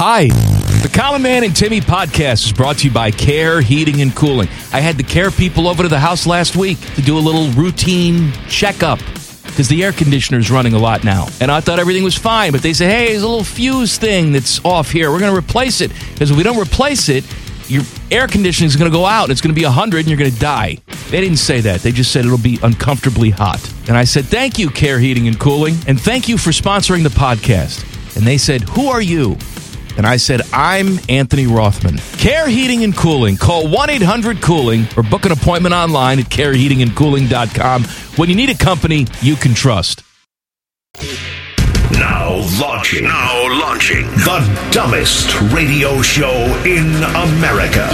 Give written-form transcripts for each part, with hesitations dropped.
Hi. The Common Man and Timmy podcast is brought to you by Care Heating and Cooling. I had the Care people over to the house last week to do a little routine checkup because the air conditioner is running a lot now. And I thought everything was fine, but they said, hey, there's a little fuse thing that's off here. We're going to replace it because if we don't replace it, your air conditioning is going to go out. It's going to be 100 and you're going to die. They didn't say that. They just said it'll be uncomfortably hot. And I said, thank you, Care Heating and Cooling, and thank you for sponsoring the podcast. And they said, who are you? And I said, I'm Anthony Rothman. Care Heating and Cooling. Call 1-800-COOLING or book an appointment online at careheatingandcooling.com when you need a company you can trust. Now launching the dumbest radio show in America.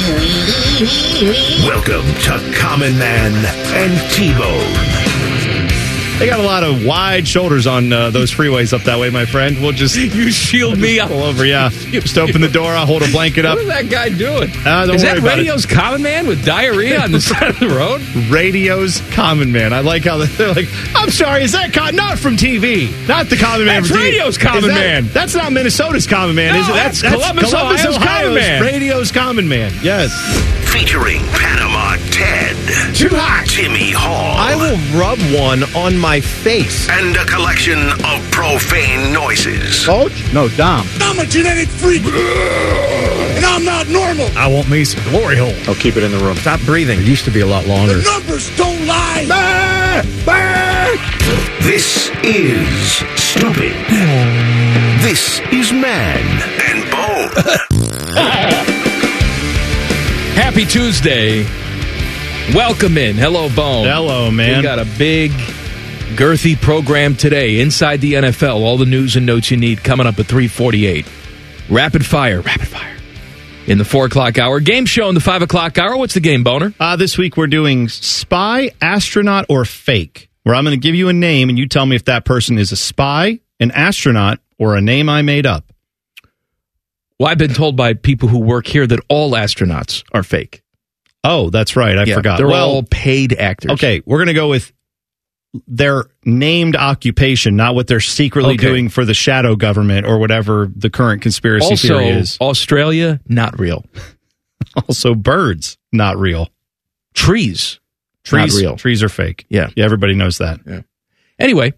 Welcome to Common Man and T-Bone. They got a lot of wide shoulders on those freeways up that way, my friend. We'll just... You shield me up. Pull over, yeah. Just open the door, I'll hold a blanket up. What is that guy doing? Don't is worry that about Radio's it. Common Man with diarrhea on the side of the road? Radio's Common Man. I like how they're like, I'm sorry, is that... not from TV. Not the Common Man That's from TV. Radio's Common Man. That's not Minnesota's Common Man, No, is it? that's Columbus, Ohio's Common Man. Radio's Common Man, yes. Featuring Panama Ted. Too hot. Timmy Hall. I will rub one on my face. And a collection of profane noises. Coach? No, Dom. I'm a genetic freak, and I'm not normal. I want me some glory hole. I'll keep it in the room. Stop breathing. It used to be a lot longer. The numbers don't lie. This is Stupid. This is Man and Bone. Happy Tuesday. Welcome in. Hello, Bone. Hello, man. We got a big, girthy program today. Inside the NFL, all the news and notes you need coming up at 3:48. Rapid fire. In the 4 o'clock hour. Game show in the 5 o'clock hour. What's the game, Boner? This week we're doing spy, astronaut, or fake, where I'm going to give you a name and you tell me if that person is a spy, an astronaut, or a name I made up. Well, I've been told by people who work here that all astronauts are fake. Oh, that's right. I forgot. They're all paid actors. Okay, we're going to go with their named occupation, not what they're secretly doing for the shadow government or whatever the current conspiracy theory is. Australia, not real. Also, birds, not real. Trees, not real. Trees are fake. Yeah, everybody knows that. Yeah. Anyway,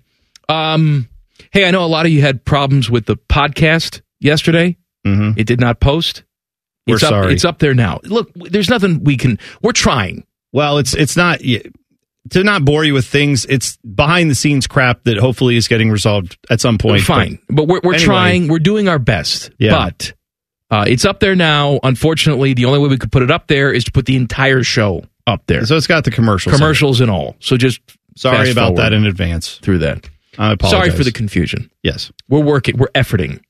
hey, I know a lot of you had problems with the podcast yesterday. Mm-hmm. It did not post. We're sorry. It's up there now. Look, there's nothing we can... We're trying. Well, it's not... To not bore you with things, it's behind-the-scenes crap that hopefully is getting resolved at some point. Fine. But we're anyway, trying. We're doing our best. Yeah. But it's up there now. Unfortunately, the only way we could put it up there is to put the entire show up there. So it's got the commercials and all. So just sorry about that in advance. Through that. I apologize. Sorry for the confusion. Yes. We're working. We're efforting.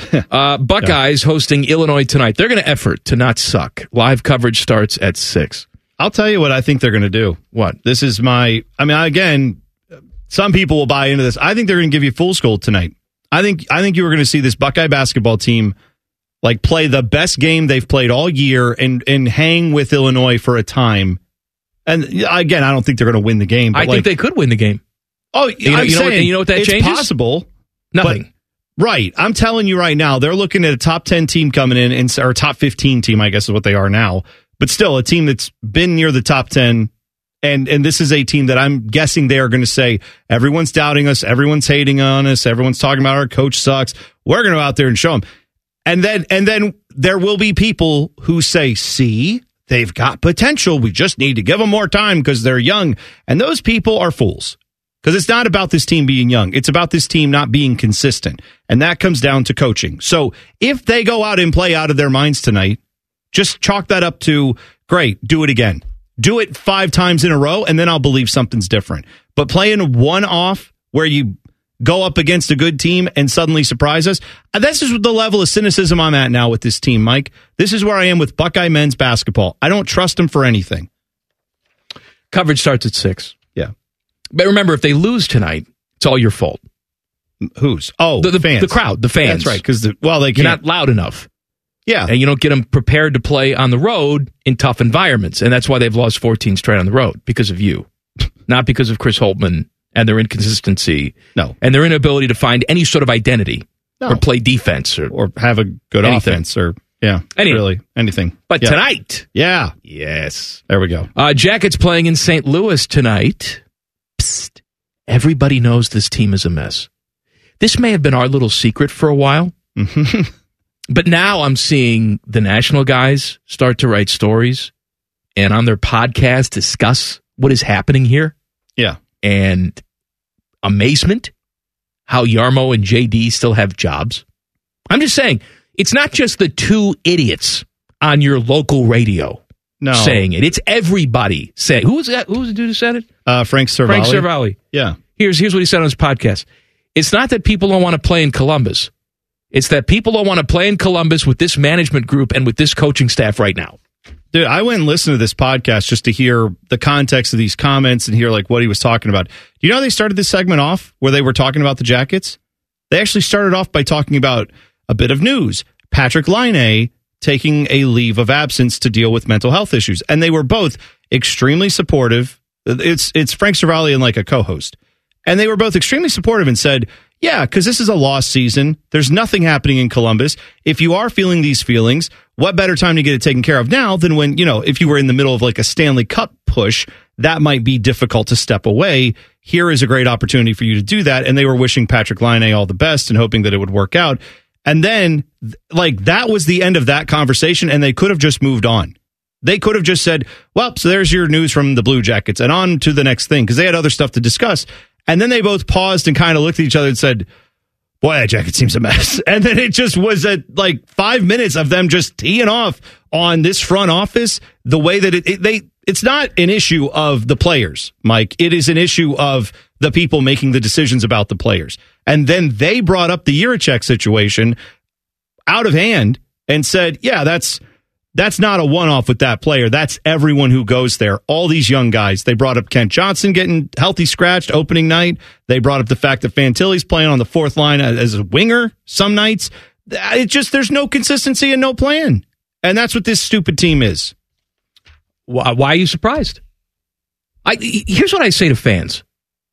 Buckeyes hosting Illinois tonight. They're going to effort to not suck. Live coverage starts at 6. I'll tell you what I think they're going to do. What? This is again, some people will buy into this. I think they're going to give you full school tonight. I think you were going to see this Buckeye basketball team play the best game they've played all year and hang with Illinois for a time. And again, I don't think they're going to win the game. But I think they could win the game. Oh, you know what that changes? It's possible. Nothing. Right. I'm telling you right now, they're looking at a top 10 team coming in, or top 15 team, I guess is what they are now. But still, a team that's been near the top 10. And this is a team that I'm guessing they are going to say, everyone's doubting us, everyone's hating on us, everyone's talking about our coach sucks. We're going to go out there and show them. And then there will be people who say, see, they've got potential. We just need to give them more time because they're young. And those people are fools. Because it's not about this team being young. It's about this team not being consistent. And that comes down to coaching. So if they go out and play out of their minds tonight, just chalk that up to, great, do it again. Do it 5 times in a row, and then I'll believe something's different. But playing one off where you go up against a good team and suddenly surprise us, this is the level of cynicism I'm at now with this team, Mike. This is where I am with Buckeye men's basketball. I don't trust them for anything. Coverage starts at 6. Yeah. But remember, if they lose tonight, it's all your fault. Whose? Oh, the fans. The crowd, the fans. That's right, because you're not loud enough. Yeah. And you don't get them prepared to play on the road in tough environments. And that's why they've lost 14 straight on the road, because of you. Not because of Chris Holtmann and their inconsistency. No. And their inability to find any sort of identity. or play defense or have a good anything. offense or really anything. But tonight, yes, there we go. Jackets playing in St. Louis tonight. Psst. Everybody knows this team is a mess. This may have been our little secret for a while, but now I'm seeing the national guys start to write stories and on their podcast discuss what is happening here. Yeah. And amazement how Yarmo and JD still have jobs. I'm just saying, it's not just the two idiots on your local radio saying it. It's everybody saying. Who was that? Who was the dude who said it? Frank Cervalli. Frank Cervalli. Yeah. Here's what he said on his podcast. It's not that people don't want to play in Columbus. It's that people don't want to play in Columbus with this management group and with this coaching staff right now. Dude, I went and listened to this podcast just to hear the context of these comments and hear like what he was talking about. You know how they started this segment off where they were talking about the Jackets? They actually started off by talking about a bit of news. Patrick Laine taking a leave of absence to deal with mental health issues. And they were both extremely supportive. It's Frank Cervalli and like a co-host. And they were both extremely supportive and said, yeah, because this is a lost season. There's nothing happening in Columbus. If you are feeling these feelings, what better time to get it taken care of now than when, if you were in the middle of like a Stanley Cup push, that might be difficult to step away. Here is a great opportunity for you to do that. And they were wishing Patrick Laine all the best and hoping that it would work out. And then, like, that was the end of that conversation, and they could have just moved on. They could have just said, well, so there's your news from the Blue Jackets, and on to the next thing, because they had other stuff to discuss. And then they both paused and kind of looked at each other and said, boy, that Jacket seems a mess. And then it just was like 5 minutes of them just teeing off on this front office, the way that it's not an issue of the players, Mike. It is an issue of the people making the decisions about the players. And then they brought up the Jiricek situation out of hand and said, yeah, that's not a one-off with that player. That's everyone who goes there. All these young guys. They brought up Kent Johnson getting healthy scratched opening night. They brought up the fact that Fantilli's playing on the fourth line as a winger some nights. It's just there's no consistency and no plan. And that's what this stupid team is. Why are you surprised? Here's what I say to fans.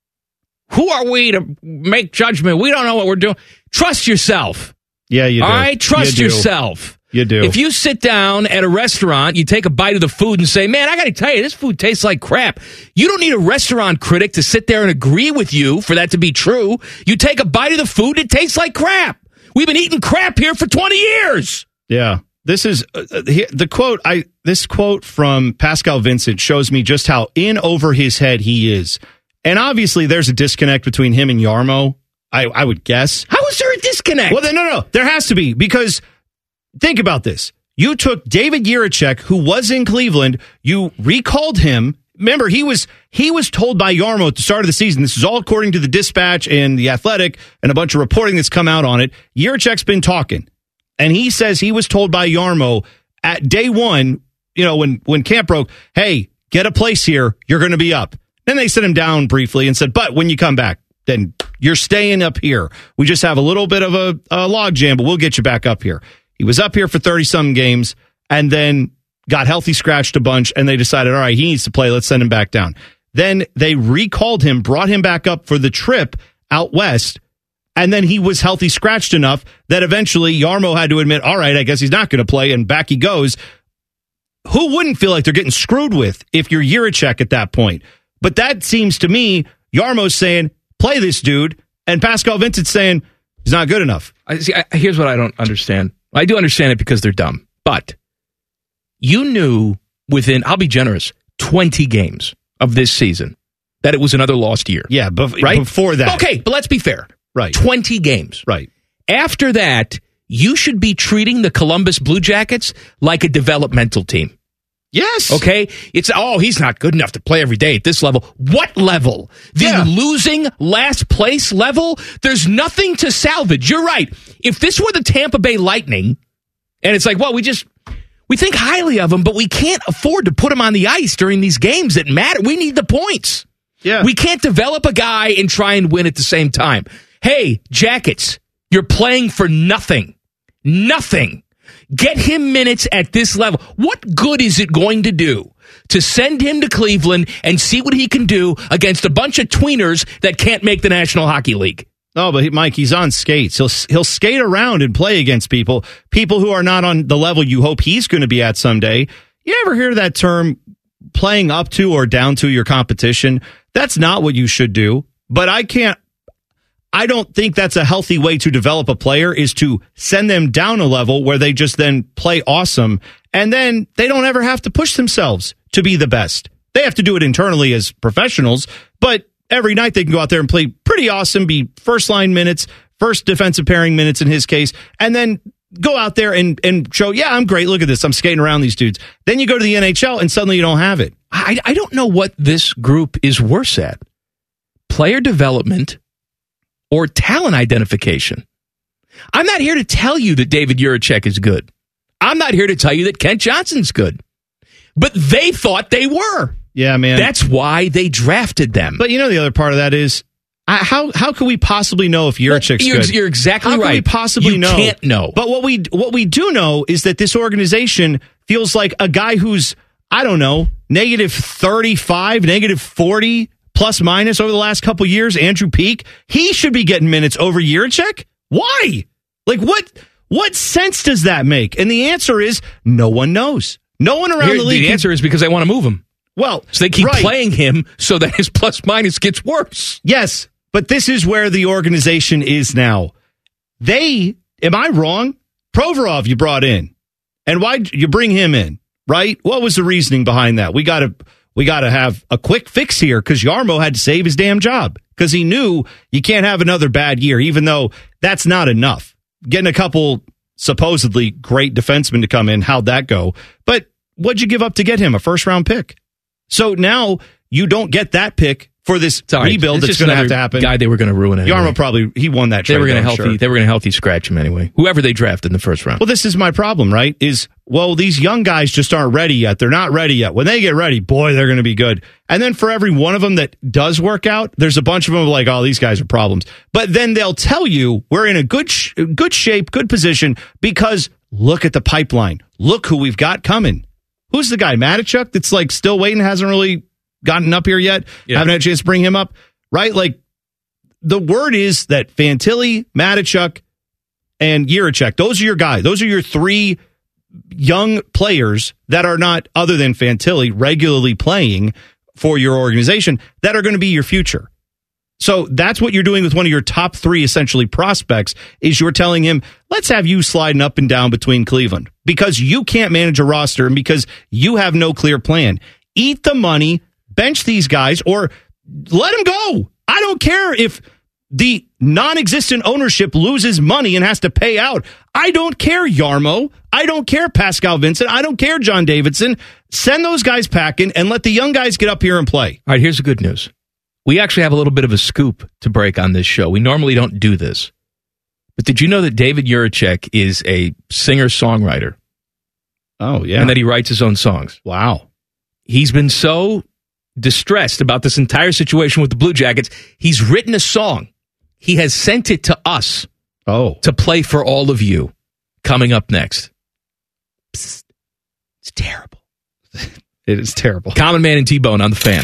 Who are we to make judgment? We don't know what we're doing. Trust yourself. Yeah, you do. All right? Trust yourself. You do. If you sit down at a restaurant, you take a bite of the food and say, man, I got to tell you, this food tastes like crap. You don't need a restaurant critic to sit there and agree with you for that to be true. You take a bite of the food, it tastes like crap. We've been eating crap here for 20 years. Yeah. This is the quote. This quote from Pascal Vincent shows me just how in over his head he is. And obviously, there's a disconnect between him and Yarmo, I would guess. How is there a disconnect? Well, no. There has to be, because think about this. You took David Jiricek, who was in Cleveland. You recalled him. Remember, he was told by Yarmo at the start of the season. This is all according to the Dispatch and the Athletic and a bunch of reporting that's come out on it. Jiricek's been talking. And he says he was told by Yarmo at day one, when camp broke, hey, get a place here. You're going to be up. Then they set him down briefly and said, but when you come back, then you're staying up here. We just have a little bit of a log jam, but we'll get you back up here. He was up here for 30-some games and then got healthy scratched a bunch, and they decided, all right, he needs to play. Let's send him back down. Then they recalled him, brought him back up for the trip out west, and then he was healthy scratched enough that eventually Yarmo had to admit, all right, I guess he's not going to play, and back he goes. Who wouldn't feel like they're getting screwed with if you're Jiricek at that point? But that seems to me, Yarmo's saying, play this dude, and Pascal Vincent's saying, he's not good enough. Here's what I don't understand. I do understand it because they're dumb. But you knew within, I'll be generous, 20 games of this season that it was another lost year. Yeah, right? Before that. Okay, but let's be fair. Right. 20 games. Right. After that, you should be treating the Columbus Blue Jackets like a developmental team. Yes. Okay? It's, he's not good enough to play every day at this level. What level? The losing last place level? There's nothing to salvage. You're right. If this were the Tampa Bay Lightning, and it's like, well, we think highly of him, but we can't afford to put him on the ice during these games that matter. We need the points. Yeah. We can't develop a guy and try and win at the same time. Hey, Jackets, you're playing for nothing. Nothing. Get him minutes at this level. What good is it going to do to send him to Cleveland and see what he can do against a bunch of tweeners that can't make the National Hockey League? Oh, but Mike, he's on skates. He'll skate around and play against people who are not on the level you hope he's going to be at someday. You ever hear that term, playing up to or down to your competition? That's not what you should do. But I don't think that's a healthy way to develop a player, is to send them down a level where they just then play awesome, and then they don't ever have to push themselves to be the best. They have to do it internally as professionals, but every night they can go out there and play pretty awesome, be first line minutes, first defensive pairing minutes in his case, and then go out there and show, yeah, I'm great. Look at this. I'm skating around these dudes. Then you go to the NHL and suddenly you don't have it. I don't know what this group is worse at. Player development or talent identification. I'm not here to tell you that David Jiricek is good. I'm not here to tell you that Kent Johnson's good. But they thought they were. Yeah, man. That's why they drafted them. But you know the other part of that is, how can we possibly know if Jiricek's good? You're exactly right. How can we possibly know? You can't know. But what we do know is that this organization feels like a guy who's, I don't know, negative 35, negative 40, plus minus over the last couple years, Andrew Peeke. He should be getting minutes over Jiricek. Why? Like, what sense does that make? And the answer is no one knows. No one around the league. The answer is because they want to move him. Well, so they keep playing him so that his plus minus gets worse. Yes, but this is where the organization is now. Am I wrong? Provorov you brought in. And why'd you bring him in, right? What was the reasoning behind that? We got to have a quick fix here because Jarmo had to save his damn job because he knew you can't have another bad year, even though that's not enough. Getting a couple supposedly great defensemen to come in, how'd that go? But what'd you give up to get him? A first-round pick. So now you don't get that pick for this rebuild that's going to have to happen. Guy they were going to ruin anyway. Jarmo he won that trade. They were going to healthy scratch him anyway. Whoever they drafted in the first round. Well, this is my problem, right? These young guys just aren't ready yet. They're not ready yet. When they get ready, boy, they're going to be good. And then for every one of them that does work out, there's a bunch of them like, oh, these guys are problems. But then they'll tell you we're in a good shape, good position because look at the pipeline. Look who we've got coming. Who's the guy, Matechuk, that's like still waiting, hasn't really gotten up here yet? Yeah. Haven't had a chance to bring him up, right? Like, the word is that Fantilli, Matechuk, and Jiricek, those are your guys. Those are your three young players that are not, other than Fantilli, regularly playing for your organization, that are going to be your future. So that's what you're doing with one of your top three, essentially, prospects, is you're telling him, let's have you sliding up and down between Cleveland because you can't manage a roster and because you have no clear plan. Eat the money, bench these guys, or let them go. I don't care if the non-existent ownership loses money and has to pay out. I don't care, Jarmo. I don't care, Pascal Vincent. I don't care, John Davidson. Send those guys packing and let the young guys get up here and play. All right, here's the good news. We actually have a little bit of a scoop to break on this show. We normally don't do this. But did you know that David Jiricek is a singer-songwriter? Oh, yeah. And that he writes his own songs. Wow. He's been so distressed about this entire situation with the Blue Jackets, he's written a song. He has sent it to us to play for all of you coming up next. Psst. It's terrible. It is terrible. Common Man and T-Bone on the Fan.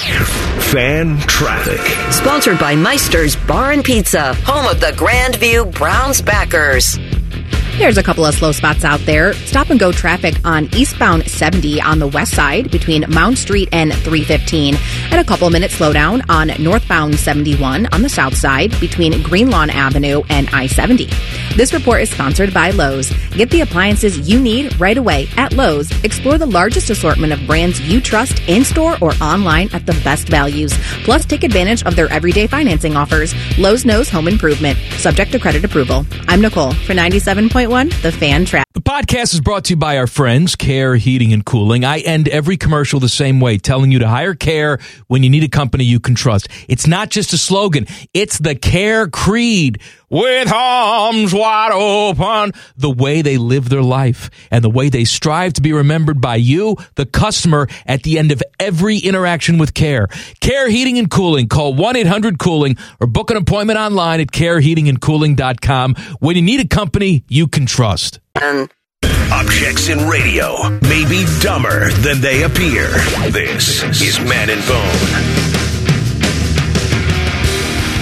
Fan Traffic. Sponsored by Meister's Bar and Pizza, home of the Grandview Browns backers. There's a couple of slow spots out there. Stop and go traffic on eastbound 70 on the west side between Mount Street and 315. And a couple minutes slowdown on northbound 71 on the south side between Greenlawn Avenue and I-70. This report is sponsored by Lowe's. Get the appliances you need right away at Lowe's. Explore the largest assortment of brands you trust in-store or online at the best values. Plus, take advantage of their everyday financing offers. Lowe's knows home improvement. Subject to credit approval. I'm Nicole for 97.1 The Fan Trap. The podcast is brought to you by our friends, Care Heating and Cooling. I end every commercial the same way, telling you to hire Care when you need a company you can trust. It's not just a slogan. It's the Care creed. With arms wide open, the way they live their life and the way they strive to be remembered by you, the customer, at the end of every interaction with Care. Care Heating and Cooling. Call 1-800-COOLING or book an appointment online at careheatingandcooling.com when you need a company you can trust. Objects in radio may be dumber than they appear. This is Man and Bone.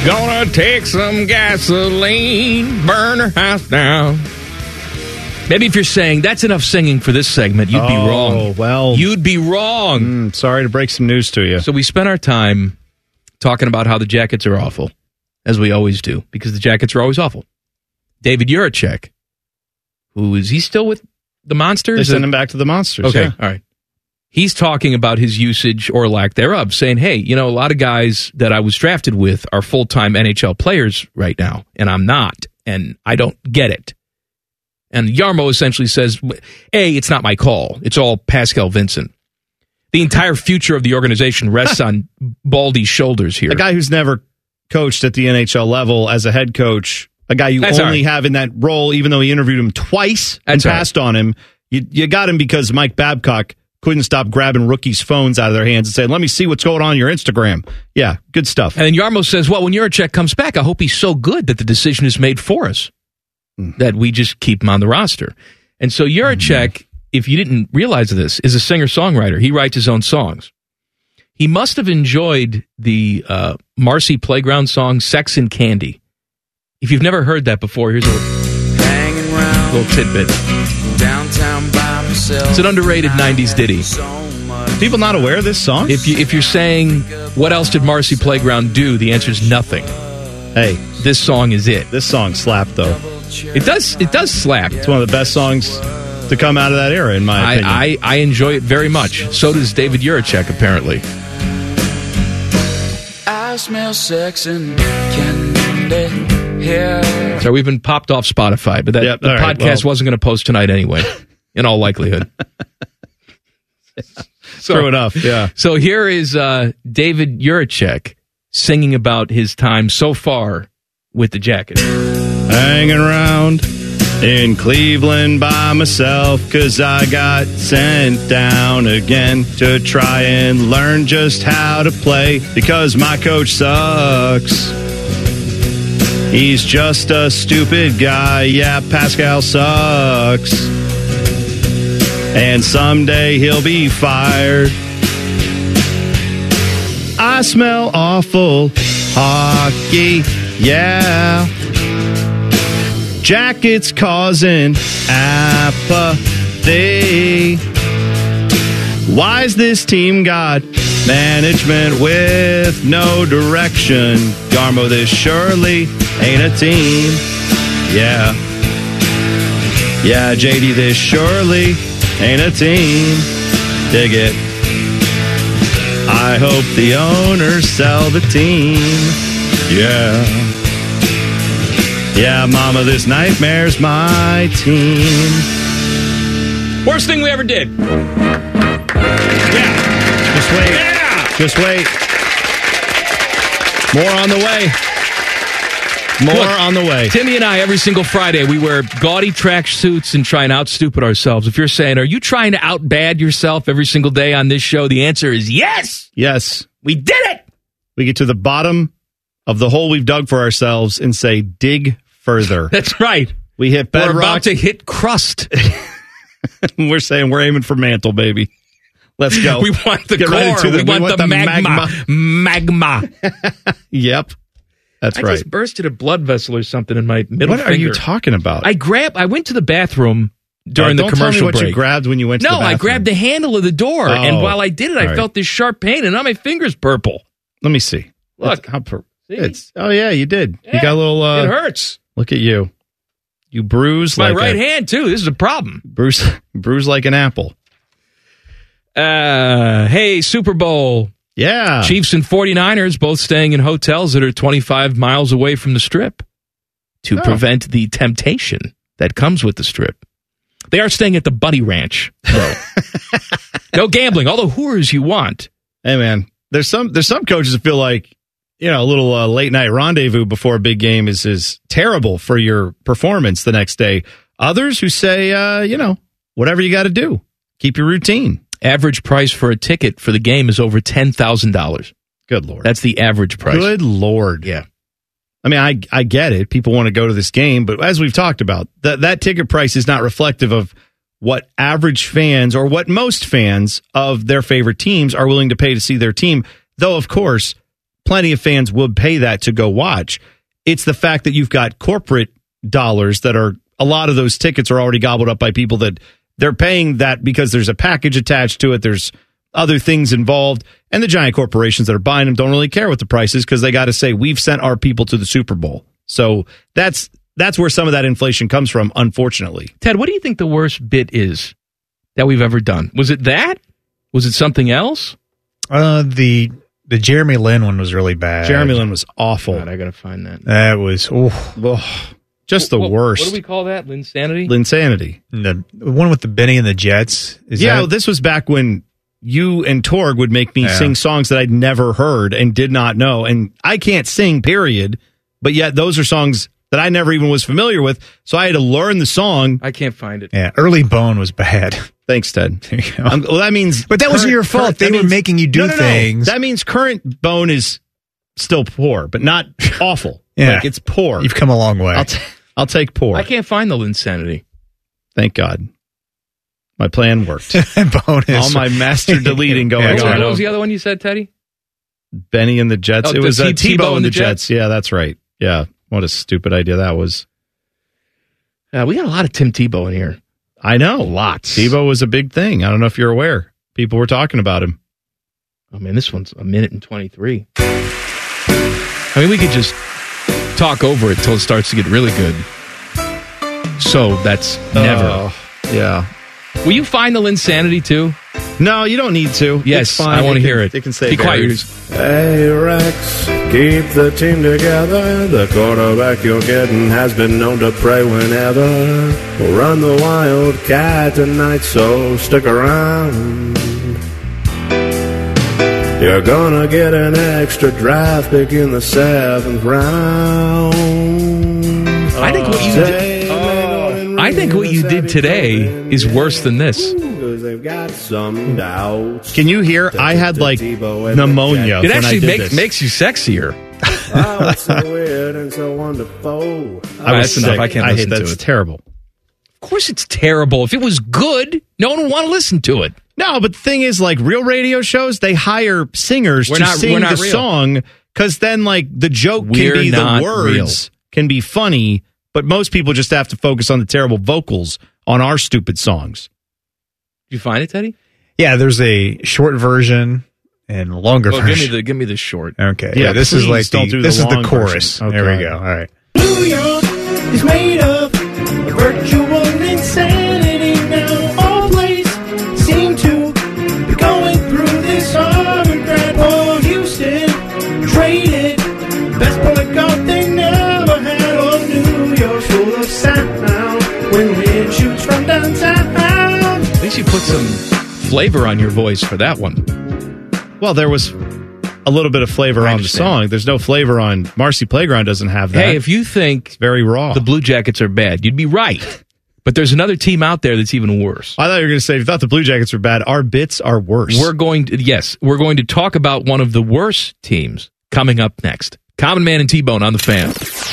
Gonna take some gasoline, burn her house down. Maybe if you're saying that's enough singing for this segment, you'd be wrong. Well, you'd be wrong. Sorry to break some news to you. So we spent our time talking about how the Jackets are awful, as we always do, because the Jackets are always awful. David Juracek, is he still with the Monsters? They sent him back to the Monsters. Okay, yeah. all right. He's talking about his usage or lack thereof, saying, hey, a lot of guys that I was drafted with are full-time NHL players right now, and I'm not, and I don't get it. And Jarmo essentially says, A, it's not my call. It's all Pascal Vincent. The entire future of the organization rests on Baldy's shoulders here. A guy who's never coached at the NHL level as a head coach, a guy you only have in that role, even though he interviewed him twice and passed on him. You got him because Mike Babcock couldn't stop grabbing rookies' phones out of their hands and saying, let me see what's going on your Instagram. Yeah, good stuff. And then Jarmo says, well, when Juracek comes back, I hope he's so good that the decision is made for us, that we just keep him on the roster. And so Juracek, if you didn't realize this, is a singer-songwriter. He writes his own songs. He must have enjoyed the Marcy Playground song, Sex and Candy. If you've never heard that before, here's a little tidbit. Downtown by myself. It's an underrated 90s ditty. People not aware of this song? If you're saying, what else did Marcy Playground do? The answer is nothing. Hey, this song is it. This song slapped, though. It does slap. It's one of the best songs to come out of that era, in my opinion. I enjoy it very much. So does David Juracek, apparently. I smell sex and candy. Yeah. So we've been popped off Spotify, but the podcast wasn't going to post tonight anyway, in all likelihood. True enough, yeah. So here is David Juracek singing about his time so far with the Jackets. Hanging around in Cleveland by myself, 'cause I got sent down again to try and learn just how to play, because my coach sucks. He's just a stupid guy. Yeah, Pascal sucks. And someday he'll be fired. I smell awful hockey. Yeah. Jackets causing apathy. Why's this team got management with no direction? Jarmo, this surely ain't a team. Yeah. Yeah, JD, this surely ain't a team. Dig it. I hope the owners sell the team. Yeah. Yeah, mama, this nightmare's my team. Worst thing we ever did. Yeah. Just wait. Yeah. Just wait. More on the way. More on the way. Timmy and I, every single Friday, we wear gaudy track suits and try and out-stupid ourselves. If you're saying, are you trying to out-bad yourself every single day on this show? The answer is yes. Yes. We did it. We get to the bottom of the hole we've dug for ourselves and say, dig further. That's right. We hit bedrock. We're about to hit crust. We're saying we're aiming for mantle, baby. Let's go. We want the Get core. we want the magma. Yep. That's right. I just bursted a blood vessel or something in my middle finger. What are you talking about? I went to the bathroom during the commercial break. Don't tell me what break. you grabbed when you went to the bathroom. No, I grabbed the handle of the door, and while I did it, I felt this sharp pain, and now my finger's purple. Let me see. Look. Oh, yeah, you did. Yeah, you got a little... it hurts. Look at you. You bruise my right hand, too. This is a problem. Bruise like an apple. Hey, Super Bowl. Yeah. Chiefs and 49ers both staying in hotels that are 25 miles away from the Strip to prevent the temptation that comes with the Strip. They are staying at the Buddy Ranch, though. No gambling, all the whores you want. Hey, man, there's some coaches that feel like, a little late night rendezvous before a big game is terrible for your performance the next day. Others who say, whatever you got to do, keep your routine. Average price for a ticket for the game is over $10,000. Good Lord. That's the average price. Good Lord. Yeah. I mean, I get it. People want to go to this game, but as we've talked about, that ticket price is not reflective of what average fans or what most fans of their favorite teams are willing to pay to see their team. Though, of course, plenty of fans would pay that to go watch. It's the fact that you've got corporate dollars that are, a lot of those tickets are already gobbled up by people that they're paying that because there's a package attached to it. There's other things involved. And the giant corporations that are buying them don't really care what the price is because they got to say, we've sent our people to the Super Bowl. So that's where some of that inflation comes from, unfortunately. Ted, what do you think the worst bit is that we've ever done? Was it that? Was it something else? The Jeremy Lin one was really bad. Jeremy Lin was awful. God, I got to find that. That was just the worst. What do we call that? Linsanity? Linsanity. The one with the Benny and the Jets. This was back when you and Torg would make me sing songs that I'd never heard and did not know. And I can't sing, period. But yet those are songs that I never even was familiar with. So I had to learn the song. I can't find it. Yeah, Early Bone was bad. Thanks, Ted. There you go. Well, that means... But that wasn't your fault. They were making you do things. That means current Bone is still poor, but not awful. Yeah. Like, it's poor. You've come a long way. I'll take poor. I can't find the Linsanity. Thank God. My plan worked. Bonus. All my master deleting going on. What was the other one you said, Teddy? Benny and the Jets. Oh, it was Tebow and the Jets. Yeah, that's right. Yeah. What a stupid idea that was. We got a lot of Tim Tebow in here. I know. Lots. Tebow was a big thing. I don't know if you're aware. People were talking about him. Oh, man, this one's 1:23. I mean, we could just talk over it till it starts to get really good. So that's never. Yeah. Will you find the Linsanity too? No, you don't need to. Yes, it's fine. I want to hear it. They can say Be quiet. Hey, Rex, keep the team together. The quarterback you're getting has been known to pray whenever. We'll run the Wildcat tonight, so stick around. You're gonna get an extra draft pick in the 7th round. I think what you did today is worse than this. They've got some doubts. Can you hear? I had like pneumonia. It actually makes you sexier. Oh, it's so weird and so wonderful. That's enough. I can't listen to it. That's terrible. Of course it's terrible. If it was good, no one would want to listen to it. No, but the thing is, like real radio shows, they hire singers to sing the song because then, like, the joke can be the words can be funny, but most people just have to focus on the terrible vocals on our stupid songs. Did you find it, Teddy? Yeah, there's a short version and a longer version. Give me the short. Okay. Yeah, this is like this is the chorus. Okay. There we go. All right. New York is made up of virtual insanity now. All plays seem to be going through this summer grad. Oh, Houston traded best point guard they never had. Oh, New York full of sound when Lynn shoots from downtown. At least you put some flavor on your voice for that one. Well, there was a little bit of flavor on the song. There's no flavor on Marcy Playground. Doesn't have that. Hey, if you think it's very raw, the Blue Jackets are bad, you'd be right. But there's another team out there that's even worse. I thought you were going to say, if you thought the Blue Jackets were bad, our bits are worse. We're going to talk about one of the worst teams coming up next. Common Man and T-Bone on the Fan.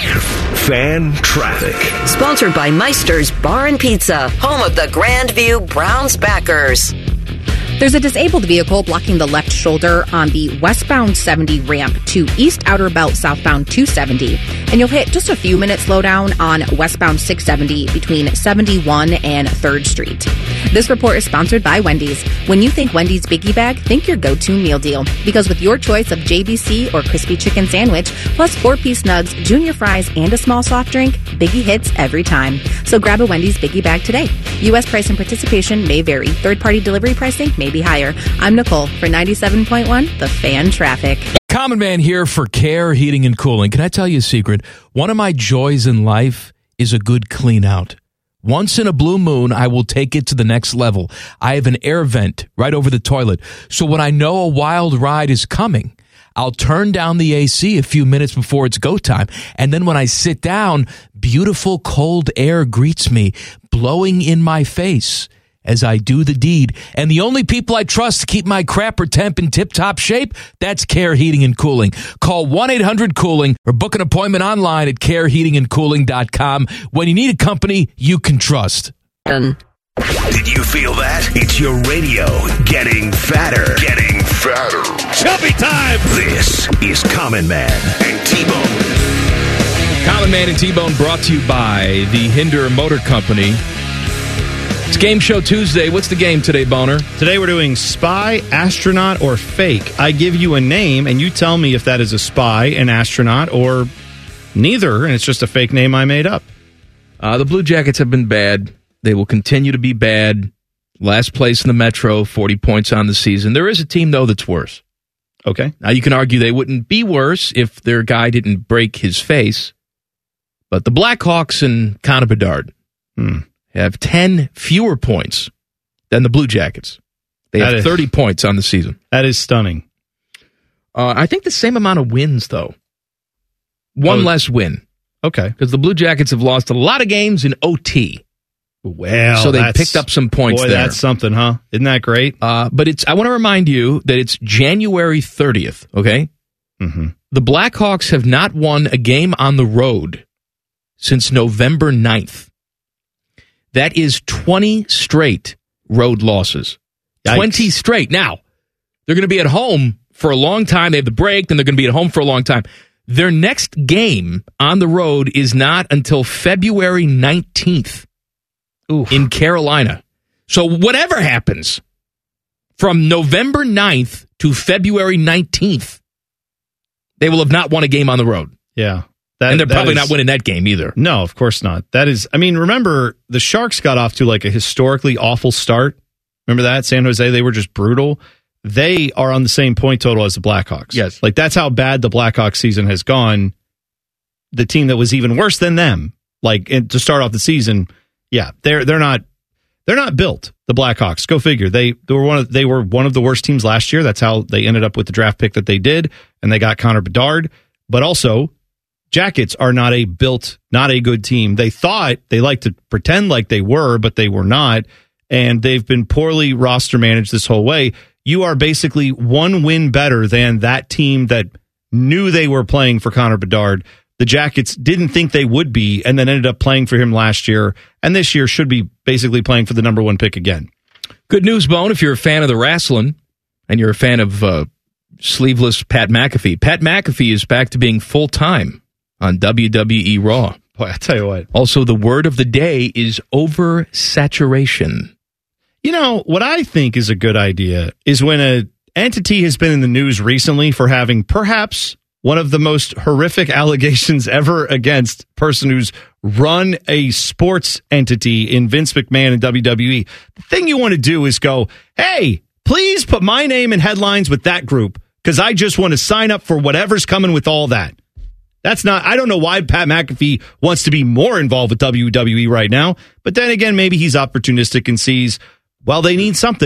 Fan Traffic. Sponsored by Meister's Bar and Pizza, home of the Grandview Browns backers. There's a disabled vehicle blocking the left shoulder on the westbound 70 ramp to East Outer Belt southbound 270. And you'll hit just a few minutes slowdown on westbound 670 between 71 and 3rd Street. This report is sponsored by Wendy's. When you think Wendy's Biggie Bag, think your go-to meal deal. Because with your choice of JBC or crispy chicken sandwich, plus 4-piece nugs, junior fries, and a small soft drink, Biggie hits every time. So grab a Wendy's Biggie Bag today. U.S. price and participation may vary. Third-party delivery pricing may be higher. I'm Nicole for 97.1 The Fan Traffic. Common Man here for Care Heating and Cooling. Can I tell you a secret? One of my joys in life is a good clean out. Once in a blue moon, I will take it to the next level. I have an air vent right over the toilet. So when I know a wild ride is coming, I'll turn down the AC a few minutes before it's go time. And then when I sit down, beautiful cold air greets me, blowing in my face as I do the deed. And the only people I trust to keep my crapper temp in tip-top shape, that's Care Heating and Cooling. Call 1-800-COOLING or book an appointment online at careheatingandcooling.com when you need a company you can trust. Did you feel that? It's your radio getting fatter. Getting fatter. Chubby time! This is Common Man and T-Bone. Common Man and T-Bone brought to you by the Hinder Motor Company. It's Game Show Tuesday. What's the game today, Boner? Today we're doing spy, astronaut, or fake. I give you a name, and you tell me if that is a spy, an astronaut, or neither, and it's just a fake name I made up. The Blue Jackets have been bad. They will continue to be bad. Last place in the Metro, 40 points on the season. There is a team, though, that's worse. Okay. Now, you can argue they wouldn't be worse if their guy didn't break his face. But the Blackhawks and Connor Bedard have 10 fewer points than the Blue Jackets. They have 30 points on the season. That is stunning. I think the same amount of wins, though. One less win. Okay. Because the Blue Jackets have lost a lot of games in OT. Well, so they picked up some points there. That's something, huh? Isn't that great? But I want to remind you that it's January 30th, okay? Mm-hmm. The Blackhawks have not won a game on the road since November 9th. That is 20 straight road losses. Yikes. 20 straight. Now, they're going to be at home for a long time. They have the break, then they're going to be at home for a long time. Their next game on the road is not until February 19th. In Carolina. So whatever happens from November 9th to February 19th, they will have not won a game on the road. Yeah. And they're probably not winning that game either. No, of course not. That is, I mean, remember, the Sharks got off to like a historically awful start. Remember that? San Jose, they were just brutal. They are on the same point total as the Blackhawks. Yes. Like, that's how bad the Blackhawks season has gone. The team that was even worse than them, like, to start off the season, yeah, they're not built. The Blackhawks, go figure. They were one of the worst teams last year. That's how they ended up with the draft pick that they did, and they got Connor Bedard. But also, Jackets are not a good team. They thought, they like to pretend like they were, but they were not, and they've been poorly roster managed this whole way. You are basically one win better than that team that knew they were playing for Connor Bedard. The Jackets didn't think they would be, and then ended up playing for him last year, and this year should be basically playing for the number one pick again. Good news, Bone, if you're a fan of the wrestling, and you're a fan of sleeveless Pat McAfee. Pat McAfee is back to being full-time on WWE Raw. Boy, I tell you what. Also, the word of the day is oversaturation. You know, what I think is a good idea is when an entity has been in the news recently for having perhaps one of the most horrific allegations ever against a person who's run a sports entity in Vince McMahon and WWE. The thing you want to do is go, hey, please put my name in headlines with that group, because I just want to sign up for whatever's coming with all that. I don't know why Pat McAfee wants to be more involved with WWE right now, but then again, maybe he's opportunistic and sees, well, they need something.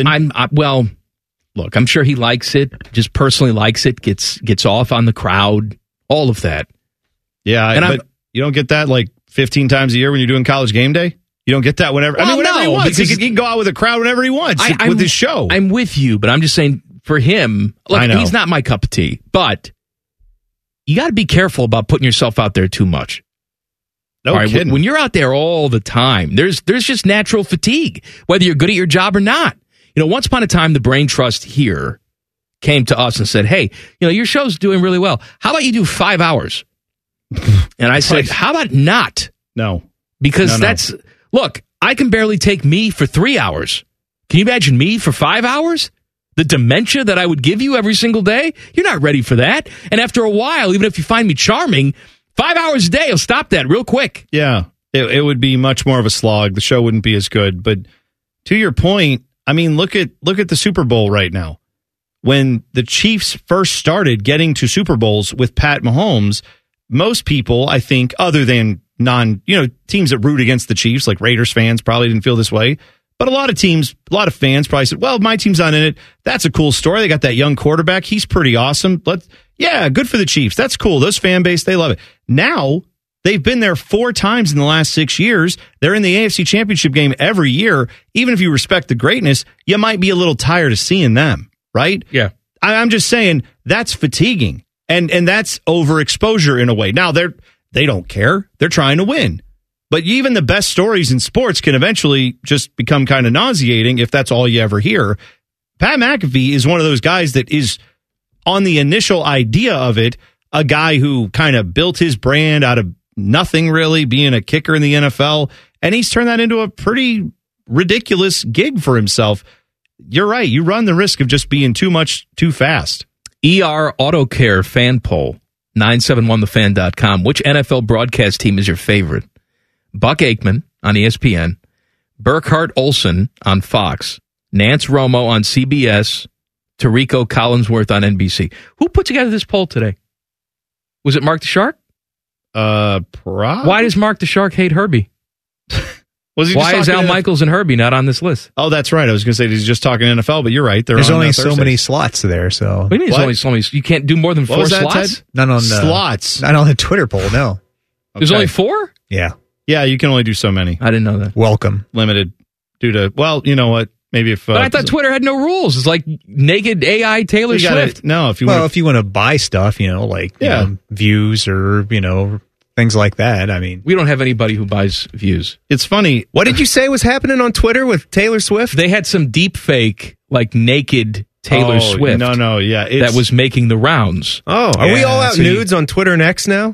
Look, I'm sure he likes it, just personally likes it, gets off on the crowd, all of that. Yeah, but you don't get that like 15 times a year when you're doing College Game Day? You don't get that whenever. Well, whenever he wants. He can go out with a crowd whenever he wants with his show. I'm with you, but I'm just saying for him, look, he's not my cup of tea, but you got to be careful about putting yourself out there too much. No kidding. When you're out there all the time, there's just natural fatigue, whether you're good at your job or not. You know, once upon a time, the Brain Trust here came to us and said, hey, your show's doing really well. How about you do 5 hours? And I said, how about not? No. Because look, I can barely take me for 3 hours. Can you imagine me for 5 hours? The dementia that I would give you every single day? You're not ready for that. And after a while, even if you find me charming, 5 hours a day will stop that real quick. Yeah, it would be much more of a slog. The show wouldn't be as good. But to your point, I mean, look at the Super Bowl right now. When the Chiefs first started getting to Super Bowls with Pat Mahomes, most people, I think, other than teams that root against the Chiefs, like Raiders fans, probably didn't feel this way. But a lot of fans probably said, well, my team's not in it. That's a cool story. They got that young quarterback. He's pretty awesome. Good for the Chiefs. That's cool. Those fan base, they love it. Now, they've been there 4 times in the last 6 years. They're in the AFC Championship game every year. Even if you respect the greatness, you might be a little tired of seeing them, right? Yeah. I'm just saying that's fatiguing. And that's overexposure in a way. Now, they don't care. They're trying to win. But even the best stories in sports can eventually just become kind of nauseating if that's all you ever hear. Pat McAfee is one of those guys that is, on the initial idea of it, a guy who kind of built his brand out of nothing, really, being a kicker in the NFL. And he's turned that into a pretty ridiculous gig for himself. You're right. You run the risk of just being too much too fast. ER Auto Care fan poll, 971thefan.com. Which NFL broadcast team is your favorite? Buck Aikman on ESPN, Burkhart Olson on Fox, Nance Romo on CBS, Tirico Collinsworth on NBC. Who put together this poll today? Was it Mark the Shark? Probably. Why does Mark the Shark hate Herbie? Why is Al Michaels and Herbie not on this list? Oh, that's right. I was going to say he's just talking NFL, but you're right. There's only so many slots there, so. What do you mean there's only so many? You can't do more than 4 slots? Not on slots. Not on the Twitter poll, no. Okay. There's only 4? Yeah. Yeah, you can only do so many. I didn't know that. Welcome. Limited due to, well, you know what? Maybe if. But I thought Twitter had no rules. It's like naked AI Taylor Swift. No, if you want to buy stuff, like you know, views or, things like that. I mean, we don't have anybody who buys views. It's funny. What did you say was happening on Twitter with Taylor Swift? They had some deep fake, like naked Taylor Swift. No, yeah. That was making the rounds. Oh, are we all out nudes on Twitter and X now?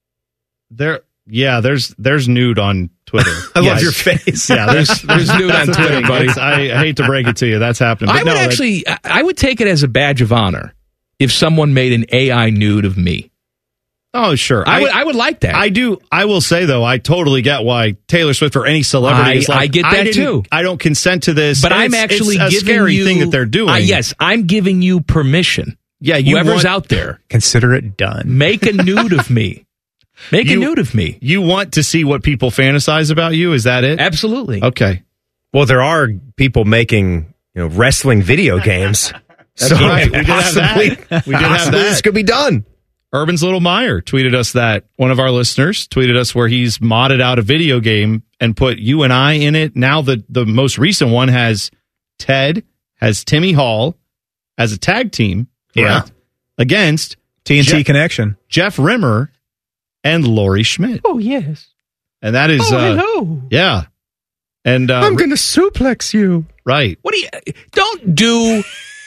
There's nude on Twitter. I love your face. Yeah, there's nude on Twitter, buddy. I hate to break it to you. That's happening. But I would take it as a badge of honor if someone made an AI nude of me. Oh, sure. I would like that. I do. I will say, though, I totally get why Taylor Swift or any celebrity is like, I get that, too. I don't consent to this. But I'm actually it's a giving scary you thing that they're doing. Yes, I'm giving you permission. Yeah, whoever's out there, consider it done. Make a nude of me. Make a nude of me. You want to see what people fantasize about you? Is that it? Absolutely. Okay. Well, there are people making wrestling video games. That's right. We did have that. This could be done. Urban's Little Meyer tweeted us that. One of our listeners tweeted us where he's modded out a video game and put you and I in it. Now the most recent one has Ted, has Timmy Hall as a tag team. Correct? Against TNT Connection. Jeff Rimmer and Laurie Schmidt. Oh, yes. And that is... hello. Yeah. And I'm going to suplex you. Right. What do you... Don't do...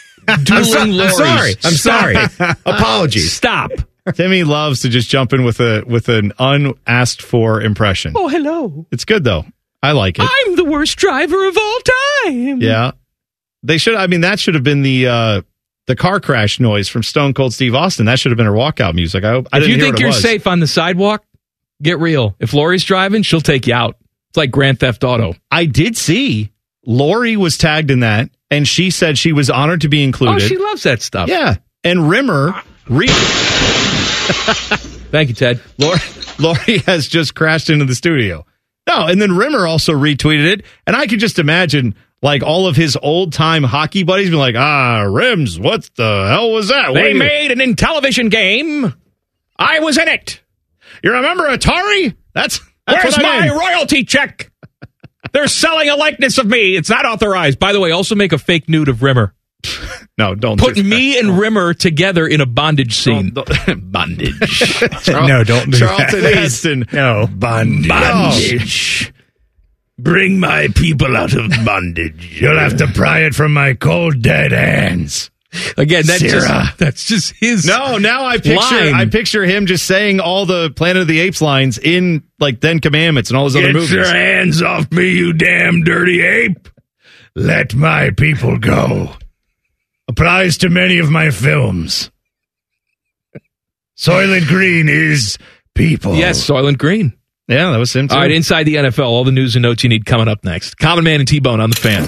I'm sorry. Apologies. Stop. Timmy loves to just jump in with an unasked for impression. Oh, hello. It's good though. I like it. I'm the worst driver of all time. Yeah. They should. I mean, that should have been the car crash noise from Stone Cold Steve Austin. That should have been her walkout music. If you think you're safe on the sidewalk, get real. If Laurie's driving, she'll take you out. It's like Grand Theft Auto. I did see Laurie was tagged in that, and she said she was honored to be included. Oh, she loves that stuff. Yeah. And Rimmer... Thank you, Ted. Laurie has just crashed into the studio. No, and then Rimmer also retweeted it, and I could just imagine like all of his old-time hockey buddies being like, Rims, what the hell was that? They made an Intellivision game. I was in it. You remember Atari? That's Where's what I my mean. royalty check? They're selling a likeness of me. It's not authorized. By the way, also make a fake nude of Rimmer. No, don't. Put me and Rimmer together in a bondage scene. Bondage. No, don't do Charlton that. Heston. No. Bondage. Bring my people out of bondage. You'll have to pry it from my cold, dead hands. Again, that's just his. No, now I picture him just saying all the Planet of the Apes lines in like Ten Commandments and all those other movies. Get your hands off me, you damn dirty ape! Let my people go. Applies to many of my films. Soylent Green is people. Yes, Soylent Green. Yeah, that was him too. All right, inside the NFL, all the news and notes you need coming up next. Common Man and T-Bone on the Fan.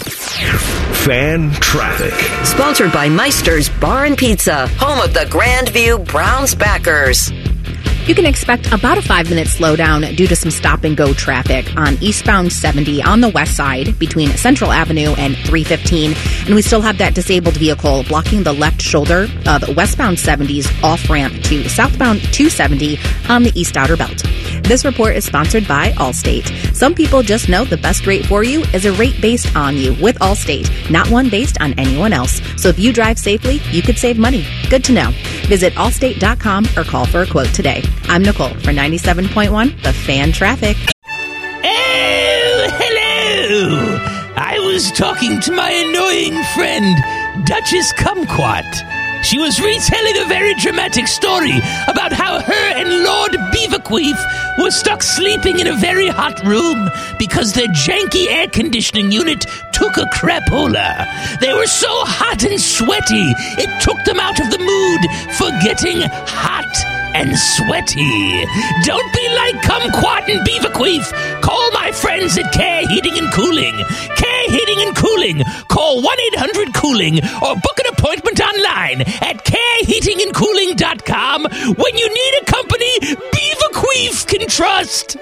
Fan traffic. Sponsored by Meister's Bar and Pizza, home of the Grandview Browns backers. You can expect about a 5-minute slowdown due to some stop-and-go traffic on eastbound 70 on the west side between Central Avenue and 315. And we still have that disabled vehicle blocking the left shoulder of westbound 70's off-ramp to southbound 270 on the East Outer Belt. This report is sponsored by Allstate. Some people just know the best rate for you is a rate based on you with Allstate, not one based on anyone else. So if you drive safely, you could save money. Good to know. Visit allstate.com or call for a quote today. I'm Nicole for 97.1 The Fan Traffic. was talking to my annoying friend, Duchess Kumquat. She was retelling a very dramatic story about how her and Lord Beaverqueef were stuck sleeping in a very hot room because their janky air conditioning unit took a crapola. They were so hot and sweaty, it took them out of the mood for getting hot and sweaty. Don't be like Kumquat and Beaverqueef. Call my friends at Care Heating and Cooling. Care Heating and Cooling. Call 1-800-COOLING or book an appointment online at careheatingandcooling.com when you need a company Beaverqueef can trust.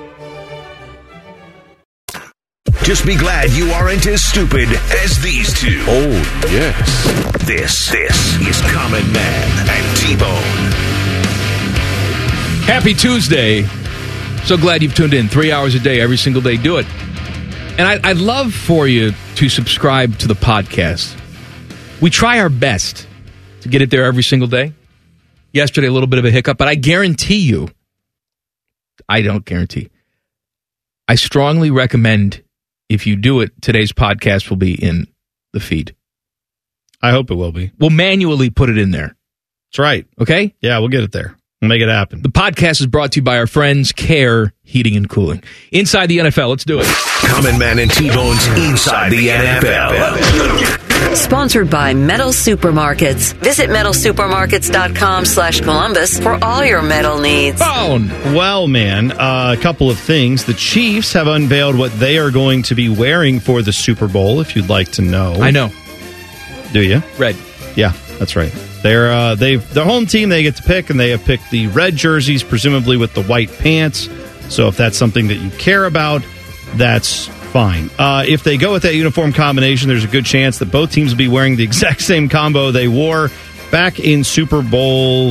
Just be glad you aren't as stupid as these two. Oh, yes. This is Common Man and T-Bone. Happy Tuesday. So glad you've tuned in. 3 hours a day, every single day. Do it. And I'd love for you to subscribe to the podcast. We try our best to get it there every single day. Yesterday, a little bit of a hiccup, but I guarantee you, I don't guarantee. I strongly recommend if you do it, today's podcast will be in the feed. I hope it will be. We'll manually put it in there. That's right. Okay? Yeah, we'll get it there. We'll make it happen. The podcast is brought to you by our friends Care Heating and Cooling. Inside the NFL, let's do it. Common Man and T-Bone's Inside the NFL. Sponsored by Metal Supermarkets. Visit metalsupermarkets.com/Columbus for all your metal needs. Well, man, a couple of things. The Chiefs have unveiled what they are going to be wearing for the Super Bowl, if you'd like to know. I know. Do you? Red. Yeah, that's right. Their home team, they get to pick, and they have picked the red jerseys, presumably with the white pants. So if that's something that you care about, that's fine. If they go with that uniform combination, there's a good chance that both teams will be wearing the exact same combo they wore back in Super Bowl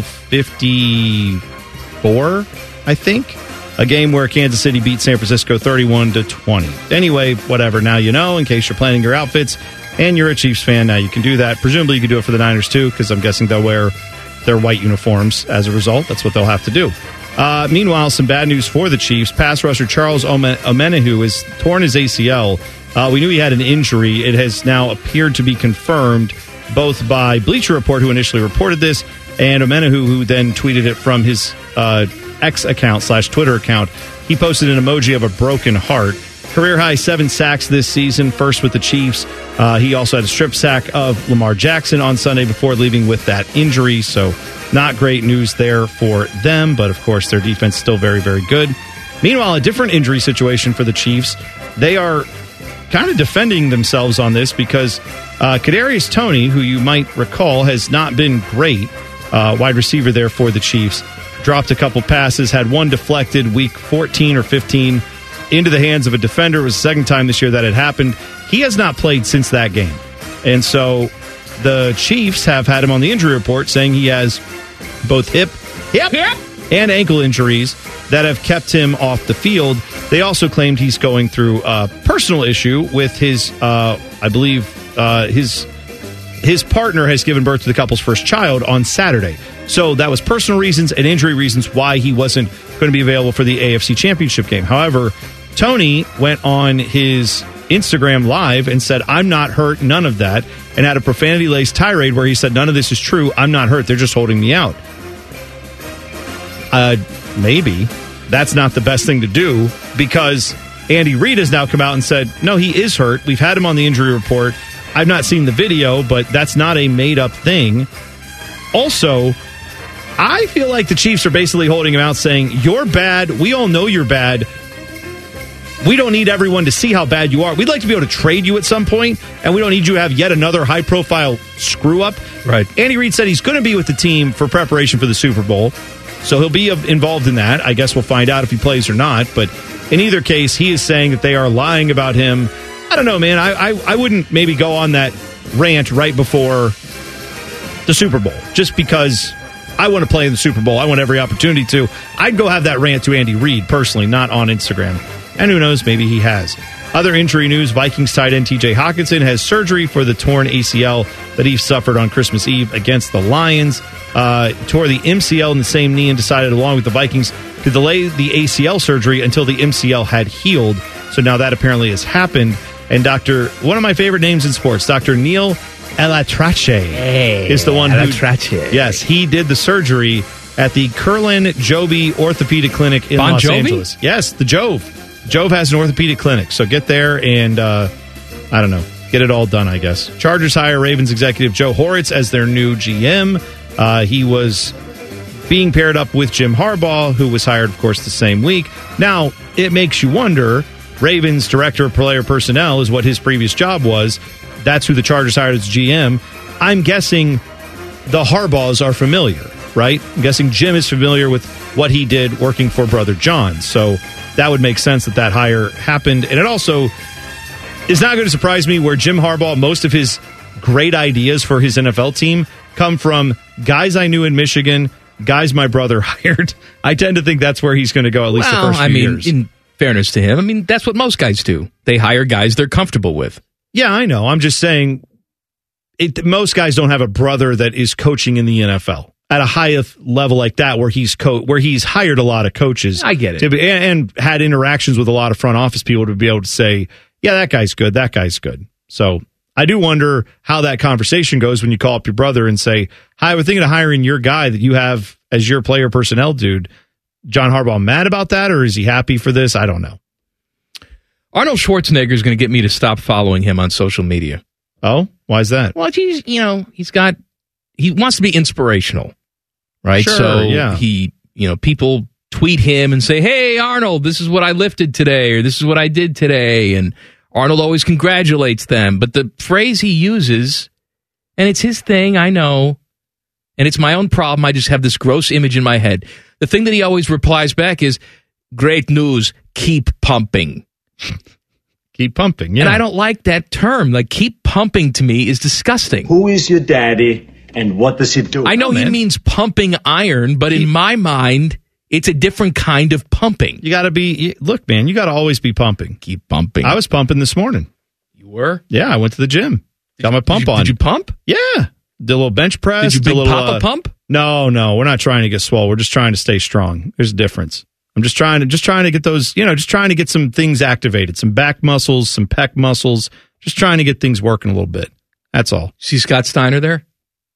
54, I think. A game where Kansas City beat San Francisco 31-20. Anyway, whatever. Now you know, in case you're planning your outfits and you're a Chiefs fan, now you can do that. Presumably you can do it for the Niners too, because I'm guessing they'll wear their white uniforms as a result. That's what they'll have to do. Meanwhile, some bad news for the Chiefs. Pass rusher Charles Omenihu has torn his ACL. We knew he had an injury. It has now appeared to be confirmed both by Bleacher Report, who initially reported this, and Omenihu, who then tweeted it from his X account / Twitter account. He posted an emoji of a broken heart. Career high 7 sacks this season, first with the Chiefs. He also had a strip sack of Lamar Jackson on Sunday before leaving with that injury. So not great news there for them, but of course their defense is still very, very good. Meanwhile, a different injury situation for the Chiefs. They are kind of defending themselves on this because Kadarius Toney, who you might recall has not been great, wide receiver there for the Chiefs, dropped a couple passes, had one deflected week 14 or 15 into the hands of a defender. It was the second time this year that had happened. He has not played since that game. And so the Chiefs have had him on the injury report saying he has both hip and ankle injuries that have kept him off the field. They also claimed he's going through a personal issue with his, I believe, his partner has given birth to the couple's first child on Saturday. So that was personal reasons and injury reasons why he wasn't going to be available for the AFC Championship game. However, Tony went on his Instagram Live and said, "I'm not hurt, none of that," and had a profanity-laced tirade where he said, "None of this is true. I'm not hurt. They're just holding me out." Maybe that's not the best thing to do, because Andy Reid has now come out and said, no, he is hurt. We've had him on the injury report. I've not seen the video, but that's not a made-up thing. Also, I feel like the Chiefs are basically holding him out saying, you're bad. We all know you're bad. We don't need everyone to see how bad you are. We'd like to be able to trade you at some point, and we don't need you to have yet another high-profile screw-up. Right. Andy Reid said he's going to be with the team for preparation for the Super Bowl, so he'll be involved in that. I guess we'll find out if he plays or not, but in either case, he is saying that they are lying about him. I don't know, man. I wouldn't maybe go on that rant right before the Super Bowl, just because I want to play in the Super Bowl. I want every opportunity to. I'd go have that rant to Andy Reid personally, not on Instagram. And who knows, maybe he has. Other injury news, Vikings tight end TJ Hockenson has surgery for the torn ACL that he suffered on Christmas Eve against the Lions. Tore the MCL in the same knee and decided, along with the Vikings, to delay the ACL surgery until the MCL had healed. So now that apparently has happened. And one of my favorite names in sports, Dr. Neil Elatrache is the one yes, he did the surgery at the Kerlin Joby Orthopedic Clinic in Los Angeles. Yes, the Jove. Jove has an orthopedic clinic, so get there and, I don't know, get it all done, I guess. Chargers hire Ravens executive Joe Horitz as their new GM. He was being paired up with Jim Harbaugh, who was hired, of course, the same week. Now, it makes you wonder, Ravens director of player personnel is what his previous job was. That's who the Chargers hired as GM. I'm guessing the Harbaughs are familiar, right? I'm guessing Jim is familiar with what he did working for Brother John. So that would make sense that hire happened. And it also is not going to surprise me where Jim Harbaugh, most of his great ideas for his NFL team come from guys I knew in Michigan, guys my brother hired. I tend to think that's where he's going to go at least the first few years. In fairness to him, that's what most guys do. They hire guys they're comfortable with. Yeah, I know. I'm just saying most guys don't have a brother that is coaching in the NFL at a high level like that where he's hired a lot of coaches. I get it. And had interactions with a lot of front office people to be able to say, yeah, that guy's good, that guy's good. So I do wonder how that conversation goes when you call up your brother and say, hi, we're thinking of hiring your guy that you have as your player personnel dude. John Harbaugh mad about that, or is he happy for this? I don't know. Arnold Schwarzenegger is going to get me to stop following him on social media. Oh, why is that? Well, he wants to be inspirational, right? Sure, so yeah. People tweet him and say, hey, Arnold, this is what I lifted today, or this is what I did today. And Arnold always congratulates them. But the phrase he uses, and it's his thing, I know, and it's my own problem. I just have this gross image in my head. The thing that he always replies back is, great news, keep pumping. Keep pumping, yeah. And I don't like that term. Like, keep pumping to me is disgusting. Who is your daddy and what does he do? I know he means pumping iron, but in my mind, it's a different kind of pumping. You got to look, man, you got to always be pumping. Keep pumping. I was pumping this morning. You were? Yeah, I went to the gym. Got my pump on. Did you pump? Yeah. Did a little bench press. Did you pop a pump? No, we're not trying to get swole. We're just trying to stay strong. There's a difference. I'm just trying to get those, just trying to get some things activated, some back muscles, some pec muscles, just trying to get things working a little bit. That's all. See Scott Steiner there?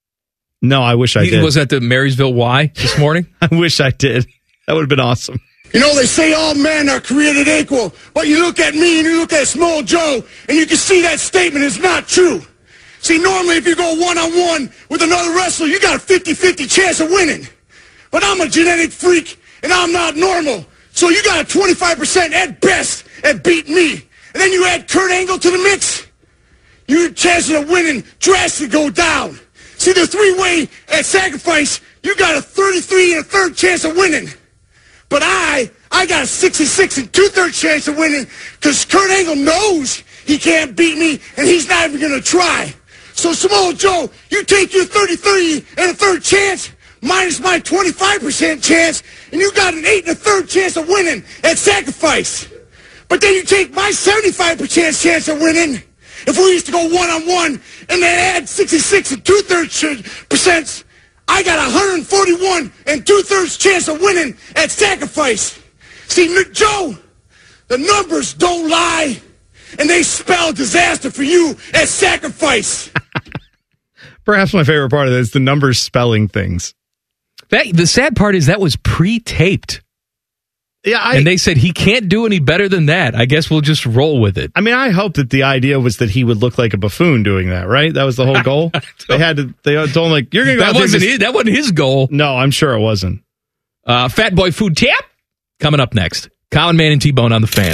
No, I wish I did. He was at the Marysville Y this morning? I wish I did. That would have been awesome. You know, they say all men are created equal, but you look at me and you look at Small Joe, and you can see that statement is not true. See, normally if you go one-on-one with another wrestler, you got a 50-50 chance of winning. But I'm a genetic freak, and I'm not normal. So you got a 25% at best at beating me. And then you add Kurt Angle to the mix, your chances of winning drastically go down. See, the three-way at Sacrifice, you got a 33 1/3 chance of winning. But I got a 66 2/3 chance of winning because Kurt Angle knows he can't beat me, and he's not even going to try. So, Samoa Joe, you take your 33 1/3 chance minus my 25% chance, and you got an 8 1/3 chance of winning at Sacrifice. But then you take my 75% chance of winning. If we used to go one-on-one and then add 66 2/3%, I got 141 2/3 chance of winning at Sacrifice. See, Joe, the numbers don't lie, and they spell disaster for you at Sacrifice. Perhaps my favorite part of this is the numbers spelling things. The sad part is that was pre-taped. Yeah, and they said he can't do any better than that. I guess we'll just roll with it. I mean, I hope that the idea was that he would look like a buffoon doing that, right? That was the whole goal. They told him, like, you're going to go that wasn't his goal. No, I'm sure it wasn't. Fat Boy Food Tap coming up next. Common Man and T-Bone on the Fan.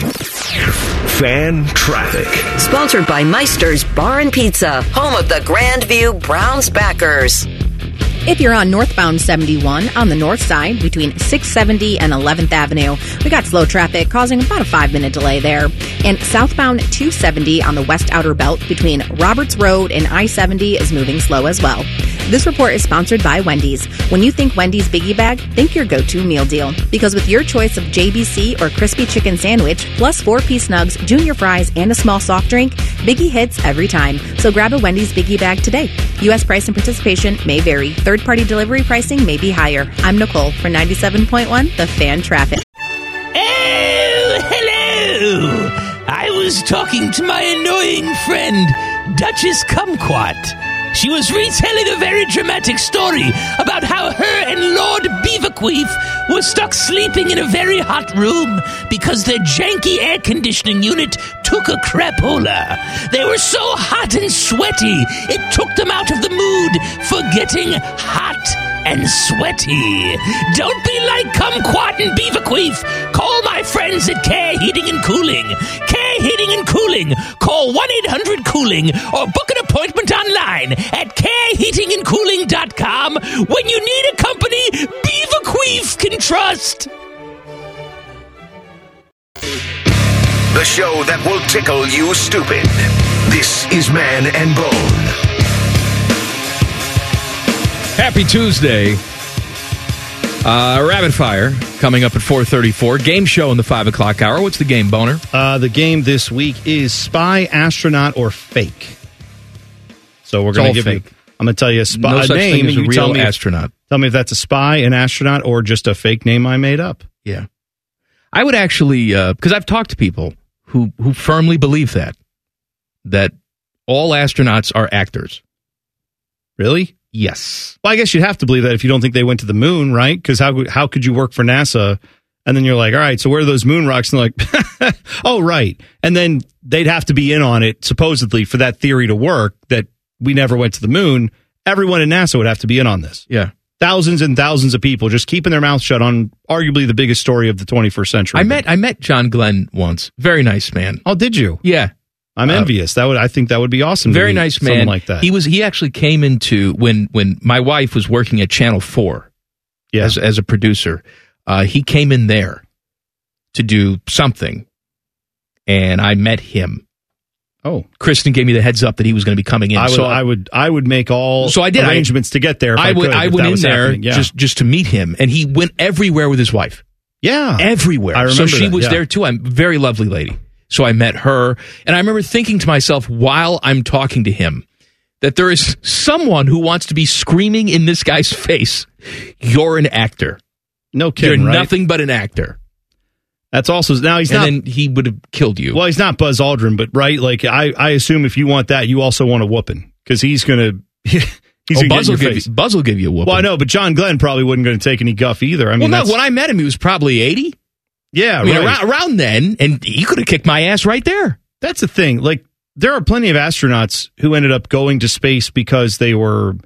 Fan Traffic. Sponsored by Meister's Bar and Pizza, home of the Grandview Browns backers. If you're on northbound 71 on the north side between 670 and 11th Avenue, we got slow traffic causing about a 5-minute delay there. And southbound 270 on the west outer belt between Roberts Road and I-70 is moving slow as well. This report is sponsored by Wendy's. When you think Wendy's Biggie Bag, think your go-to meal deal. Because with your choice of JBC or crispy chicken sandwich, plus 4-piece nugs, junior fries, and a small soft drink, Biggie hits every time. So grab a Wendy's Biggie Bag today. U.S. price and participation may vary. Third-party delivery pricing may be higher. I'm Nicole for 97.1 The Fan Traffic. Oh, hello! I was talking to my annoying friend, Duchess Kumquat. She was retelling a very dramatic story about how her and Lord Beaverqueef were stuck sleeping in a very hot room because their janky air conditioning unit took a crapola. They were so hot and sweaty, it took them out of the mood for getting hot and sweaty. Don't be like Kumquat and Beaverqueef. Call my friends at Care Heating and Cooling. Care Heating and Cooling. Call 1-800-COOLING or book an appointment online at careheatingandcooling.com when you need a company Beaverqueef can trust. The show that will tickle you stupid. This is Man and Bone. Happy Tuesday. Rapid Fire coming up at 4:34. Game show in the 5 o'clock hour. What's the game, Boner? The game this week is Spy, Astronaut, or Fake. So we're going to give fake. you. I'm going to tell you No such name, thing as and a you tell real me astronaut. Tell me if that's a spy, an astronaut, or just a fake name I made up. Yeah. I would actually, because I've talked to people who firmly believe that all astronauts are actors. Really? Yes. Well, I guess you'd have to believe that if you don't think they went to the moon, right? Because how could you work for NASA? And then you're like, all right, so where are those moon rocks? And they're like, oh, right. And then they'd have to be in on it, supposedly, for that theory to work, that we never went to the moon. Everyone in NASA would have to be in on this. Yeah. Thousands and thousands of people just keeping their mouths shut on arguably the biggest story of the 21st century. I met John Glenn once. Very nice man. Oh, did you? Yeah. I'm envious. I think that would be awesome. Very nice man. Someone like that. He actually came into when my wife was working at Channel 4 as a producer. He came in there to do something, and I met him. Oh, Kristen gave me the heads up that he was going to be coming in. I would make all arrangements to get there. If I went in there just to meet him, and he went everywhere with his wife. Yeah, everywhere. I remember so she was yeah. there too. I'm a very lovely lady. So I met her, and I remember thinking to myself while I'm talking to him that there is someone who wants to be screaming in this guy's face, "You're an actor. No kidding, You're right? nothing but an actor." That's also now he's not. And then he would have killed you. Well, he's not Buzz Aldrin, but right, like I assume if you want that, you also want a whooping because he's gonna. Buzz will give you a whooping. Well, I know, but John Glenn probably wasn't going to take any guff either. I mean, when I met him, he was probably 80. Yeah, I mean, right. around then, and he could have kicked my ass right there. That's the thing. Like, there are plenty of astronauts who ended up going to space because they were,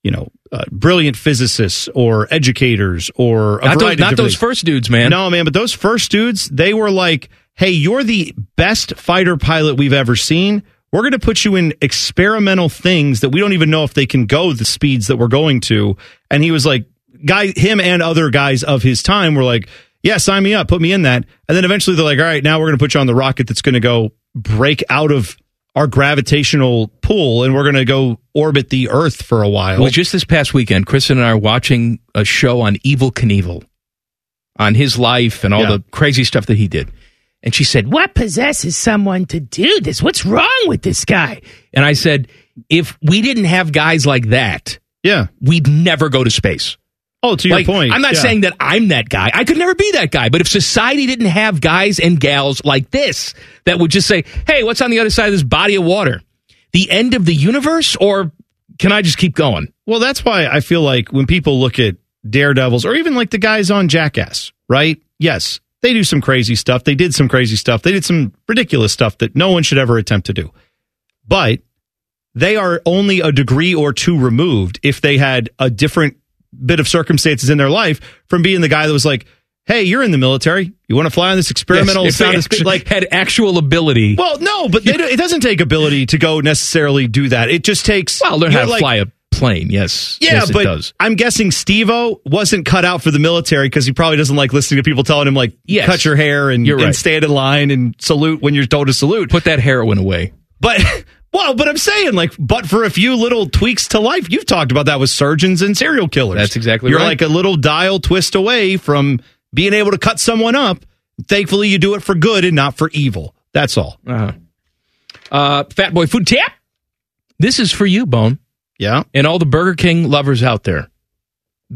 brilliant physicists or educators or not those first dudes, man. No, man, but those first dudes, they were like, hey, you're the best fighter pilot we've ever seen. We're going to put you in experimental things that we don't even know if they can go the speeds that we're going to. And he was like, him and other guys of his time were like, yeah, sign me up, put me in that. And then eventually they're like, all right, now we're going to put you on the rocket that's going to go break out of our gravitational pull and we're going to go orbit the Earth for a while. Well, just this past weekend, Kristen and I are watching a show on Evel Knievel, on his life and all the crazy stuff that he did. And she said, what possesses someone to do this? What's wrong with this guy? And I said, if we didn't have guys like that, we'd never go to space. Oh, to your point. I'm not saying that I'm that guy. I could never be that guy. But if society didn't have guys and gals like this that would just say, hey, what's on the other side of this body of water? The end of the universe? Or can I just keep going? Well, that's why I feel like when people look at daredevils or even like the guys on Jackass, right? Yes, they do some crazy stuff. They did some crazy stuff. They did some ridiculous stuff that no one should ever attempt to do. But they are only a degree or two removed if they had a different bit of circumstances in their life from being the guy that was like, hey, you're in the military. You want to fly on this experimental had actual ability. Well, no, but it doesn't take ability to go necessarily do that. It just takes learn how to fly a plane. Yes. Yeah, yes, but it does. I'm guessing Steve-O wasn't cut out for the military because he probably doesn't like listening to people telling him cut your hair and stand in line and salute when you're told to salute. Put that heroin away. But but I'm saying, but for a few little tweaks to life, you've talked about that with surgeons and serial killers. That's exactly You're right. like a little dial twist away from being able to cut someone up. Thankfully, you do it for good and not for evil. That's all. Fat Boy Food Tap. This is for you, Bone. Yeah. And all the Burger King lovers out there.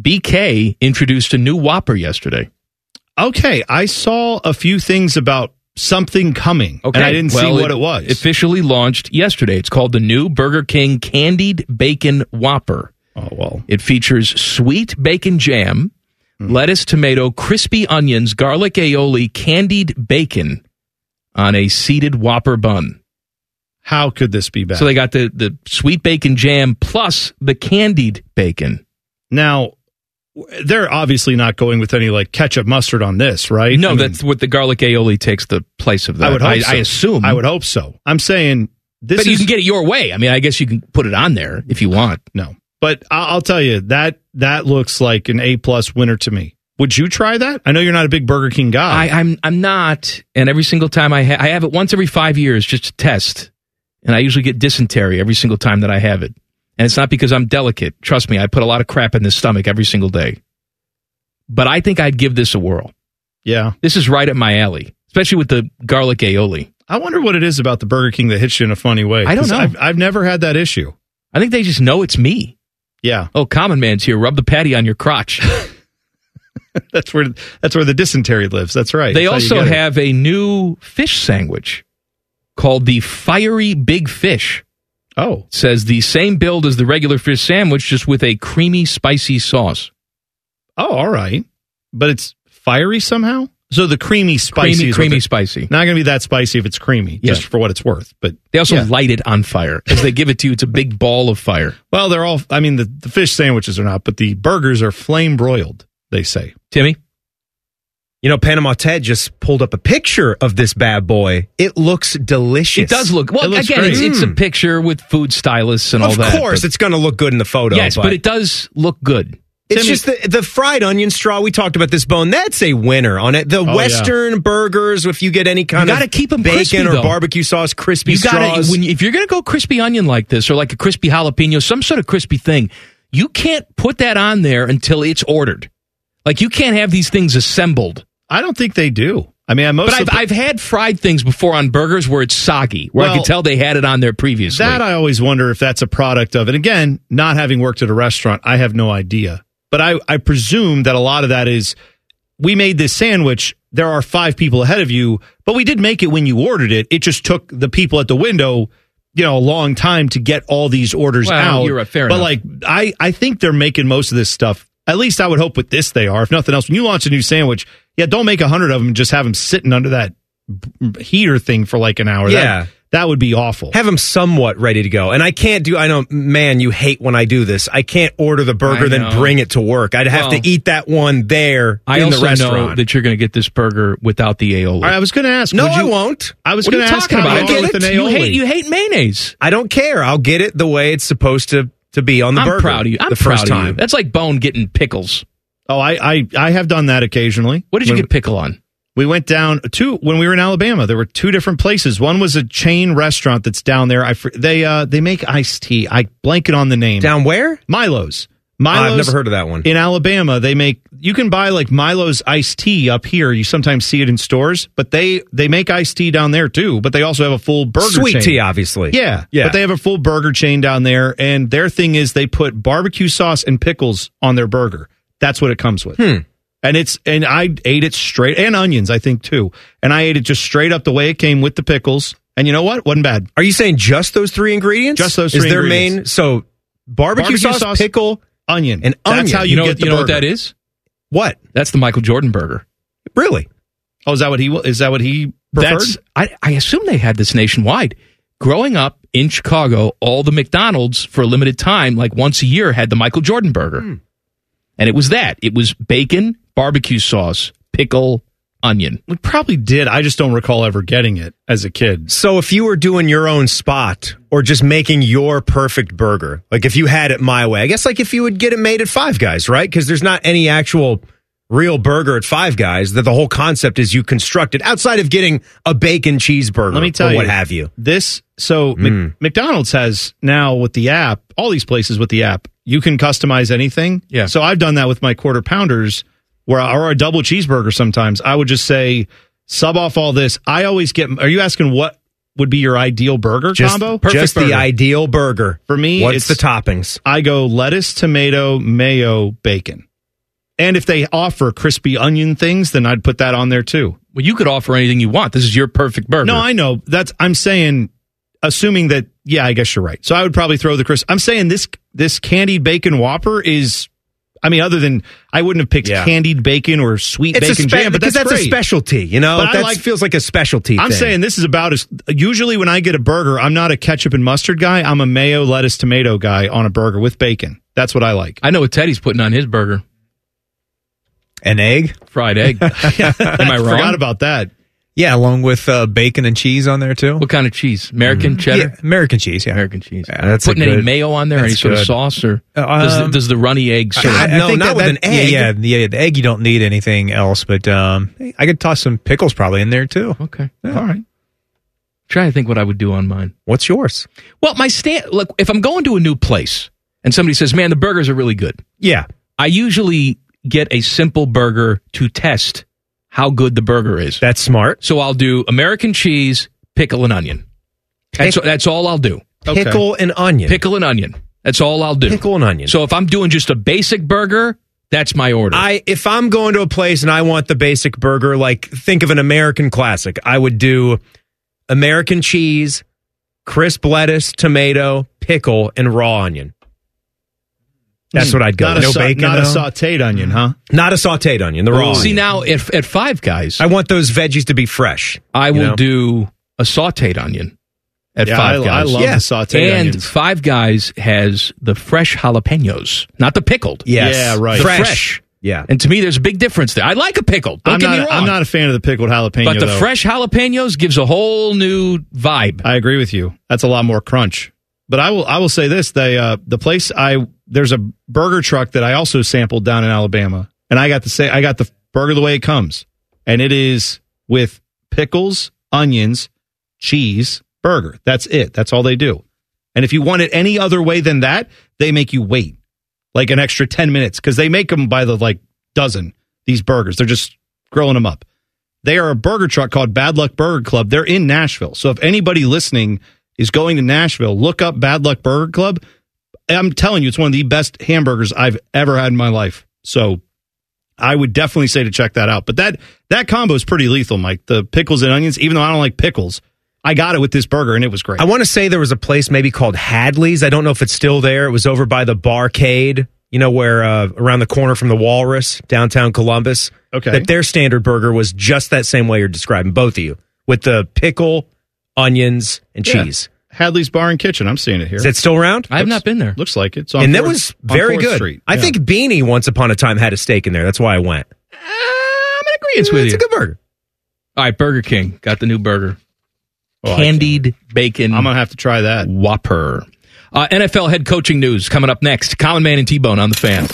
BK introduced a new Whopper yesterday. Okay, I saw a few things about something coming, and I didn't see what it was. Officially launched yesterday. It's called the new Burger King Candied Bacon Whopper. Oh, well. It features sweet bacon jam, lettuce, tomato, crispy onions, garlic aioli, candied bacon on a seeded Whopper bun. How could this be bad? So they got the sweet bacon jam plus the candied bacon. Now, they're obviously not going with any like ketchup mustard on this, right? No, that's what the garlic aioli takes the place of that. I would hope so. I assume. I would hope so. I'm saying this But you can get it your way. I mean, I guess you can put it on there if you want. No. But I'll tell you, that looks like an A+ winner to me. Would you try that? I know you're not a big Burger King guy. I'm not, and every single time I have it once every 5 years just to test, and I usually get dysentery every single time that I have it. And it's not because I'm delicate. Trust me, I put a lot of crap in this stomach every single day. But I think I'd give this a whirl. Yeah. This is right up my alley, especially with the garlic aioli. I wonder what it is about the Burger King that hits you in a funny way. I don't know. I've never had that issue. I think they just know it's me. Yeah. Oh, Common Man's here. Rub the patty on your crotch. That's where the dysentery lives. That's right. They That's also have a new fish sandwich called the Fiery Big Fish. Oh. It says the same build as the regular fish sandwich, just with a creamy, spicy sauce. Oh, all right. But it's fiery somehow? So the creamy, spicy. Creamy, spicy. Not going to be that spicy if it's creamy, just for what it's worth. But they also light it on fire. As they give it to you, it's a big ball of fire. Well, they're all, I mean, the fish sandwiches are not, but the burgers are flame broiled, they say. Timmy? You know, Panama Ted just pulled up a picture of this bad boy. It looks delicious. It does look, well, again, it's a picture with food stylists and all that. Of course, it's going to look good in the photo. Yes, but it does look good. It's just the fried onion straw. We talked about this, Bone. That's a winner on it. The Western burgers, if you get any kind of keep them bacon crispy, or though. barbecue sauce, crispy straws. If you're going to go crispy onion like this, or like a crispy jalapeno, some sort of crispy thing, you can't put that on there until it's ordered. Like, you can't have these things assembled. I don't think they do. I mean, I've had fried things before on burgers where it's soggy, where I could tell they had it on there previously. That I always wonder if that's a product of, and again, not having worked at a restaurant, I have no idea. But I presume that a lot of that is, we made this sandwich, there are 5 people ahead of you, but we did make it when you ordered it. It just took the people at the window, a long time to get all these orders out. You're fair but enough. like, I think they're making most of this stuff. At least I would hope with this they are. If nothing else, when you launch a new sandwich, don't make 100 of them and just have them sitting under that heater thing for like an hour. Yeah. That would be awful. Have them somewhat ready to go. And I know, man, you hate when I do this. I can't order the burger, then bring it to work. I'd have to eat that one there in the restaurant. Know that you're going to get this burger without the aioli. I was going to ask. No, I won't. I was going to ask about how you with an aioli. You hate mayonnaise. I don't care. I'll get it the way it's supposed to be on the burger. I'm proud of you. I'm proud of you. That's like Bone getting pickles. Oh, I have done that occasionally. What did you get pickle on? We went down when we were in Alabama. There were 2 different places. One was a chain restaurant that's down there. They make iced tea. I blanket on the name. Down where? Milo's. I've never heard of that one. In Alabama, you can buy like Milo's iced tea up here. You sometimes see it in stores, but they make iced tea down there too. But they also have a full burger Sweet chain. tea, obviously. Yeah. But they have a full burger chain down there, and their thing is they put barbecue sauce and pickles on their burger. That's what it comes with. And I ate it straight, and onions, I think, too. And I ate it just straight up the way it came with the pickles. And you know what? Wasn't bad. Are you saying just those 3 ingredients? Just those 3 Is their ingredients. main, barbecue sauce, pickle, onion. And onion. That's how you get the burger. You know what that is? What? That's the Michael Jordan burger. Really? Oh, is that what he preferred? I assume they had this nationwide. Growing up in Chicago, all the McDonald's for a limited time, like once a year, had the Michael Jordan burger. And it was that. It was bacon, barbecue sauce, pickle, onion. We probably did. I just don't recall ever getting it as a kid. So if you were doing your own spot or just making your perfect burger, like if you had it my way, I guess like if you would get it made at Five Guys, right? Because there's not any actual real burger at Five Guys. That the whole concept is you construct it outside of getting a bacon cheeseburger. Let me tell you, what have you. McDonald's has now with the app, all these places with the app, you can customize anything. Yeah. So I've done that with my quarter pounders or a double cheeseburger sometimes. I would just say, sub off all this. I always are you asking what would be your ideal burger combo? Just the ideal burger. For me, what's the toppings? I go lettuce, tomato, mayo, bacon. And if they offer crispy onion things, then I'd put that on there too. Well, you could offer anything you want. This is your perfect burger. No, I know. I'm saying, assuming that, yeah, I guess you're right. So I would probably throw the crisp. I'm saying this candied bacon Whopper is, I mean, other than, I wouldn't have picked candied bacon or sweet bacon jam, but that's a great. specialty, you know? That feels like a specialty I'm thing. saying this is about as, usually when I get a burger, I'm not a ketchup and mustard guy. I'm a mayo, lettuce, tomato guy on a burger with bacon. That's what I like. I know what Teddy's putting on his burger. An egg? Fried egg. Am I wrong? Forgot about that. Yeah, along with bacon and cheese on there, too. What kind of cheese? American cheddar? Yeah, American cheese, yeah. American cheese. Yeah, that's putting any mayo on there? Any sort of sauce? Or does the runny egg serve? No, not with an egg. Yeah, the egg, you don't need anything else, but I could toss some pickles probably in there, too. Okay. Yeah. All right. Trying to think what I would do on mine. What's yours? Well, look, if I'm going to a new place and somebody says, man, the burgers are really good. Yeah. I usually get a simple burger to test how good the burger is. That's smart. So I'll do American cheese, pickle, and onion. That's all I'll do. Pickle and onion. Pickle and onion. That's all I'll do. Pickle and onion. So if I'm doing just a basic burger, that's my order. If I'm going to a place and I want the basic burger, like think of an American classic, I would do American cheese, crisp lettuce, tomato, pickle, and raw onion. That's what I'd go with. No bacon, not a sautéed onion, huh? Not a sautéed onion, the raw onion. See, now at Five Guys, I want those veggies to be fresh. I will do a sautéed onion at Five Guys. I love the sautéed onions. And Five Guys has the fresh jalapenos, not the pickled. Yes. Yeah, right. The fresh. Yeah. And to me, there's a big difference there. I like a pickle. Don't get me wrong. I'm not a fan of the pickled jalapeno, but the fresh jalapenos gives a whole new vibe. I agree with you. That's a lot more crunch. But I will say this: the place there's a burger truck that I also sampled down in Alabama, and I got the burger the way it comes, and it is with pickles, onions, cheese, burger. That's it. That's all they do. And if you want it any other way than that, they make you wait like an extra 10 minutes because they make them by the dozen. These burgers, they're just grilling them up. They are a burger truck called Bad Luck Burger Club. They're in Nashville, so if anybody listening is going to Nashville, look up Bad Luck Burger Club. I'm telling you, it's one of the best hamburgers I've ever had in my life. So I would definitely say to check that out. But that combo is pretty lethal, Mike. The pickles and onions, even though I don't like pickles, I got it with this burger, and it was great. I want to say there was a place maybe called Hadley's. I don't know if it's still there. It was over by the Barcade, where around the corner from the Walrus, downtown Columbus. Okay. That their standard burger was just that same way you're describing, both of you, with the pickle, onions, and cheese. Hadley's Bar and Kitchen. I'm seeing it here. Is it still around? I have not been there. Looks like it. It's and that was very good. Street. I think Beanie once upon a time had a steak in there. That's why I went. I'm in agreement with you. It's a good burger. All right, Burger King got the new burger. Candied bacon. I'm going to have to try that. Whopper. NFL head coaching news coming up next. Common Man and T-Bone on the Fan.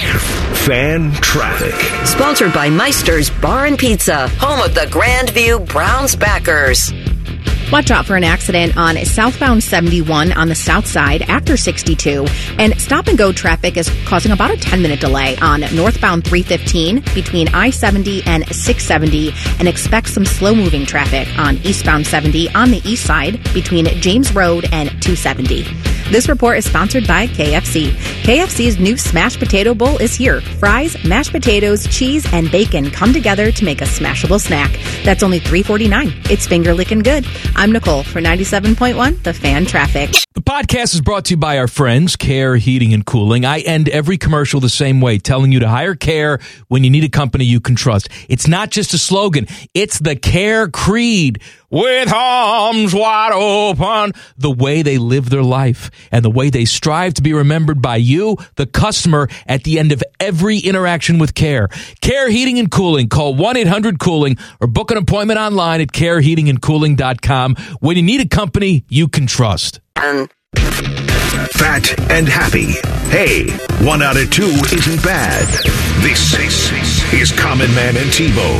Fan traffic. Sponsored by Meister's Bar and Pizza, home of the Grandview Browns backers. Watch out for an accident on southbound 71 on the south side after 62. And stop-and-go traffic is causing about a 10-minute delay on northbound 315 between I-70 and 670. And expect some slow-moving traffic on eastbound 70 on the east side between James Road and 270. This report is sponsored by KFC. KFC's new smashed potato bowl is here. Fries, mashed potatoes, cheese, and bacon come together to make a smashable snack. That's only $3.49. It's finger-licking good. I'm Nicole for 97.1 The Fan Traffic. The podcast is brought to you by our friends, Care Heating and Cooling. I end every commercial the same way, telling you to hire Care when you need a company you can trust. It's not just a slogan. It's the Care creed. With arms wide open, the way they live their life and the way they strive to be remembered by you, the customer, at the end of every interaction with Care. Care Heating and Cooling. Call 1-800-COOLING or book an appointment online at careheatingandcooling.com when you need a company you can trust. Fat and happy. Hey, 1 out of 2 isn't bad. This is Common Man and T-Bone.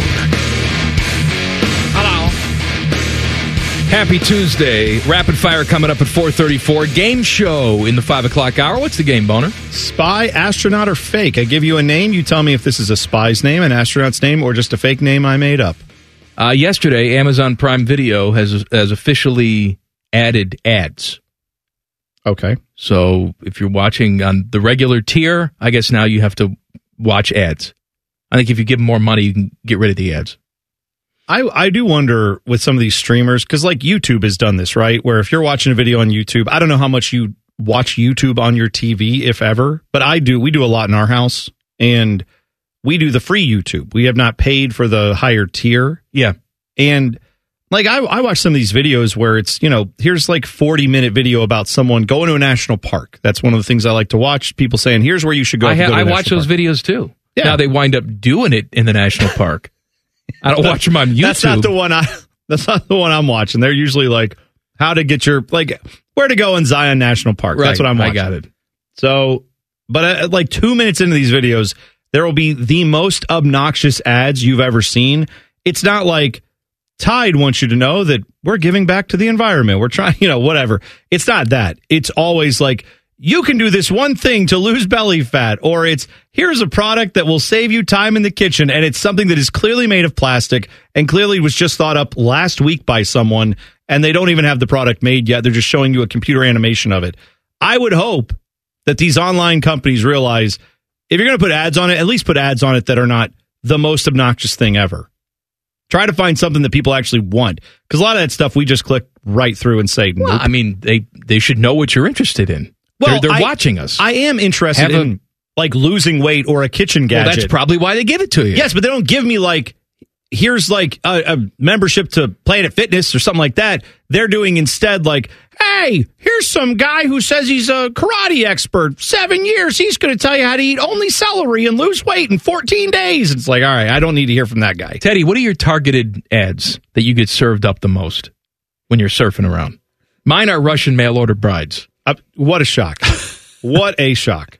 Hello. Happy Tuesday. Rapid Fire coming up at 4:34. Game show in the 5 o'clock hour. What's the game, Boner? Spy, astronaut, or fake. I give you a name. You tell me if this is a spy's name, an astronaut's name, or just a fake name I made up. Yesterday, Amazon Prime Video has officially added ads. Okay. So if you're watching on the regular tier, I guess now you have to watch ads. I think if you give them more money, you can get rid of the ads. I do wonder with some of these streamers, because like YouTube has done this, right? Where if you're watching a video on YouTube, I don't know how much you watch YouTube on your TV, if ever, but I do. We do a lot in our house, and we do the free YouTube. We have not paid for the higher tier. Yeah. And like I watch some of these videos where it's, here's like 40-minute video about someone going to a national park. That's one of the things I like to watch. People saying, here's where you should go. I watch those videos too. Yeah. Now they wind up doing it in the national park. I don't watch them on YouTube. That's not the one I'm watching. They're usually like how to get where to go in Zion National Park. Right. That's what I'm watching. I got it. So, but like 2 minutes into these videos, there will be the most obnoxious ads you've ever seen. It's not like Tide wants you to know that we're giving back to the environment. We're trying, whatever. It's not that. It's always like, you can do this one thing to lose belly fat, or it's here's a product that will save you time in the kitchen, and it's something that is clearly made of plastic and clearly was just thought up last week by someone, and they don't even have the product made yet. They're just showing you a computer animation of it. I would hope that these online companies realize if you're going to put ads on it, at least put ads on it that are not the most obnoxious thing ever. Try to find something that people actually want, because a lot of that stuff we just click right through and say, nope. Well, I mean, they should know what you're interested in. Well, they're watching us. I am interested in like losing weight or a kitchen gadget. Well, that's probably why they give it to you. Yes, but they don't give me like, here's like a membership to Planet Fitness or something like that. They're doing instead like, hey, here's some guy who says he's a karate expert. 7 years. He's going to tell you how to eat only celery and lose weight in 14 days. It's like, all right, I don't need to hear from that guy. Teddy, what are your targeted ads that you get served up the most when you're surfing around? Mine are Russian mail order brides. What a shock. What a shock.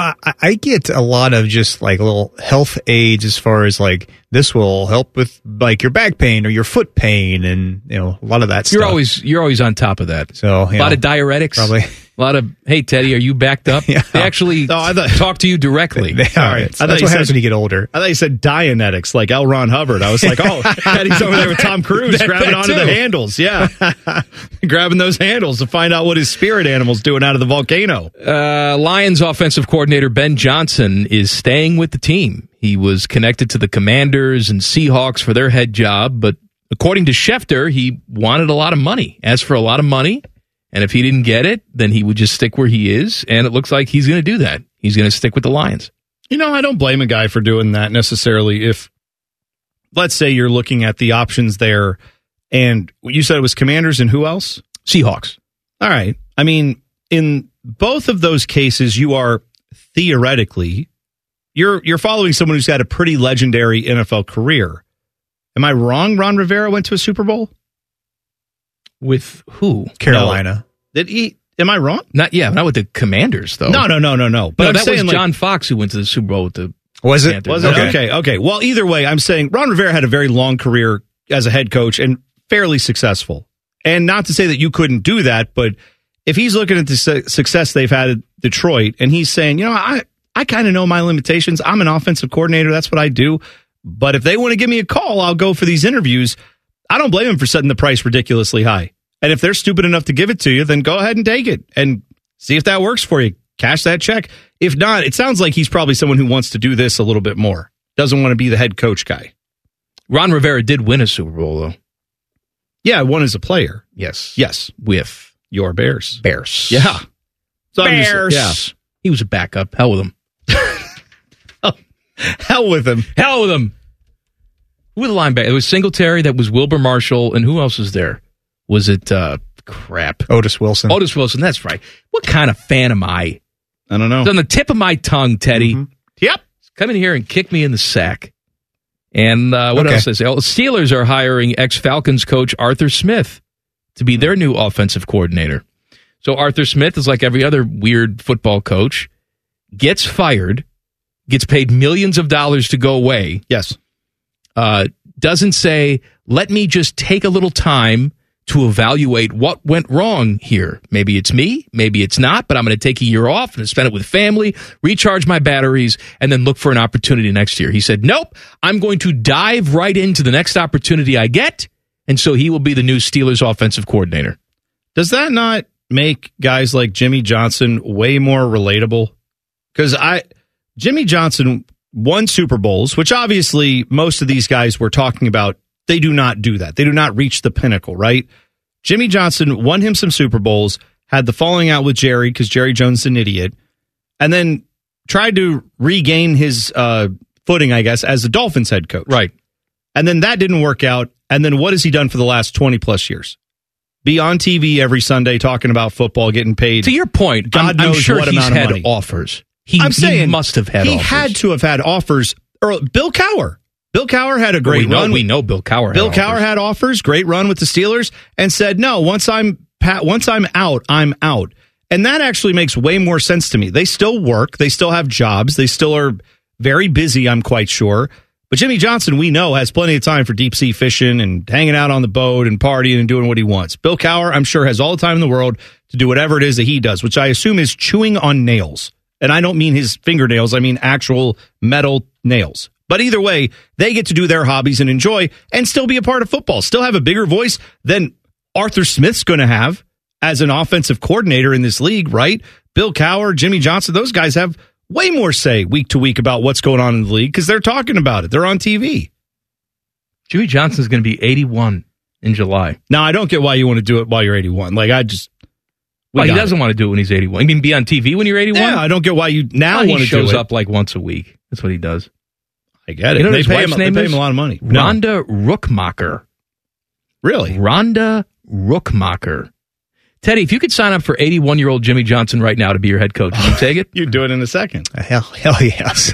I get a lot of just like little health aids as far as like this will help with like your back pain or your foot pain and a lot of that stuff. You're always on top of that. So a lot of diuretics. Probably. A lot of, hey, Teddy, are you backed up? Yeah. They actually talk to you directly. They are. That's what happens when you get older. I thought you said Dianetics, like L. Ron Hubbard. I was like, oh, Teddy's over there with Tom Cruise grabbing onto the handles. Yeah. Grabbing those handles to find out what his spirit animal's doing out of the volcano. Lions offensive coordinator Ben Johnson is staying with the team. He was connected to the Commanders and Seahawks for their head job, but according to Schefter, he wanted a lot of money. Asked for a lot of money. And if he didn't get it, then he would just stick where he is. And it looks like he's going to do that. He's going to stick with the Lions. I don't blame a guy for doing that necessarily. If, let's say, you're looking at the options there, and you said it was Commanders and who else? Seahawks. All right. I mean, in both of those cases, you are theoretically, you're following someone who's got a pretty legendary NFL career. Am I wrong? Ron Rivera went to a Super Bowl? With who? Carolina. No. Did he? Am I wrong? Not with the Commanders, though. No. But I'm that saying, was John Fox who went to the Super Bowl with the Was it? Panthers. Was it? Okay. Well, either way, I'm saying Ron Rivera had a very long career as a head coach and fairly successful. And not to say that you couldn't do that, but if he's looking at the success they've had at Detroit and he's saying, I kind of know my limitations. I'm an offensive coordinator. That's what I do. But if they want to give me a call, I'll go for these interviews. I don't blame him for setting the price ridiculously high. And if they're stupid enough to give it to you, then go ahead and take it and see if that works for you. Cash that check. If not, it sounds like he's probably someone who wants to do this a little bit more. Doesn't want to be the head coach guy. Ron Rivera did win a Super Bowl, though. Yeah, one as a player. Yes. With your Bears. Yeah. So Bears. He was a backup. Hell with him. Hell with him. Who were the linebacker? It was Singletary. That was Wilbur Marshall. And who else was there? Was it, Otis Wilson. Otis Wilson, that's right. What kind of fan am I? I don't know. It's on the tip of my tongue, Teddy. Mm-hmm. Yep. Come in here and kick me in the sack. And what else did I say? Oh, the Steelers are hiring ex-Falcons coach Arthur Smith to be their new offensive coordinator. So Arthur Smith is like every other weird football coach, gets fired, gets paid millions of dollars to go away. Yes. Doesn't say, let me just take a little time to evaluate what went wrong here. Maybe it's me, maybe it's not, but I'm going to take a year off and spend it with family, recharge my batteries, and then look for an opportunity next year. He said, nope, I'm going to dive right into the next opportunity I get, and so he will be the new Steelers offensive coordinator. Does that not make guys like Jimmy Johnson way more relatable? Because Jimmy Johnson won Super Bowls, which obviously most of these guys we're talking about they do not do that. They do not reach the pinnacle, right? Jimmy Johnson won him some Super Bowls, had the falling out with Jerry because Jerry Jones is an idiot, and then tried to regain his footing, I guess, as the Dolphins head coach. Right. And then that didn't work out. And then what has he done for the last 20 plus years? Be on TV every Sunday talking about football, getting paid. To your point, God I'm knows sure what he's amount of had money. offers. He must have had he offers. had to have had offers. Bill Cowher. Bill Cowher had a great run. We know Bill Cowher. Bill Cowher had offers, great run with the Steelers, and said, no, once I'm out, I'm out. And that actually makes way more sense to me. They still work. They still have jobs. They still are very busy, I'm quite sure. But Jimmy Johnson, we know, has plenty of time for deep sea fishing and hanging out on the boat and partying and doing what he wants. Bill Cowher, I'm sure, has all the time in the world to do whatever it is that he does, which I assume is chewing on nails. And I don't mean his fingernails. I mean actual metal nails. But either way, they get to do their hobbies and enjoy and still be a part of football, still have a bigger voice than Arthur Smith's going to have as an offensive coordinator in this league, right? Bill Cowher, Jimmy Johnson, those guys have way more say week to week about what's going on in the league because they're talking about it. They're on TV. Jimmy Johnson's going to be 81 in July. Now, I don't get why you want to do it while you're 81. Like, I just... Well, he doesn't want to do it when he's 81. You mean be on TV when you're 81? Yeah, I don't get why you now want to do it. He shows up like once a week. That's what he does. I get it. You know they pay him a lot of money. Rhonda Rookmacher. Really? Rhonda Rookmacher. Teddy, if you could sign up for 81-year-old Jimmy Johnson right now to be your head coach, would you take it? You'd do it in a second. Hell yes.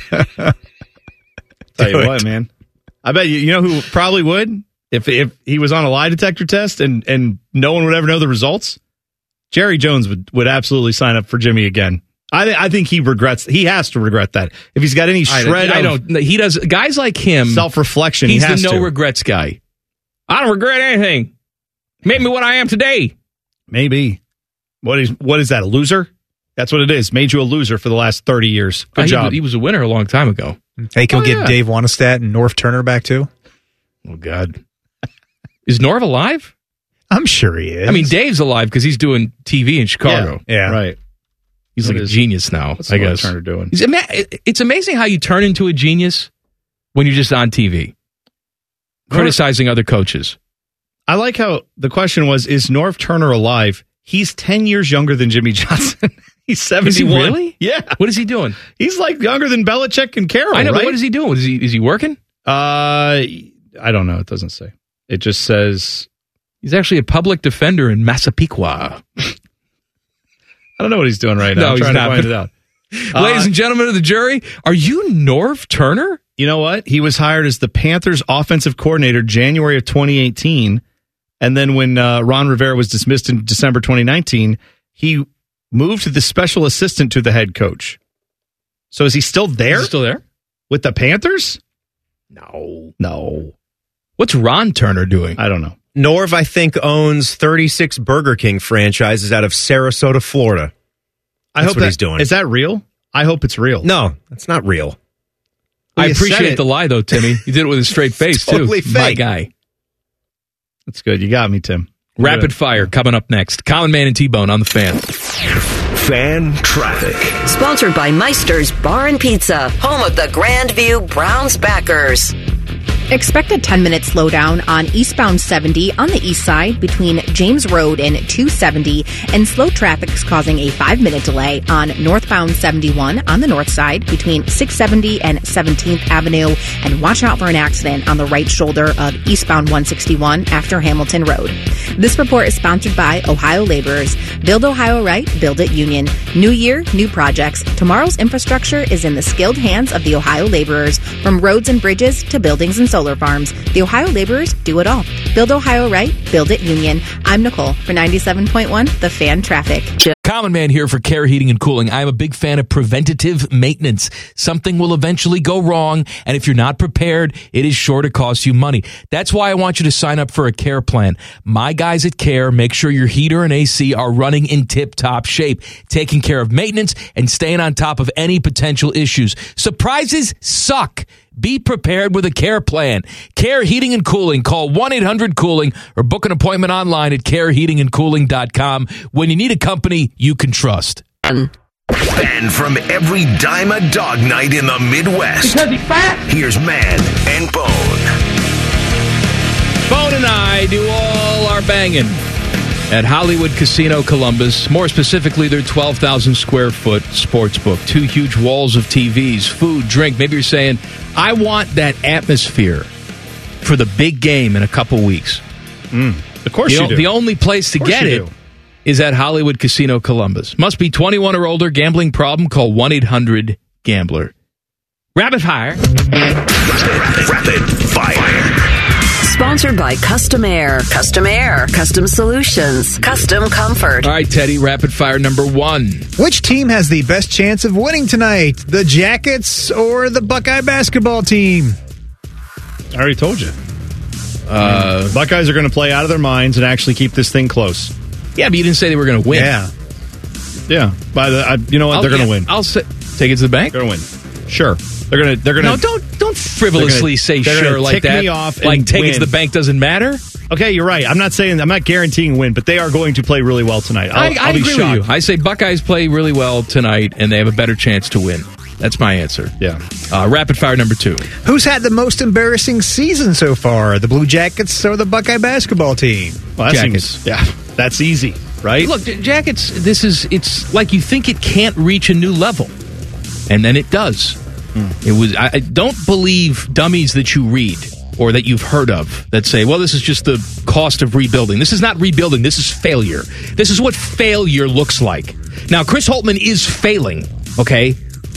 Tell you what, man. I bet you know who probably would? If he was on a lie detector test and no one would ever know the results? Jerry Jones would absolutely sign up for Jimmy again. I think he has to regret that. If he's got any shred he does. Guys like him, self-reflection, he's he has the no to. regrets guy. I don't regret anything. Made me what I am today. Maybe. What is that, a loser? That's what it is. Made you a loser for the last 30 years. Good job. He was a winner a long time ago. Hey, can we get Dave Wannestat and Norv Turner back too? Oh, God. Is Norv alive? I'm sure he is. I mean, Dave's alive because he's doing TV in Chicago. Yeah. Right. He's like a genius now, What's I guess. Turner doing? It's amazing how you turn into a genius when you're just on TV, criticizing other coaches. I like how the question was, is Norv Turner alive? He's 10 years younger than Jimmy Johnson. He's 71. Is he really? Yeah. What is he doing? He's like younger than Belichick and Carroll, I know, right? but what is he doing? Is he working? I don't know. It doesn't say. It just says... He's actually a public defender in Massapequa. I don't know what he's doing right now. No, I'm he's trying not. to find it out. Ladies and gentlemen of the jury, are you Norv Turner? You know what? He was hired as the Panthers offensive coordinator January of 2018. And then when Ron Rivera was dismissed in December 2019, he moved to the special assistant to the head coach. So is he still there? Is he still there? With the Panthers? No. What's Ron Turner doing? I don't know. Norv, I think, owns 36 Burger King franchises out of Sarasota, Florida. That's what he's doing. Is that real? I hope it's real. No, that's not real. I appreciate the lie, though, Timmy. You did it with a straight face, totally too. fake. My guy. That's good. You got me, Tim. Rapid fire coming up next. Colin Man and T-Bone on the Fan. Fan traffic. Sponsored by Meister's Bar and Pizza, home of the Grandview Browns backers. Expect a 10-minute slowdown on eastbound 70 on the east side between James Road and 270, and slow traffic is causing a 5-minute delay on northbound 71 on the north side between 670 and 17th Avenue, and watch out for an accident on the right shoulder of eastbound 161 after Hamilton Road. This report is sponsored by Ohio Laborers. Build Ohio right, build it Union. New year, new projects. Tomorrow's infrastructure is in the skilled hands of the Ohio Laborers, from roads and bridges to buildings and solar farms. The Ohio Laborers do it all. Build Ohio right, build it Union. I'm Nicole for 97.1 The Fan Traffic. Common Man here for Care Heating and Cooling. I'm a big fan of preventative maintenance. Something will eventually go wrong, and if you're not prepared, it is sure to cost you money. That's why I want you to sign up for a Care plan. My guys at Care make sure your heater and AC are running in tip-top shape, taking care of maintenance and staying on top of any potential issues. Surprises suck. Be prepared with a Care plan. Care Heating and Cooling. Call 1-800-COOLING or book an appointment online at careheatingandcooling.com when you need a company you can trust. And from every dime a dog night in the Midwest, Because he's fat. here's Man and Bone. Bone and I do all our banging at Hollywood Casino Columbus. More specifically, their 12,000 square foot sports book. 2 huge walls of TVs, food, drink. Maybe you're saying, I want that atmosphere for the big game in a couple weeks. Of course you do. The only place to get it is at Hollywood Casino Columbus. Must be 21 or older. Gambling problem? Call 1-800-GAMBLER. Rapid fire. Rapid fire. Sponsored by Custom Air. Custom Air. Custom Solutions. Custom Comfort. All right, Teddy, rapid fire number 1. Which team has the best chance of winning tonight? The Jackets or the Buckeye basketball team? I already told you. Buckeyes are going to play out of their minds and actually keep this thing close. Yeah, but you didn't say they were going to win. Yeah. You know what? They're going to win. I'll say, take it to the bank. They're going to win. Sure. They're going to. No, don't frivolously say sure like that. Me off like and take win. it to the bank doesn't matter. Okay, you're right. I'm not guaranteeing a win, but they are going to play really well tonight. I'll be agree shocked. with you. I say Buckeyes play really well tonight, and they have a better chance to win. That's my answer. Yeah. Rapid fire number 2. Who's had the most embarrassing season so far? The Blue Jackets or the Buckeye basketball team? Well, Jackets. That's easy, right? Look, Jackets, it's like you think it can't reach a new level, and then it does. It was. I don't believe dummies that you read or that you've heard of that say, well, this is just the cost of rebuilding. This is not rebuilding. This is failure. This is what failure looks like. Now, Chris Holtmann is failing, okay?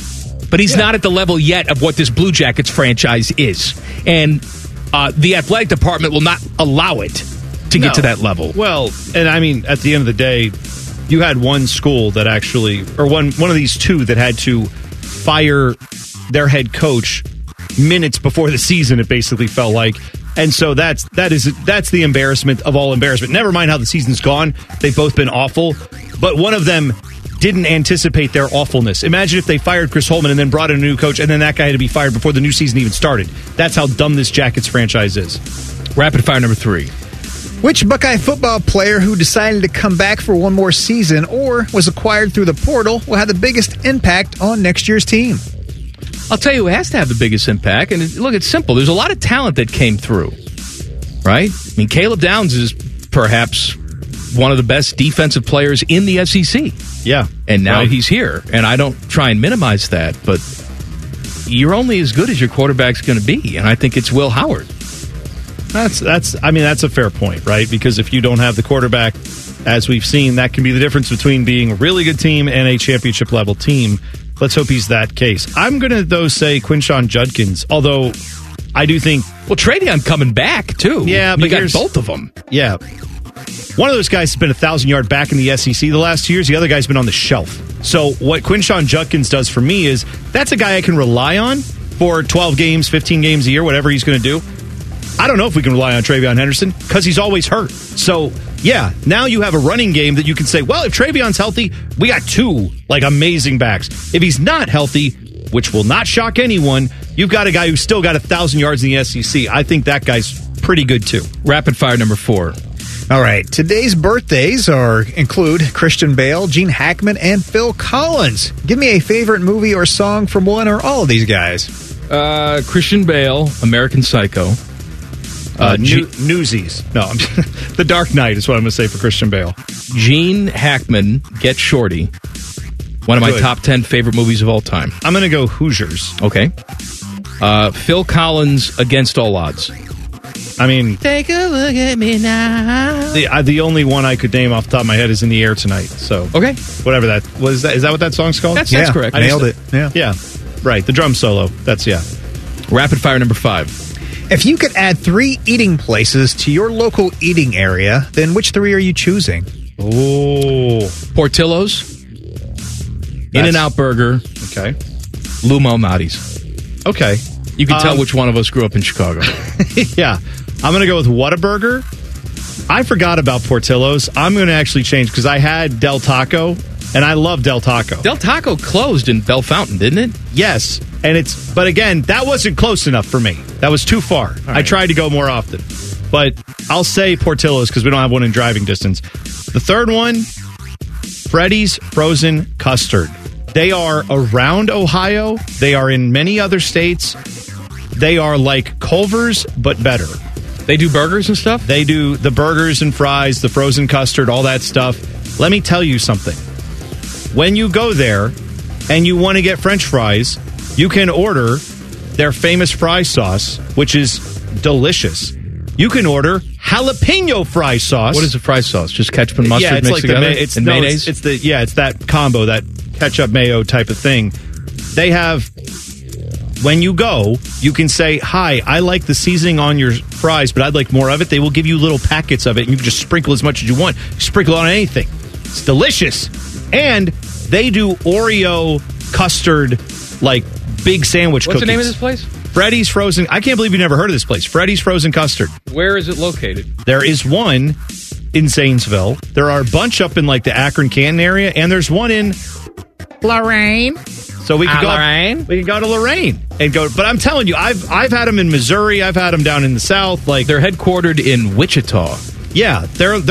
But he's not at the level yet of what this Blue Jackets franchise is. And the athletic department will not allow it to get to that level. Well, and I mean, at the end of the day, you had one school that actually, or one of these two that had to fire their head coach minutes before the season, it basically felt like. And so that's the embarrassment of all embarrassment. Never mind how the season's gone. They've both been awful. But one of them didn't anticipate their awfulness. Imagine if they fired Chris Holtmann and then brought in a new coach, and then that guy had to be fired before the new season even started. That's how dumb this Jackets franchise is. Rapid fire number 3. Which Buckeye football player who decided to come back for one more season or was acquired through the portal will have the biggest impact on next year's team? I'll tell you who has to have the biggest impact. And look, it's simple. There's a lot of talent that came through, right? I mean, Caleb Downs is perhaps one of the best defensive players in the SEC. Yeah. And now he's here. And I don't try and minimize that, but you're only as good as your quarterback's going to be. And I think it's Will Howard. That's a fair point, right? Because if you don't have the quarterback, as we've seen, that can be the difference between being a really good team and a championship level team. Let's hope he's that case. I'm going to, though, say Quinshon Judkins, although I do think... Well, Travion coming back, too. Yeah, but you got both of them. Yeah. One of those guys has been 1,000-yard back in the SEC the last 2 years. The other guy's been on the shelf. So what Quinshon Judkins does for me is that's a guy I can rely on for 12 games, 15 games a year, whatever he's going to do. I don't know if we can rely on Travion Henderson because he's always hurt. So, yeah, now you have a running game that you can say, well, if Travion's healthy, we got 2, amazing backs. If he's not healthy, which will not shock anyone, you've got a guy who's still got 1,000 yards in the SEC. I think that guy's pretty good, too. Rapid fire number 4. All right. Today's birthdays include Christian Bale, Gene Hackman, and Phil Collins. Give me a favorite movie or song from one or all of these guys. Christian Bale, American Psycho. Newsies. No, The Dark Knight is what I'm going to say for Christian Bale. Gene Hackman, Get Shorty. One of my top 10 favorite movies of all time. I'm going to go Hoosiers. Okay. Phil Collins, Against All Odds. I mean... Take a look at me now. The only one I could name off the top of my head is In the Air Tonight. So okay. Whatever that was. Is that what that song's called? That's correct. Nailed it. Yeah. Right. The drum solo. That's, yeah. Rapid fire number 5. If you could add 3 eating places to your local eating area, then which 3 are you choosing? Oh. Portillo's, In-N-Out Burger, okay, Lou Malnati's. Okay. You can tell which one of us grew up in Chicago. Yeah. I'm going to go with Whataburger. I forgot about Portillo's. I'm going to actually change because I had Del Taco, and I love Del Taco. Del Taco closed in Bell Fountain, didn't it? Yes. But again, that wasn't close enough for me. That was too far. Right. I tried to go more often. But I'll say Portillo's because we don't have one in driving distance. The third one, Freddy's Frozen Custard. They are around Ohio. They are in many other states. They are like Culver's, but better. They do burgers and stuff? They do the burgers and fries, the frozen custard, all that stuff. Let me tell you something. When you go there and you want to get French fries, you can order their famous fry sauce, which is delicious. You can order jalapeno fry sauce. What is a fry sauce? Just ketchup and mustard mixed together? It's mayonnaise? It's that combo, that ketchup mayo type of thing. They have, when you go, you can say, hi, I like the seasoning on your fries, but I'd like more of it. They will give you little packets of it, and you can just sprinkle as much as you want. Sprinkle on anything. It's delicious. And they do Oreo custard, like, big sandwich What's cookies. the name of this place? Freddy's Frozen. I can't believe you never heard of this place. Freddy's Frozen Custard. Where is it located? There is one in Zanesville. There are a bunch up in like the Akron Canton area, and there's one in Lorraine. So we can go. Lorraine? We can go to Lorraine and go. But I'm telling you, I've had them in Missouri. I've had them down in the South. Like they're headquartered in Wichita. Yeah,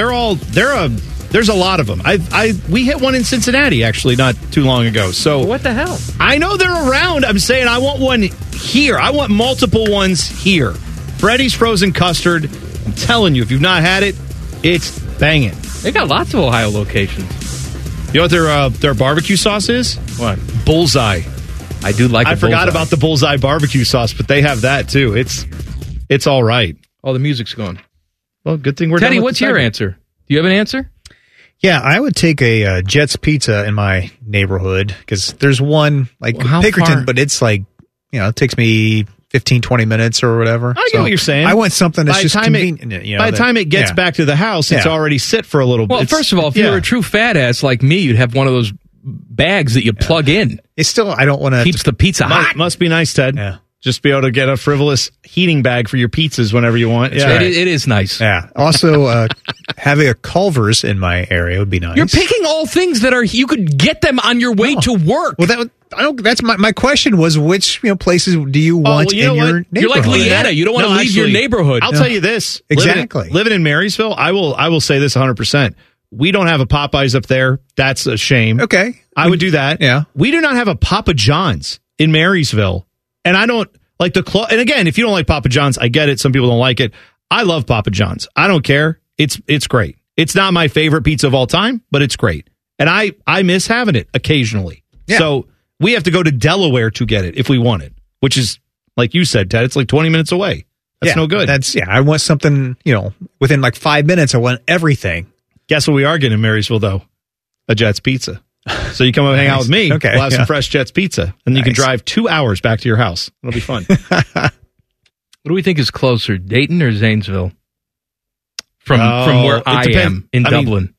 there's a lot of them. We hit one in Cincinnati actually not too long ago. So what the hell? I know they're around. I'm saying I want one here. I want multiple ones here. Freddy's Frozen Custard. I'm telling you, if you've not had it, it's banging. They got lots of Ohio locations. You know what their barbecue sauce is? What? Bullseye. I do like. I forgot about the Bullseye barbecue sauce, but they have that too. It's all right. Oh, the music's gone. Well, good thing we're Teddy, done with what's the your segment. answer? Do you have an answer? Yeah, I would take a Jet's Pizza in my neighborhood because there's one like How Pickerton, far? but it's like, it takes me 15, 20 minutes or whatever. I get what you're saying. I want something that's By just the time convenient. by the time it gets back to the house, it's already sit for a little bit. Well, first of all, if you were a true fat ass like me, you'd have one of those bags that you plug in. It's still, I don't want to. Keeps the pizza hot. Must be nice, Ted. Yeah. Just be able to get a frivolous heating bag for your pizzas whenever you want. Yeah, Yeah. it is nice. Yeah. Also, having a Culver's in my area would be nice. You're picking all things that are you could get them on your way to work. Well, that's my question was which places do you want in your neighborhood? You're like Leanna. You don't want to leave your neighborhood. I'll tell you this. Exactly. Living in Marysville, I will say this 100%. We don't have a Popeyes up there. That's a shame. Okay. I would do that. Yeah. We do not have a Papa John's in Marysville. And I don't like and again, if you don't like Papa John's, I get it. Some people don't like it. I love Papa John's. I don't care. It's great. It's not my favorite pizza of all time, but it's great. And I miss having it occasionally. Yeah. So we have to go to Delaware to get it if we want it, which is, like you said, Ted, it's like 20 minutes away. That's no good. I want something, within like 5 minutes, I want everything. Guess what we are getting in Marysville, though? A Jets Pizza. So you come and hang out with me. Okay, We'll have some fresh Jets Pizza. And you can drive 2 hours back to your house. It'll be fun. What do we think is closer, Dayton or Zanesville? From where I am in Dublin.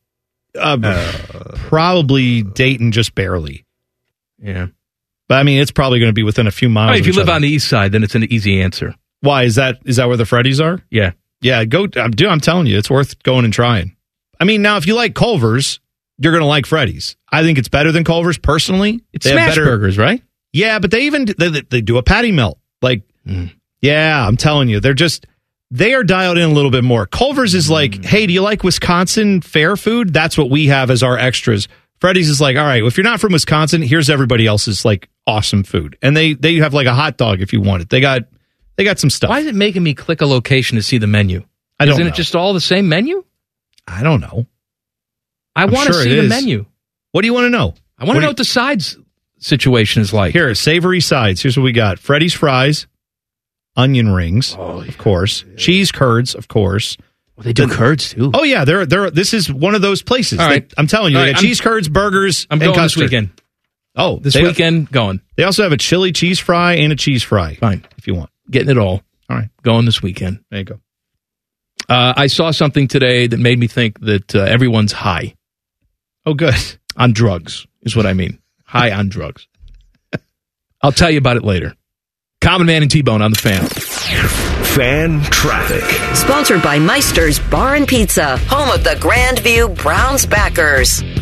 Probably Dayton, just barely. Yeah. But it's probably going to be within a few miles. If you live on the east side, then it's an easy answer. Why? Is that where the Freddy's are? Yeah. Yeah, go. I'm telling you, it's worth going and trying. Now, if you like Culver's, you're going to like Freddy's. I think it's better than Culver's personally. It's smash burgers, right? Yeah, but they do a patty melt. Yeah, I'm telling you, they are dialed in a little bit more. Culver's is like, hey, do you like Wisconsin fair food? That's what we have as our extras. Freddy's is like, all right, well, if you're not from Wisconsin, here's everybody else's like awesome food. And they have like a hot dog if you want it. They got some stuff. Why is it making me click a location to see the menu? Isn't it just all the same menu? I don't know. I want to see the menu. What do you want to know? I want to know what the sides situation is like. Here, savory sides. Here's what we got. Freddy's fries, onion rings, of course. Cheese curds, of course. Well, they do curds, too. Oh, yeah. This is one of those places. All right. I'm telling you, they got cheese curds, burgers, I'm and going custard. this weekend. Oh, this weekend, going. They also have a chili cheese fry and a cheese fry. Fine. If you want. Getting it all. All right. Going this weekend. There you go. I saw something today that made me think that everyone's high. Oh, good. On drugs is what I mean. High on drugs. I'll tell you about it later. Common Man and T-Bone on the Fan. Fan Traffic. Sponsored by Meister's Bar and Pizza, home of the Grandview Browns backers.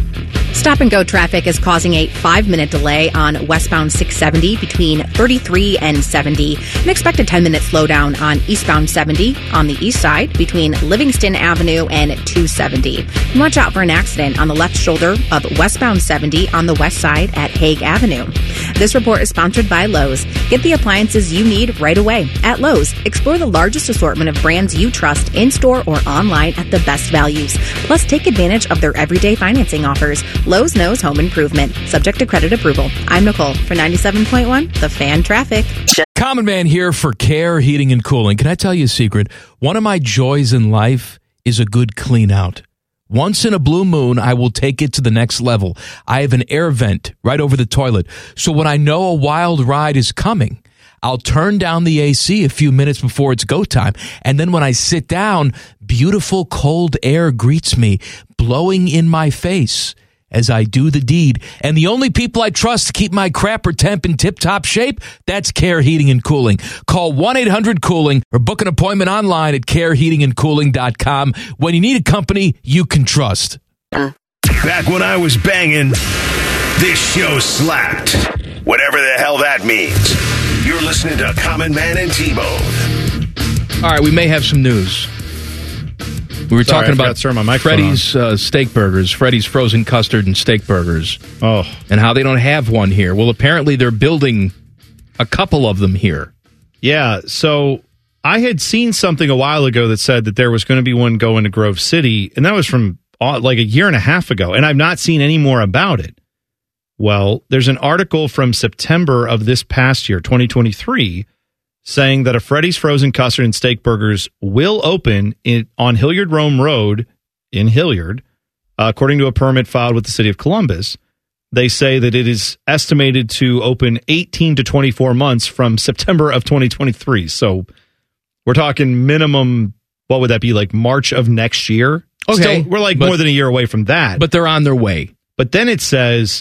Stop-and-go traffic is causing a 5-minute delay on westbound 670 between 33 and 70. An expected 10-minute slowdown on eastbound 70 on the east side between Livingston Avenue and 270. And watch out for an accident on the left shoulder of westbound 70 on the west side at Hague Avenue. This report is sponsored by Lowe's. Get the appliances you need right away. At Lowe's, explore the largest assortment of brands you trust in-store or online at the best values. Plus, take advantage of their everyday financing offers. Lowe's knows home improvement. Subject to credit approval. I'm Nicole for 97.1 The Fan Traffic. Common Man here for Care Heating and Cooling. Can I tell you a secret? One of my joys in life is a good clean out. Once in a blue moon, I will take it to the next level. I have an air vent right over the toilet. So when I know a wild ride is coming, I'll turn down the AC a few minutes before it's go time. And then when I sit down, beautiful cold air greets me, blowing in my face as I do the deed. And the only people I trust to keep my crapper temp in tip-top shape, that's Care Heating and Cooling. Call 1-800-COOLING or book an appointment online at careheatingandcooling.com when you need a company you can trust. Back when I was banging, this show slapped. Whatever the hell that means. You're listening to Common Man and T-Bone. All right, we may have some news. We were talking about Freddy's steak burgers, Freddy's frozen custard and steak burgers. Oh. And how they don't have one here. Well, apparently they're building a couple of them here. Yeah, so I had seen something a while ago that said that there was going to be one going to Grove City, and that was from like a year and a half ago, and I've not seen any more about it. Well, there's an article from September of this past year, 2023, saying that a Freddy's frozen custard and steak burgers will open on Hilliard Rome Road in Hilliard, according to a permit filed with the city of Columbus. They say that it is estimated to open 18 to 24 months from September of 2023. So we're talking minimum, what would that be, like March of next year? Okay. Still, we're like more than a year away from that. But they're on their way. But then it says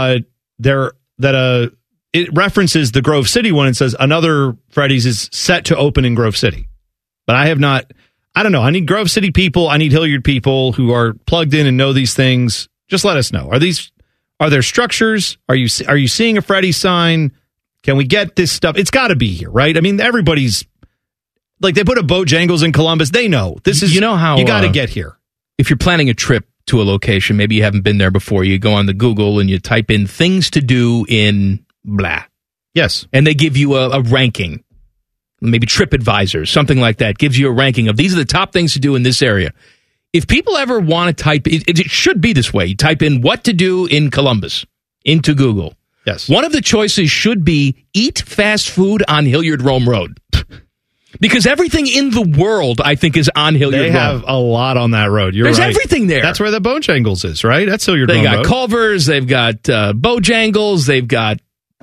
it references the Grove City one and says another Freddy's is set to open in Grove City. But I don't know. I need Grove City people. I need Hilliard people who are plugged in and know these things. Just let us know. Are there structures? Are you seeing a Freddy's sign? Can we get this stuff? It's got to be here, right? I mean, everybody's like, they put a Bojangles in Columbus. They know this is, you know how you got to get here. If you're planning a trip to a location, maybe you haven't been there before, you go on the Google and you type in things to do in blah. Yes. And they give you a ranking. Maybe TripAdvisor, something like that, gives you a ranking of these are the top things to do in this area. If people ever want to type, it should be this way. You type in what to do in Columbus into Google. Yes. One of the choices should be eat fast food on Hilliard Rome Road. Because everything in the world, I think, is on Hilliard Rome. They have a lot on that road. You're There's right. everything there. That's where the Bojangles is, right? That's Hilliard Rome Road. They got Culver's, they've got Bojangles, they've got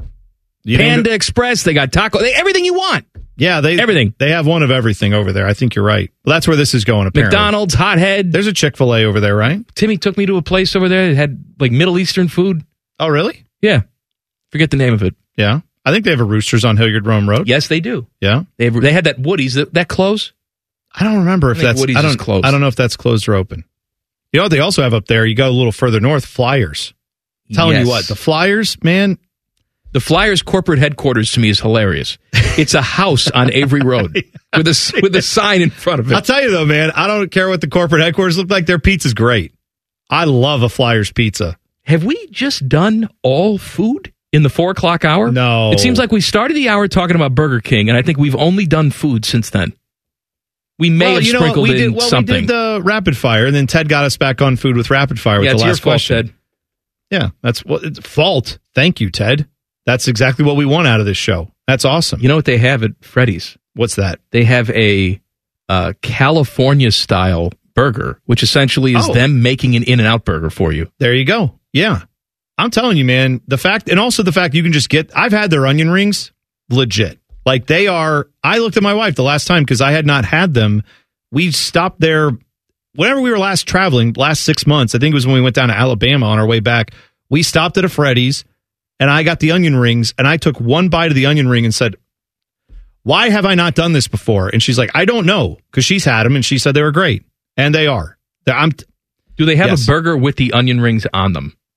Panda Express, they got Taco, everything you want. Yeah, everything. They have one of everything over there. I think you're right. Well, that's where this is going, apparently. McDonald's, Hothead. There's a Chick-fil-A over there, right? Timmy took me to a place over there that had like Middle Eastern food. Oh, really? Yeah. Forget the name of it. Yeah. I think they have a Roosters on Hilliard Rome Road. Yes, they do. Yeah. They had that Woody's. That close? I don't remember if that's Woody's is closed. I don't know if that's closed or open. You know what they also have up there? You go a little further north, Flyers. Telling you what, the Flyers, man. The Flyers corporate headquarters to me is hilarious. It's a house on Avery Road with a sign in front of it. I'll tell you though, man, I don't care what the corporate headquarters look like. Their pizza's great. I love a Flyers pizza. Have we just done all food in the 4 o'clock hour? No. It seems like we started the hour talking about Burger King, and I think we've only done food since then. We may have sprinkled in something. We did the rapid fire, and then Ted got us back on food with rapid fire with the last question. Ted. Yeah, that's it's fault. Thank you, Ted. That's exactly what we want out of this show. That's awesome. You know what they have at Freddy's? What's that? They have a California-style burger, which essentially is them making an In-N-Out burger for you. There you go. Yeah. I'm telling you, man, the fact you can just get, I've had their onion rings, legit. Like they are, I looked at my wife the last time because I had not had them. We stopped there, whenever we were last traveling, last 6 months, I think it was when we went down to Alabama on our way back, we stopped at a Freddy's and I got the onion rings and I took one bite of the onion ring and said, why have I not done this before? And she's like, I don't know, because she's had them and she said they were great. And they are. Do they have a burger with the onion rings on them?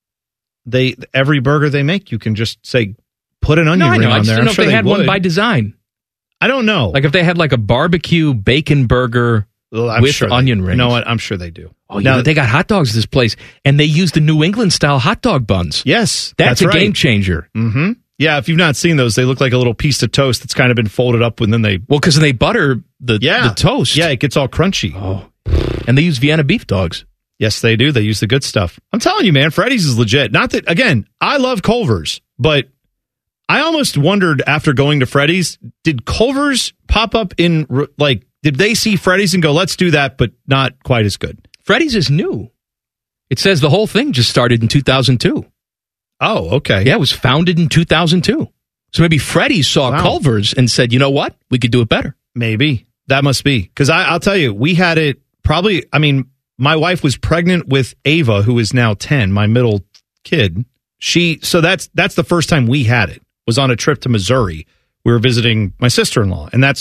every burger they make, you can just say, put an onion ring on there. I just don't know if they had one by design. I don't know. Like if they had like a barbecue bacon burger with onion rings. You know what? I'm sure they do. Oh, now they got hot dogs at this place, and they use the New England style hot dog buns. Yes, that's a right. game changer. Mm-hmm. Yeah, if you've not seen those, they look like a little piece of toast that's kind of been folded up, and then because they butter the toast. Yeah, it gets all crunchy. Oh, and they use Vienna beef dogs. Yes, they do. They use the good stuff. I'm telling you, man, Freddy's is legit. Not that, again, I love Culver's, but I almost wondered after going to Freddy's, did Culver's pop up in, like, did they see Freddy's and go, let's do that, but not quite as good? Freddy's is new. It says the whole thing just started in 2002. Oh, okay. Yeah, it was founded in 2002. So maybe Freddy's saw Culver's and said, you know what? We could do it better. Maybe. That must be. Because I'll tell you, we had it probably, my wife was pregnant with Ava, who is now 10, my middle kid. So that's the first time we had it, was on a trip to Missouri. We were visiting my sister-in-law, and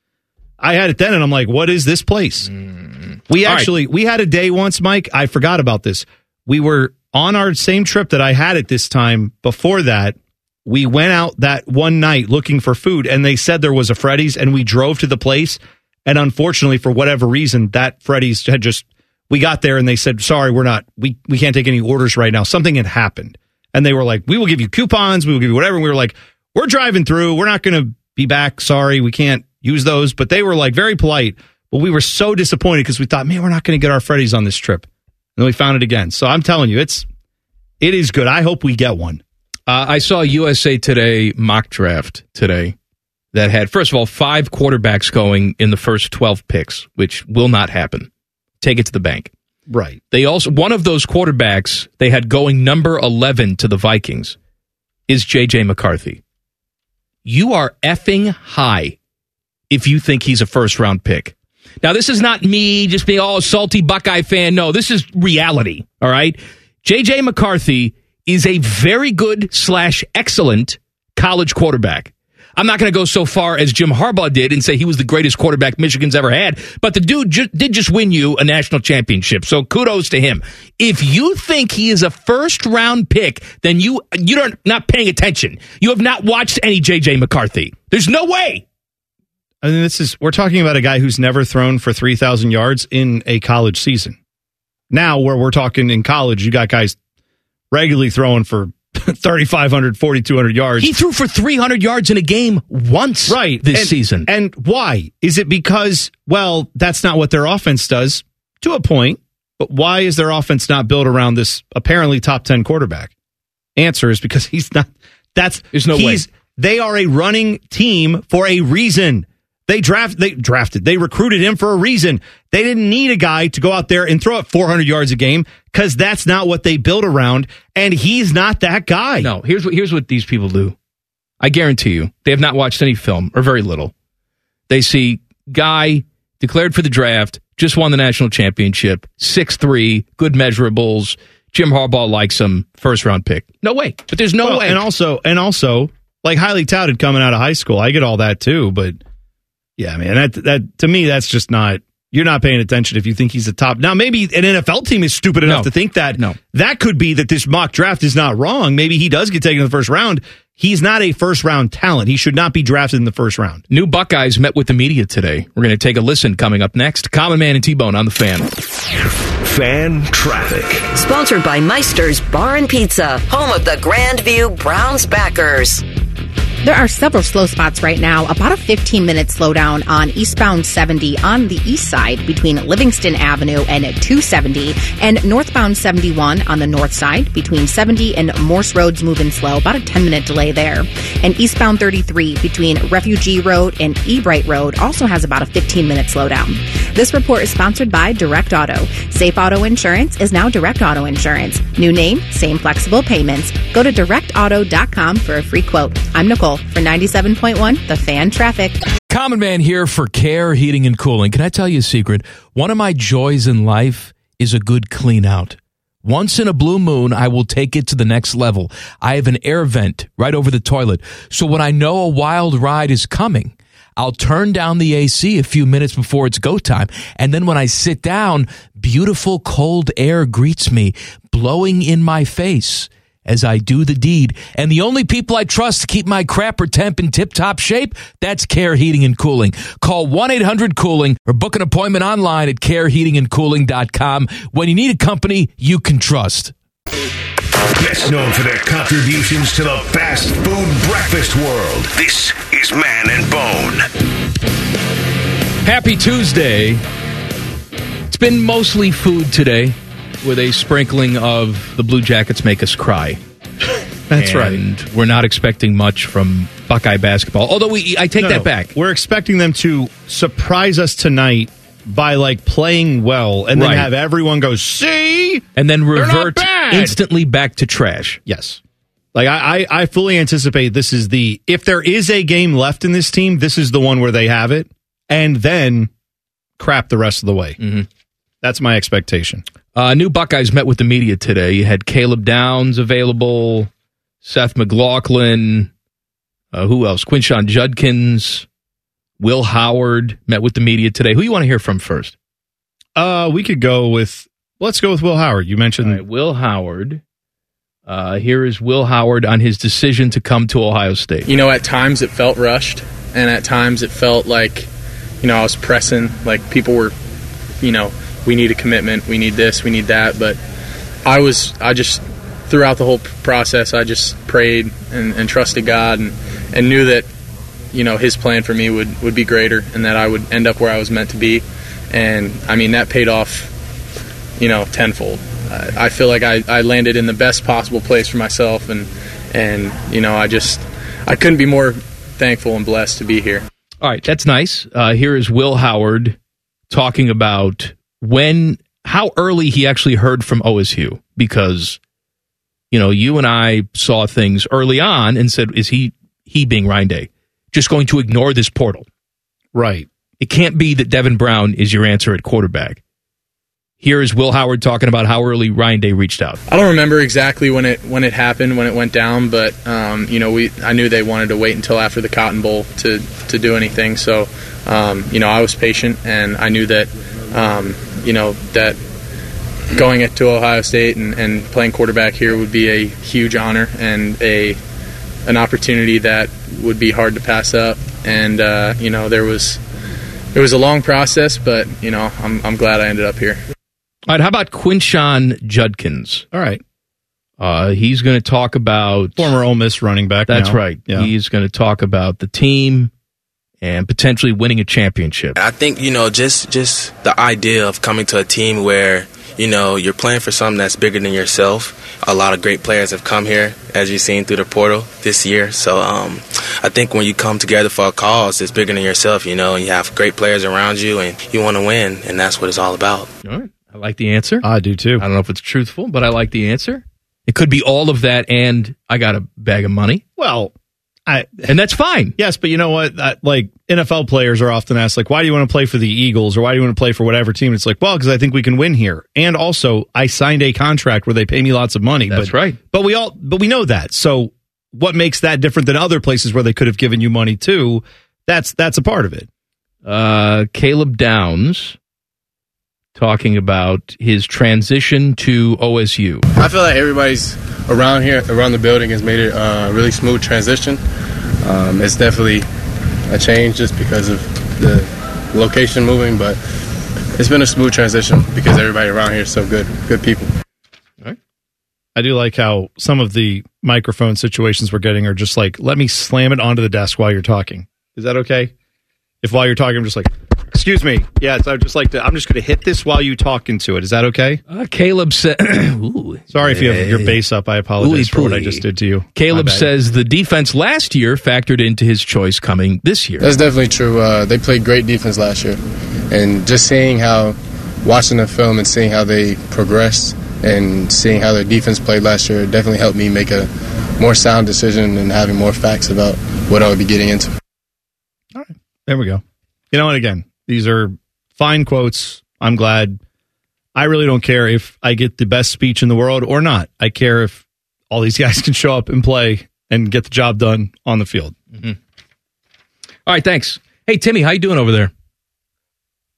I had it then, and I'm like, what is this place? We had a day once, Mike, I forgot about this. We were on our same trip that I had it this time. Before that, we went out that one night looking for food, and they said there was a Freddy's, and we drove to the place, and unfortunately, for whatever reason, that Freddy's had we got there and they said, sorry, we can't take any orders right now. Something had happened. And they were like, we will give you coupons. We will give you whatever. And we were like, we're driving through. We're not going to be back. Sorry, we can't use those. But they were like very polite. But we were so disappointed because we thought, man, we're not going to get our Freddy's on this trip. And then we found it again. So I'm telling you, it is good. I hope we get one. I saw USA Today mock draft today that had, first of all, 5 quarterbacks going in the first 12 picks, which will not happen. Take it to the bank. Right. They also, one of those quarterbacks they had going number 11 to the Vikings is J.J. McCarthy. You are effing high if you think he's a first-round pick. Now, this is not me just being a salty Buckeye fan. No, this is reality, all right? J.J. McCarthy is a very good / excellent college quarterback. I'm not going to go so far as Jim Harbaugh did and say he was the greatest quarterback Michigan's ever had, but the dude did just win you a national championship, so kudos to him. If you think he is a first-round pick, then you're not paying attention. You have not watched any J.J. McCarthy. There's no way. I mean, we're talking about a guy who's never thrown for 3,000 yards in a college season. Now, where we're talking in college, you got guys regularly throwing for 3,500, 4,200 yards. He threw for 300 yards in a game once this season. And why? Is it because, well, that's not what their offense does? To a point. But why is their offense not built around this apparently top 10 quarterback? Answer is because he's not. There's no way. They are a running team for a reason. They recruited him for a reason. They didn't need a guy to go out there and throw up 400 yards a game because that's not what they built around, and he's not that guy. No, here's what these people do. I guarantee you, they have not watched any film, or very little. They see guy declared for the draft, just won the national championship, 6'3", good measurables, Jim Harbaugh likes him, first-round pick. No way. But there's no way. And also, like highly touted coming out of high school, I get all that too, but yeah, man, that to me, that's just not, you're not paying attention if you think he's a top. Now, maybe an NFL team is stupid enough to think that. No. That could be that this mock draft is not wrong. Maybe he does get taken in the first round. He's not a first-round talent. He should not be drafted in the first round. New Buckeyes met with the media today. We're going to take a listen coming up next. Common Man and T-Bone on the Fan. Fan Traffic. Sponsored by Meister's Bar and Pizza, home of the Grandview Browns backers. There are several slow spots right now, about a 15-minute slowdown on eastbound 70 on the east side between Livingston Avenue and 270, and northbound 71 on the north side between 70 and Morse Road's moving slow, about a 10-minute delay there. And eastbound 33 between Refugee Road and Ebright Road also has about a 15-minute slowdown. This report is sponsored by Direct Auto. Safe Auto Insurance is now Direct Auto Insurance. New name, same flexible payments. Go to directauto.com for a free quote. I'm Nicole for 97.1 The Fan Traffic. Common Man here for Care Heating and Cooling. Can I tell you a secret? One of my joys in life is a good clean out. Once in a blue moon, I will take it to the next level. I have an air vent right over the toilet. So when I know a wild ride is coming, I'll turn down the AC a few minutes before it's go time. And then when I sit down, beautiful cold air greets me, blowing in my face. as I do the deed. And the only people I trust to keep my crapper temp in tip-top shape, that's Care Heating and Cooling. Call 1-800-COOLING or book an appointment online at careheatingandcooling.com when you need a company you can trust. Best known for their contributions to the fast food breakfast world. This is Man and Bone. Happy Tuesday. It's been mostly food today with a sprinkling of the Blue Jackets make us cry. That's right. And we're not expecting much from Buckeye basketball. Although I take that back. We're expecting them to surprise us tonight by playing well and then have everyone go, see? And then revert instantly back to trash. Yes. I fully anticipate this is if there is a game left in this team, this is the one where they have it and then crap the rest of the way. Mm-hmm. That's my expectation. New Buckeyes met with the media today. You had Caleb Downs available, Seth McLaughlin, who else? Quinshon Judkins, Will Howard met with the media today. Who you want to hear from first? We could go with, let's go with Will Howard. You mentioned Will Howard. Here is Will Howard on his decision to come to Ohio State. At times it felt rushed, and at times it felt like, I was pressing, like people were, we need a commitment, we need this, we need that. But I just, throughout the whole process, I just prayed and trusted God and knew that, his plan for me would be greater and that I would end up where I was meant to be. And, that paid off, tenfold. I feel like I landed in the best possible place for myself, and I couldn't be more thankful and blessed to be here. All right, that's nice. Here is Will Howard talking about how early he actually heard from OSU, because, you and I saw things early on and said, is he being Ryan Day, just going to ignore this portal? Right. It can't be that Devin Brown is your answer at quarterback. Here is Will Howard talking about how early Ryan Day reached out. I don't remember exactly when it happened, when it went down, but I knew they wanted to wait until after the Cotton Bowl to do anything. So I was patient, and I knew that that going to Ohio State and playing quarterback here would be a huge honor and an opportunity that would be hard to pass up. And there was a long process, but I'm glad I ended up here. All right, how about Quinshon Judkins? All right. He's going to talk about... Former Ole Miss running back. That's now. right. Yeah. He's going to talk about the team and potentially winning a championship. I think, just the idea of coming to a team where, you're playing for something that's bigger than yourself. A lot of great players have come here, as you've seen through the portal this year. So I think when you come together for a cause that's bigger than yourself, and you have great players around you and you want to win, and that's what it's all about. All right. I like the answer. I do too. I don't know if it's truthful, but I like the answer. It could be all of that, and I got a bag of money. Well, and that's fine. Yes, but you know what? NFL players are often asked, why do you want to play for the Eagles, or why do you want to play for whatever team? It's because I think we can win here, and also I signed a contract where they pay me lots of money. That's right. But we know that. So what makes that different than other places where they could have given you money too? That's a part of it. Caleb Downs talking about his transition to OSU. I feel like everybody's around the building has made it a really smooth transition. It's definitely a change just because of the location moving, but it's been a smooth transition because everybody around here is so good people. All right. I do like how some of the microphone situations we're getting are just let me slam it onto the desk while you're talking. Is that okay? If while you're talking, I'm just excuse me. Yeah, I'm just I'm just going to hit this while you talk into it. Is that okay? Caleb said... Sorry if you have your bass up. I apologize for what I just did to you. Caleb says the defense last year factored into his choice coming this year. That's definitely true. They played great defense last year. And just watching the film and seeing how they progressed and seeing how their defense played last year definitely helped me make a more sound decision and having more facts about what I would be getting into. All right. There we go. And again, these are fine quotes. I'm glad. I really don't care if I get the best speech in the world or not. I care if all these guys can show up and play and get the job done on the field. Mm-hmm. All right, thanks. Hey, Timmy, how you doing over there?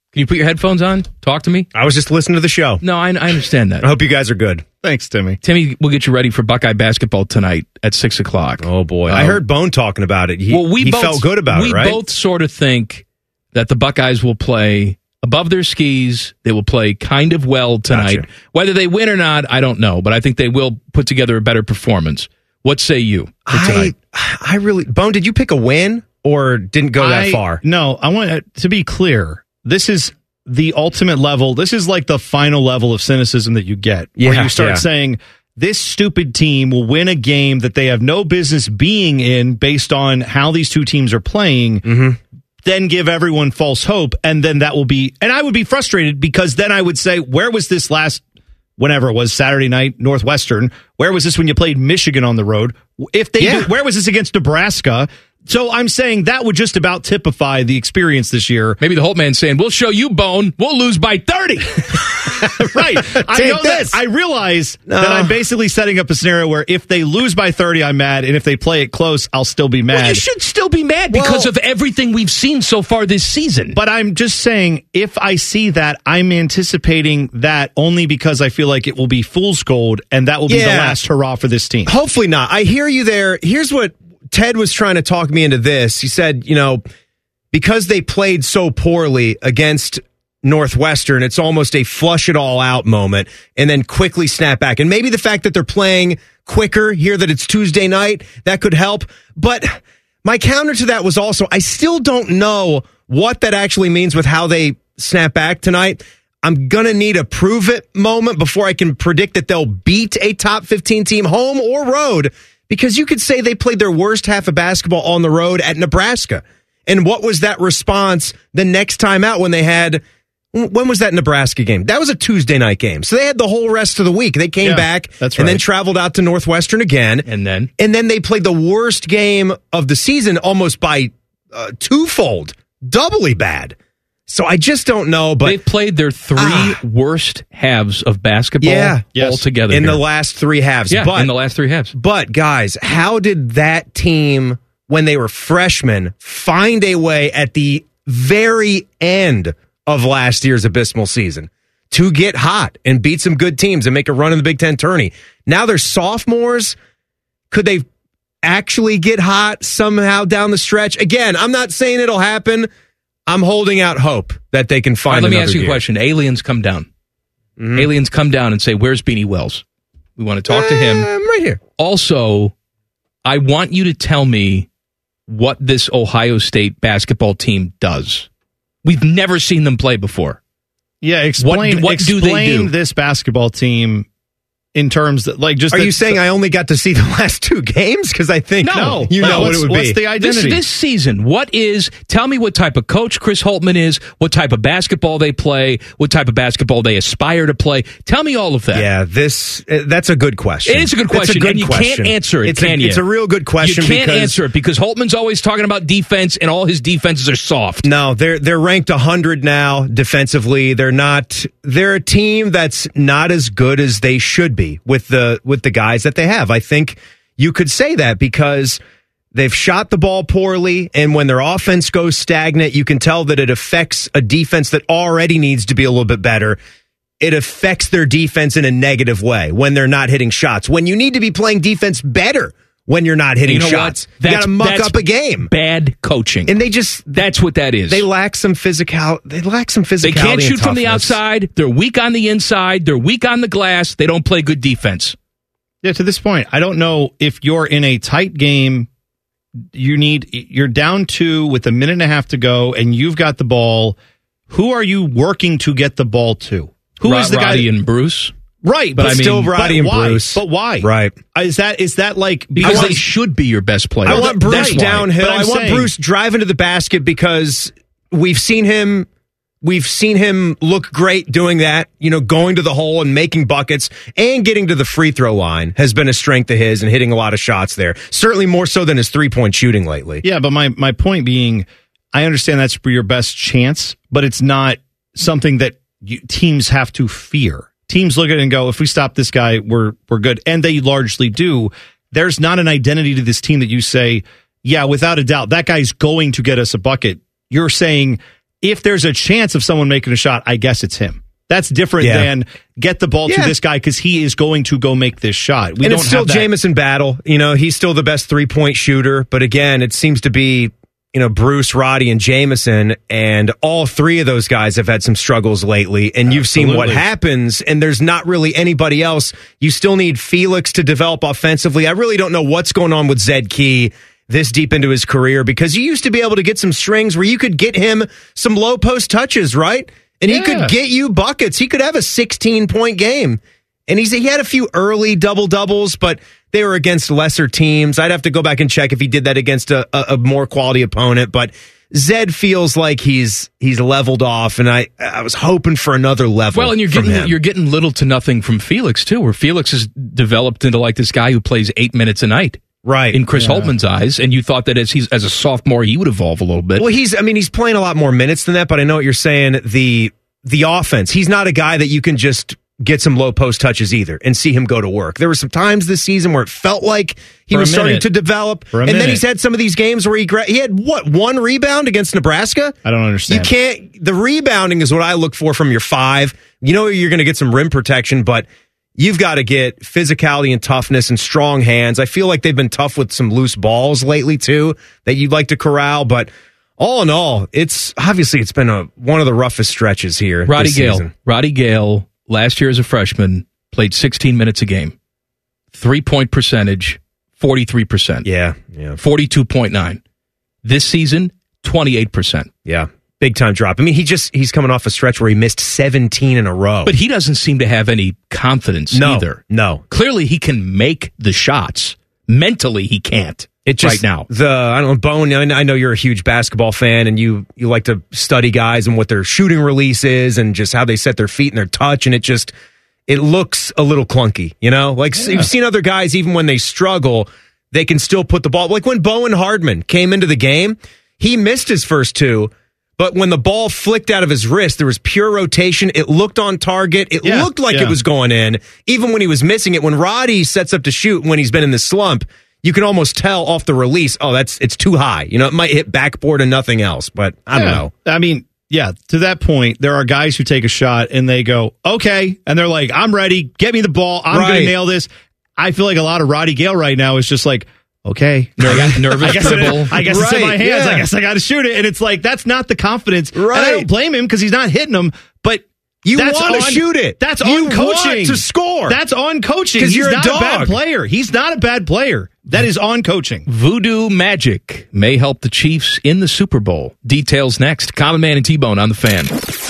Can you put your headphones on? Talk to me. I was just listening to the show. No, I understand that. I hope you guys are good. Thanks, Timmy. Timmy, we'll get you ready for Buckeye basketball tonight at 6 o'clock. Oh, boy. I heard Bone talking about it. He both felt good about it, right? We both sort of think that the Buckeyes will play above their skis. They will play kind of well tonight. Gotcha. Whether they win or not, I don't know, but I think they will put together a better performance. What say you for tonight? I really... Bone, did you pick a win or didn't go that far? No, I want to be clear. This is the ultimate level. This is like the final level of cynicism that you get. Where you start saying, this stupid team will win a game that they have no business being in based on how these two teams are playing, then give everyone false hope, and then that will be... And I would be frustrated because then I would say, where was this last... Whenever it was Saturday night, Northwestern. Where was this when you played Michigan on the road? Where was this against Nebraska? So I'm saying that would just about typify the experience this year. Maybe the Holtman's saying, we'll show you, Bone. We'll lose by 30. Right. I know this. I realize that I'm basically setting up a scenario where if they lose by 30, I'm mad. And if they play it close, I'll still be mad. Well, you should still be mad because of everything we've seen so far this season. But I'm just saying, if I see that, I'm anticipating that only because I feel like it will be fool's gold and that will be the last hurrah for this team. Hopefully not. I hear you there. Here's what Ted was trying to talk me into this. He said, because they played so poorly against Northwestern, it's almost a flush it all out moment and then quickly snap back. And maybe the fact that they're playing quicker here, that it's Tuesday night, that could help. But my counter to that was also, I still don't know what that actually means with how they snap back tonight. I'm going to need a prove it moment before I can predict that they'll beat a top 15 team home or road. Because you could say they played their worst half of basketball on the road at Nebraska. And what was that response the next time out when they had... When was that Nebraska game? That was a Tuesday night game. So they had the whole rest of the week. They came back and then traveled out to Northwestern again. And then they played the worst game of the season almost by twofold. Doubly bad. So I just don't know, but... They've played their three worst halves of basketball altogether. In the last three halves. Yeah, in the last three halves. But, guys, how did that team, when they were freshmen, find a way at the very end of last year's abysmal season to get hot and beat some good teams and make a run in the Big Ten tourney? Now they're sophomores. Could they actually get hot somehow down the stretch? Again, I'm not saying it'll happen. I'm holding out hope that they can find Let me another ask you a gear. question. Aliens come down. Aliens come down and say, where's Beanie Wells? We want to talk to him. Right here. Also, I want you to tell me what this Ohio State basketball team does. We've never seen them play before. Yeah, explain what do they do? This basketball team in terms that, like, just... Are you saying I only got to see the last two games? Because I think no, you know what it would be. What's the identity? This season, tell me what type of coach Chris Holtmann is, what type of basketball they play, what type of basketball they aspire to play. Tell me all of that. Yeah, that's a good question. It is a good question, and you can't answer it, can you? It's a real good question. You can't answer it because Holtmann's always talking about defense, and all his defenses are soft. No, they're ranked 100 now defensively. They're a team that's not as good as they should be with the guys that they have. I think you could say that because they've shot the ball poorly, and when their offense goes stagnant, you can tell that it affects a defense that already needs to be a little bit better. It affects their defense in a negative way when they're not hitting shots. When you need to be playing defense better when you're not hitting shots. You got to muck up a game. Bad coaching. And that's what that is. They lack some physicality. They can't shoot from the outside. They're weak on the inside. They're weak on the glass. They don't play good defense. Yeah, to this point, I don't know if you're in a tight game, you're down 2 with a minute and a half to go, and you've got the ball. Who are you working to get the ball to? Who is the guy? Roddy and Bruce. Right, but I mean, still Roddy and why? Bruce. But why? Right. Is that like because they should be your best player? I want Bruce downhill. I want Bruce driving to the basket because we've seen him look great doing that. Going to the hole and making buckets and getting to the free throw line has been a strength of his and hitting a lot of shots there. Certainly more so than his 3-point shooting lately. Yeah, but my point being, I understand that's your best chance, but it's not something that teams have to fear. Teams look at it and go, if we stop this guy, we're good. And they largely do. There's not an identity to this team that you say, yeah, without a doubt, that guy's going to get us a bucket. You're saying if there's a chance of someone making a shot, I guess it's him. That's different than get the ball to this guy because he is going to go make this shot. And it's still Jamison Battle. He's still the best three-point shooter. But again, it seems to be, Bruce, Roddy, and Jamison. And all three of those guys have had some struggles lately. And you've seen what happens. And there's not really anybody else. You still need Felix to develop offensively. I really don't know what's going on with Zed Key this deep into his career because you used to be able to get some strings where you could get him some low-post touches, right? And he could get you buckets. He could have a 16-point game. And he had a few early double-doubles, but they were against lesser teams. I'd have to go back and check if he did that against a more quality opponent. But Zed feels like he's leveled off, and I was hoping for another level. Well, and you're getting little to nothing from Felix, too, where Felix has developed into like this guy who plays 8 minutes a night. Right. In Chris Holtman's eyes, and you thought that as a sophomore he would evolve a little bit. Well, he's playing a lot more minutes than that, but I know what you're saying. The offense, he's not a guy that you can just get some low post touches either and see him go to work. There were some times this season where it felt like he was starting to develop, and then he's had some of these games where he had one rebound against Nebraska? I don't understand. The rebounding is what I look for from your five. You're going to get some rim protection, but you've got to get physicality and toughness and strong hands. I feel like they've been tough with some loose balls lately, too, that you'd like to corral. But all in all, it's been one of the roughest stretches here this season. Roddy Gale, last year as a freshman, played 16 minutes a game. 3-point percentage, 43%. Yeah. 42.9. This season, 28%. Yeah. Big time drop. I mean, he's coming off a stretch where he missed 17 in a row. But he doesn't seem to have any confidence either. No. Clearly, he can make the shots. Mentally, he can't. Right now. Bone, I know you're a huge basketball fan and you like to study guys and what their shooting release is and just how they set their feet and their touch, and it looks a little clunky, You've seen other guys, even when they struggle, they can still put the ball. Like when Bowen Hardman came into the game, he missed his first two. But when the ball flicked out of his wrist, there was pure rotation. It looked on target. It looked like it was going in, even when he was missing it. When Roddy sets up to shoot when he's been in the slump, you can almost tell off the release, it's too high. It might hit backboard and nothing else, but I don't know. I mean, to that point, there are guys who take a shot and they go, okay, and they're like, I'm ready. Get me the ball. I'm going to nail this. I feel like a lot of Roddy Gale right now is just like, okay, nervous. I guess it's in my hands. Yeah. I guess I got to shoot it. And it's like, that's not the confidence. Right. And I don't blame him because he's not hitting them, but you want to shoot it. That's on coaching. Want to score. That's on coaching. Because you're not a bad player. He's not a bad player. That is on coaching. Voodoo Magic may help the Chiefs in the Super Bowl. Details next. Common Man and T-Bone on the Fan.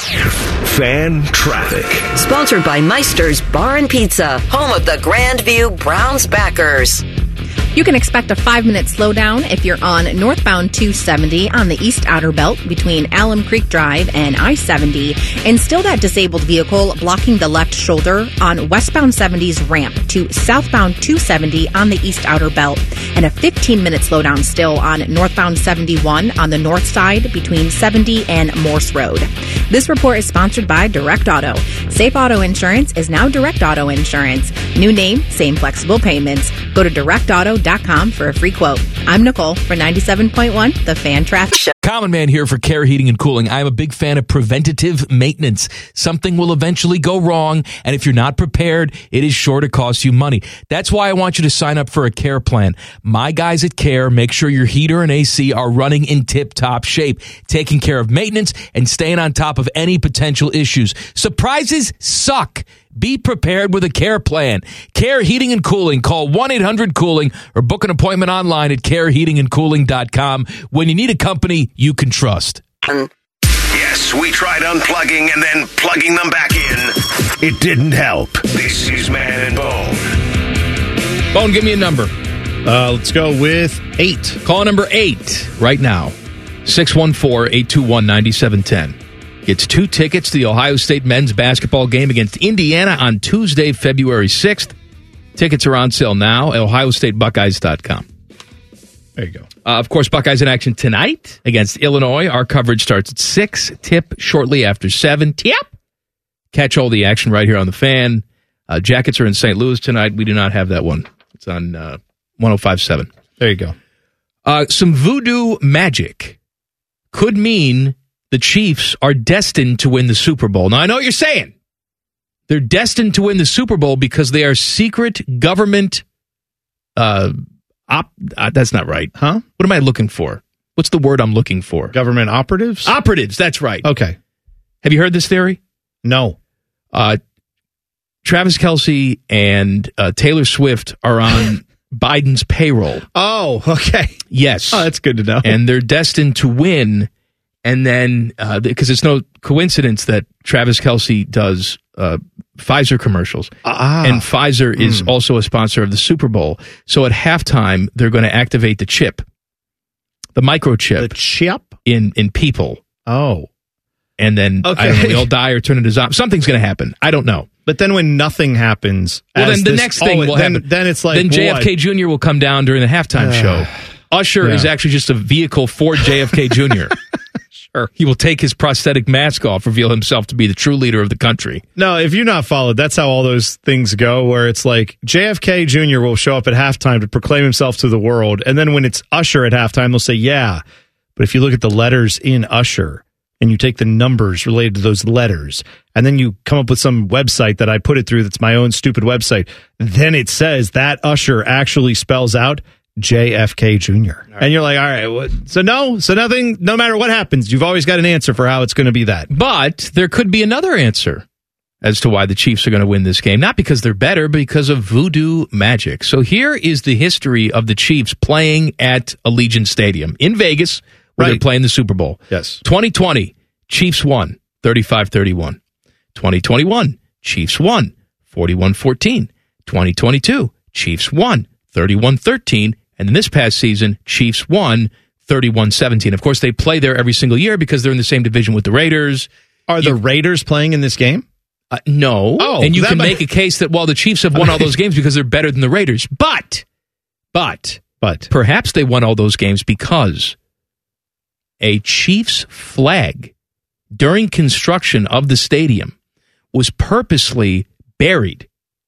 Fan Traffic. Sponsored by Meister's Bar and Pizza, home of the Grandview Browns backers. You can expect a 5-minute slowdown if you're on northbound 270 on the East Outer Belt between Alum Creek Drive and I-70, and still that disabled vehicle blocking the left shoulder on westbound 70's ramp to southbound 270 on the East Outer Belt, and a 15-minute slowdown still on northbound 71 on the north side between 70 and Morse Road. This report is sponsored by Direct Auto. Safe Auto Insurance is now Direct Auto Insurance. New name, same flexible payments. Go to directauto.com for a free quote. I'm Nicole for 97.1 The Fan Traffic. Common Man here for Care Heating and Cooling. I'm a big fan of preventative maintenance. Something will eventually go wrong, and if you're not prepared, it is sure to cost you money. That's why I want you to sign up for a Care plan. My guys at Care make sure your heater and AC are running in tip-top shape, taking care of maintenance and staying on top of any potential issues. Surprises suck. Be prepared with a Care plan. Care Heating and Cooling. Call 1-800-COOLING or book an appointment online at careheatingandcooling.com when you need a company you can trust. Yes, we tried unplugging and then plugging them back in. It didn't help. This is Man and Bone. Bone, give me a number. Let's go with 8. Call number 8 right now. 614-821-9710. Gets 2 tickets to the Ohio State men's basketball game against Indiana on Tuesday, February 6th. Tickets are on sale now at ohiostatebuckeyes.com. There you go. Of course, Buckeyes in action tonight against Illinois. Our coverage starts at 6. Tip shortly after 7. Tip. Catch all the action right here on the Fan. Jackets are in St. Louis tonight. We do not have that one. It's on 105.7. There you go. Some voodoo magic could mean the Chiefs are destined to win the Super Bowl. Now, I know what you're saying. They're destined to win the Super Bowl because they are secret government. That's not right. Huh? What am I looking for? What's the word I'm looking for? Government operatives? Operatives, that's right. Okay. Have you heard this theory? No. Travis Kelce and Taylor Swift are on Biden's payroll. Oh, okay. Yes. Oh, that's good to know. And they're destined to win. And then, because it's no coincidence that Travis Kelce does Pfizer commercials. And Pfizer is also a sponsor of the Super Bowl. So at halftime, they're going to activate the chip, the microchip. The chip? In people. Oh. And then, I don't know, we all die or turn into zombies. Something's going to happen. I don't know. But then when nothing happens... Well, then the next thing will happen. Then it's like, then JFK Jr. will come down during the halftime show. Usher is actually just a vehicle for JFK Jr. Sure. He will take his prosthetic mask off, reveal himself to be the true leader of the country. No, if you're not followed, that's how all those things go, where it's like JFK Jr. will show up at halftime to proclaim himself to the world, and then when it's Usher at halftime, they'll say, yeah, but if you look at the letters in Usher, and you take the numbers related to those letters, and then you come up with some website that I put it through that's my own stupid website, then it says that Usher actually spells out JFK Jr. Right. And you're like, all right, so nothing, no matter what happens, you've always got an answer for how it's going to be that. But there could be another answer as to why the Chiefs are going to win this game. Not because they're better, but because of voodoo magic. So here is the history of the Chiefs playing at Allegiant Stadium in Vegas, where they're playing the Super Bowl. Yes. 2020, Chiefs won 35-31. 2021, Chiefs won 41-14. 2022, Chiefs won 31-13. And in this past season, Chiefs won 31-17. Of course, they play there every single year because they're in the same division with the Raiders. Are the Raiders playing in this game? No. Oh, and you can make a case that, well, the Chiefs have won all those games because they're better than the Raiders. But perhaps they won all those games because a Chiefs flag during construction of the stadium was purposely buried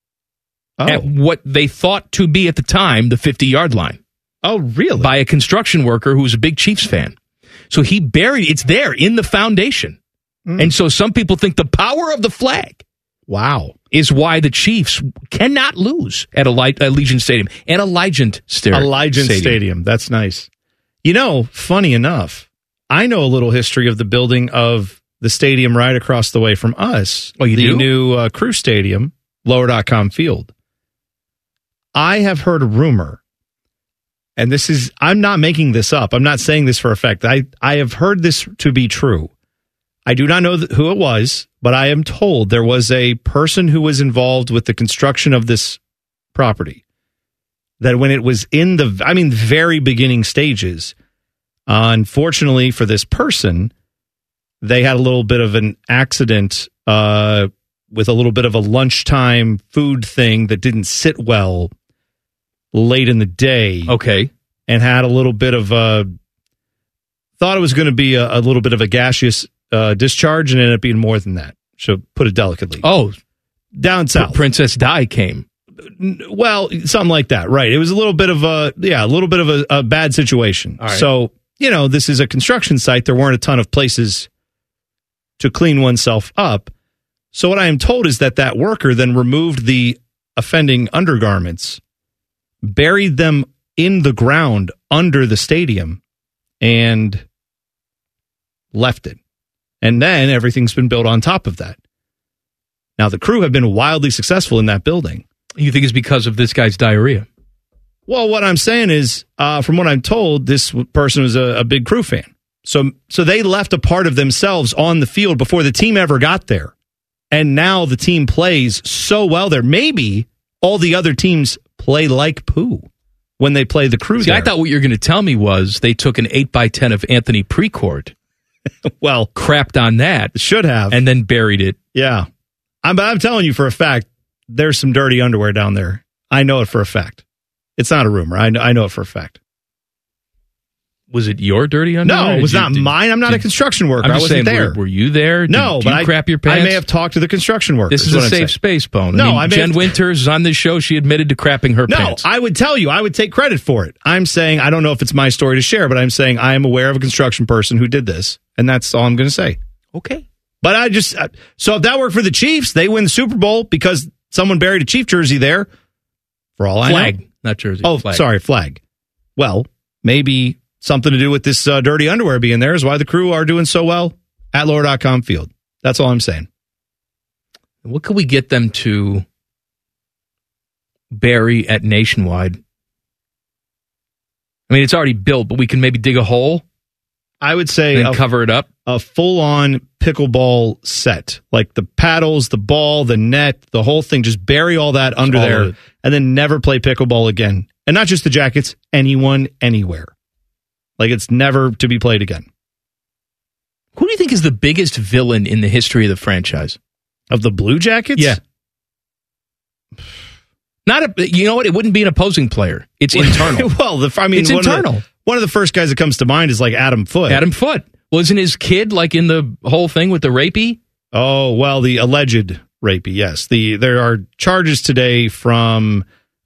at what they thought to be at the time the 50-yard line. Oh, really? By a construction worker who was a big Chiefs fan. So he buried it's there in the foundation. And so some people think the power of the flag is why the Chiefs cannot lose at Allegiant Stadium. And Allegiant Stadium. That's nice. You know, funny enough, I know a little history of the building of the stadium right across the way from us. Oh, you do? The new Crew Stadium, Lower.com Field. I have heard a rumor, and I'm not making this up. I'm not saying this for a fact. I have heard this to be true. I do not know who it was, but I am told there was a person who was involved with the construction of this property that when it was in the very beginning stages, unfortunately for this person, they had a little bit of an accident with a little bit of a lunchtime food thing that didn't sit well late in the day. Okay. And had a little bit of thought it was going to be a little bit of a gaseous discharge, and ended up being more than that. So put it delicately. Oh, down south. Princess Di came. Well, something like that, right? It was a little bit of a bad situation. All right. So, this is a construction site. There weren't a ton of places to clean oneself up. So what I am told is that worker then removed the offending undergarments, buried them in the ground under the stadium, and left it. And then everything's been built on top of that. Now, the Crew have been wildly successful in that building. You think it's because of this guy's diarrhea? Well, what I'm saying is, from what I'm told, this person was a big Crew fan. So they left a part of themselves on the field before the team ever got there. And now the team plays so well there. Maybe all the other teams play like poo when they play the Crew there. I thought what you were going to tell me was they took an 8x10 of Anthony Precourt. Well, crapped on that. Should have. And then buried it. Yeah. I'm telling you for a fact, there's some dirty underwear down there. I know it for a fact. It's not a rumor. I know it for a fact. Was it your dirty underwear? No, it was not mine. I'm not a construction worker. I'm I just wasn't saying, there. Were you there? No, Did you crap your pants? I may have talked to the construction workers. This is a safe space, Bone. No, I mean, Jen Winters on this show. She admitted to crapping her pants. No, I would tell you. I would take credit for it. I'm saying, I don't know if it's my story to share, but I'm saying I am aware of a construction person who did this, and that's all I'm going to say. Okay. But so if that worked for the Chiefs, they win the Super Bowl because someone buried a Chief jersey there. For all I know. Flag, not jersey. Oh, flag. sorry, flag. Well, maybe something to do with this dirty underwear being there is why the Crew are doing so well at Lower.com Field. That's all I'm saying. What could we get them to bury at Nationwide? I mean, it's already built, but we can maybe dig a hole. I would say and cover it up. A full-on pickleball set, like the paddles, the ball, the net, the whole thing. Just bury all that under there, and then never play pickleball again. And not just the Jackets, anyone, anywhere. Like it's never to be played again. Who do you think is the biggest villain in the history of the franchise? Of the Blue Jackets? Yeah. You know what? It wouldn't be an opposing player. It's internal. Well, it's internal. One of the first guys that comes to mind is like Adam Foote. Adam Foote. Well, isn't his kid like in the whole thing with the rapey? Oh, well, the alleged rapey, yes. There are charges today from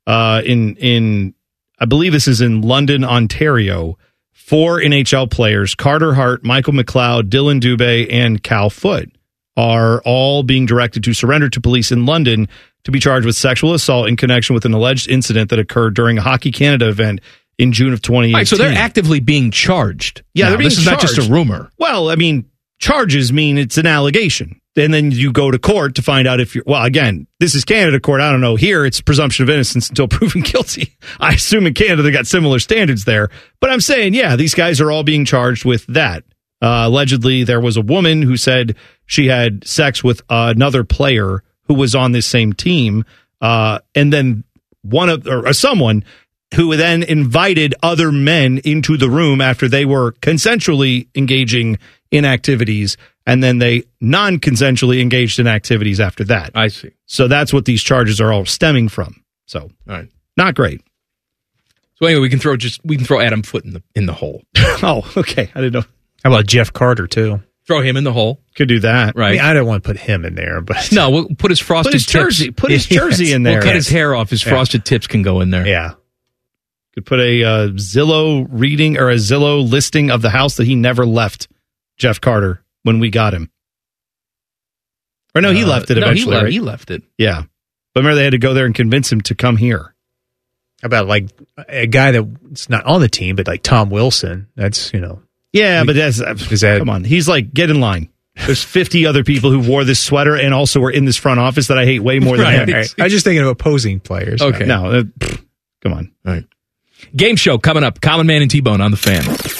in I believe this is in London, Ontario. 4 NHL players, Carter Hart, Michael McLeod, Dylan Dubé, and Cal Foote, are all being directed to surrender to police in London to be charged with sexual assault in connection with an alleged incident that occurred during a Hockey Canada event in June of 2018. Right, so they're actively being charged. Yeah, they're being this is charged. not just a rumor. Well, I mean, charges mean it's an allegation. And then you go to court to find out if you're... Well, again, this is Canada court. I don't know. Here, it's presumption of innocence until proven guilty. I assume in Canada they got similar standards there. But I'm saying, yeah, these guys are all being charged with that. Allegedly, there was a woman who said she had sex with another player who was on this same team. And then someone who then invited other men into the room after they were consensually engaging in activities, and then they non-consensually engaged in activities after that. I see. So that's what these charges are all stemming from. So, all right, not great. So anyway, we can throw Adam Foote in the hole. Oh, okay. I didn't know. How about Jeff Carter too? Throw him in the hole. Could do that, right? I mean, I don't want to put him in there, but no, we'll put his frosted jersey. tips. Put his jersey in there. We'll cut his hair off. His frosted tips can go in there. Yeah. Could put a Zillow reading or a Zillow listing of the house that he never left. Jeff Carter when we got him. Or no, he left it eventually. Right? He left it. Yeah. But remember, they had to go there and convince him to come here. How about like a guy that's not on the team, but like Tom Wilson? That's, Yeah, but come on. He's like, get in line. There's 50 other people who wore this sweater and also were in this front office that I hate way more than him. Right. I was just thinking of opposing players. Okay. No, come on. All right. Game show coming up. Common Man and T-Bone on the Fan.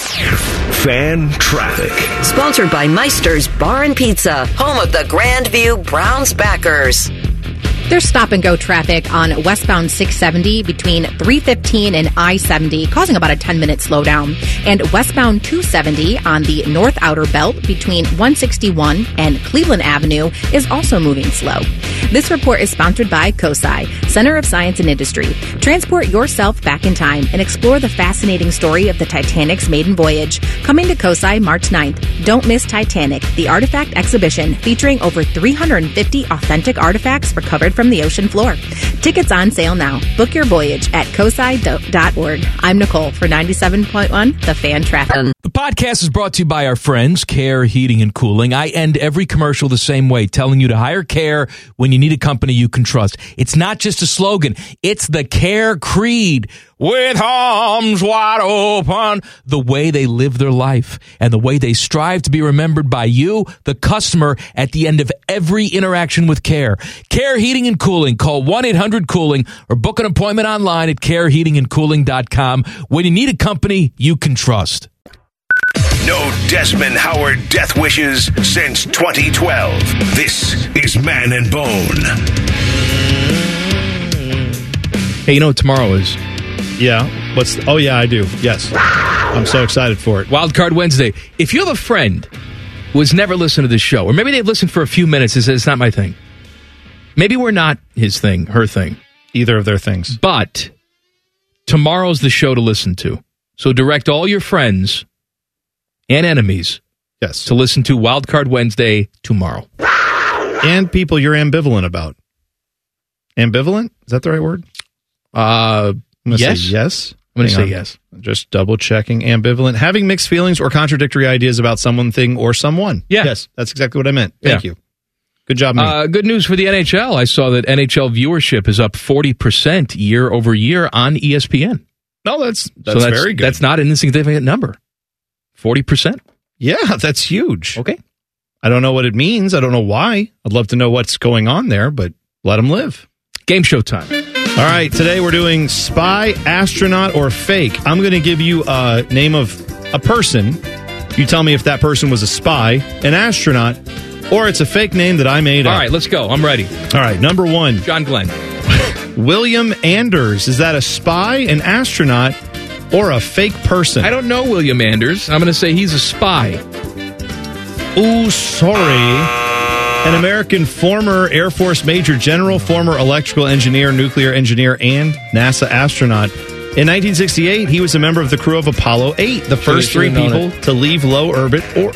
Fan traffic. Sponsored by Meister's Bar and Pizza, home of the Grandview Browns backers. There's stop-and-go traffic on westbound 670 between 315 and I-70, causing about a 10-minute slowdown. And westbound 270 on the north outer belt between 161 and Cleveland Avenue is also moving slow. This report is sponsored by COSI, Center of Science and Industry. Transport yourself back in time and explore the fascinating story of the Titanic's maiden voyage. Coming to COSI March 9th. Don't miss Titanic, the artifact exhibition featuring over 350 authentic artifacts recovered from the ocean floor. Tickets on sale now. Book your voyage at cosi.org. I'm Nicole for 97.1 The Fan Traffic. The podcast is brought to you by our friends, Care Heating and Cooling. I end every commercial the same way, telling you to hire Care when you need a company you can trust. It's not just a slogan. It's the Care creed. With arms wide open, the way they live their life and the way they strive to be remembered by you, the customer, at the end of every interaction with Care. Care Heating and Cooling. Call 1-800-COOLING or book an appointment online at careheatingandcooling.com when you need a company you can trust. No Desmond Howard death wishes since 2012. This is Man and Bone. Hey, you know what tomorrow is? Yeah. Oh, yeah, I do. Yes. I'm so excited for it. Wild Card Wednesday. If you have a friend who has never listened to this show, or maybe they've listened for a few minutes and said, it's not my thing. Maybe we're not his thing, her thing. Either of their things. But tomorrow's the show to listen to. So direct all your friends and enemies to listen to Wildcard Wednesday tomorrow. And people you're ambivalent about. Ambivalent? Is that the right word? I'm going to Yes. say yes. I'm going to Hang say on. yes. Just double checking. Ambivalent. Having mixed feelings or contradictory ideas about someone, thing, or someone. Yeah. Yes, that's exactly what I meant. Thank Yeah. you. Good job, me. Good news for the NHL. I saw that NHL viewership is up 40% year over year on ESPN. No, that's So very good. That's not an insignificant number. 40%. Yeah, that's huge. Okay. I don't know what it means. I don't know why. I'd love to know what's going on there, but let them live. Game show time. All right, today we're doing spy, astronaut, or fake. I'm going to give you a name of a person. You tell me if that person was a spy, an astronaut, or it's a fake name that I made up. All right, let's go. I'm ready. All right, number one. John Glenn. William Anders. Is that a spy, an astronaut, or a fake person? I don't know William Anders. I'm going to say he's a spy. Ooh, sorry. An American former Air Force Major General, former electrical engineer, nuclear engineer, and NASA astronaut. In 1968, he was a member of the crew of Apollo 8, the first three people to leave low orbit low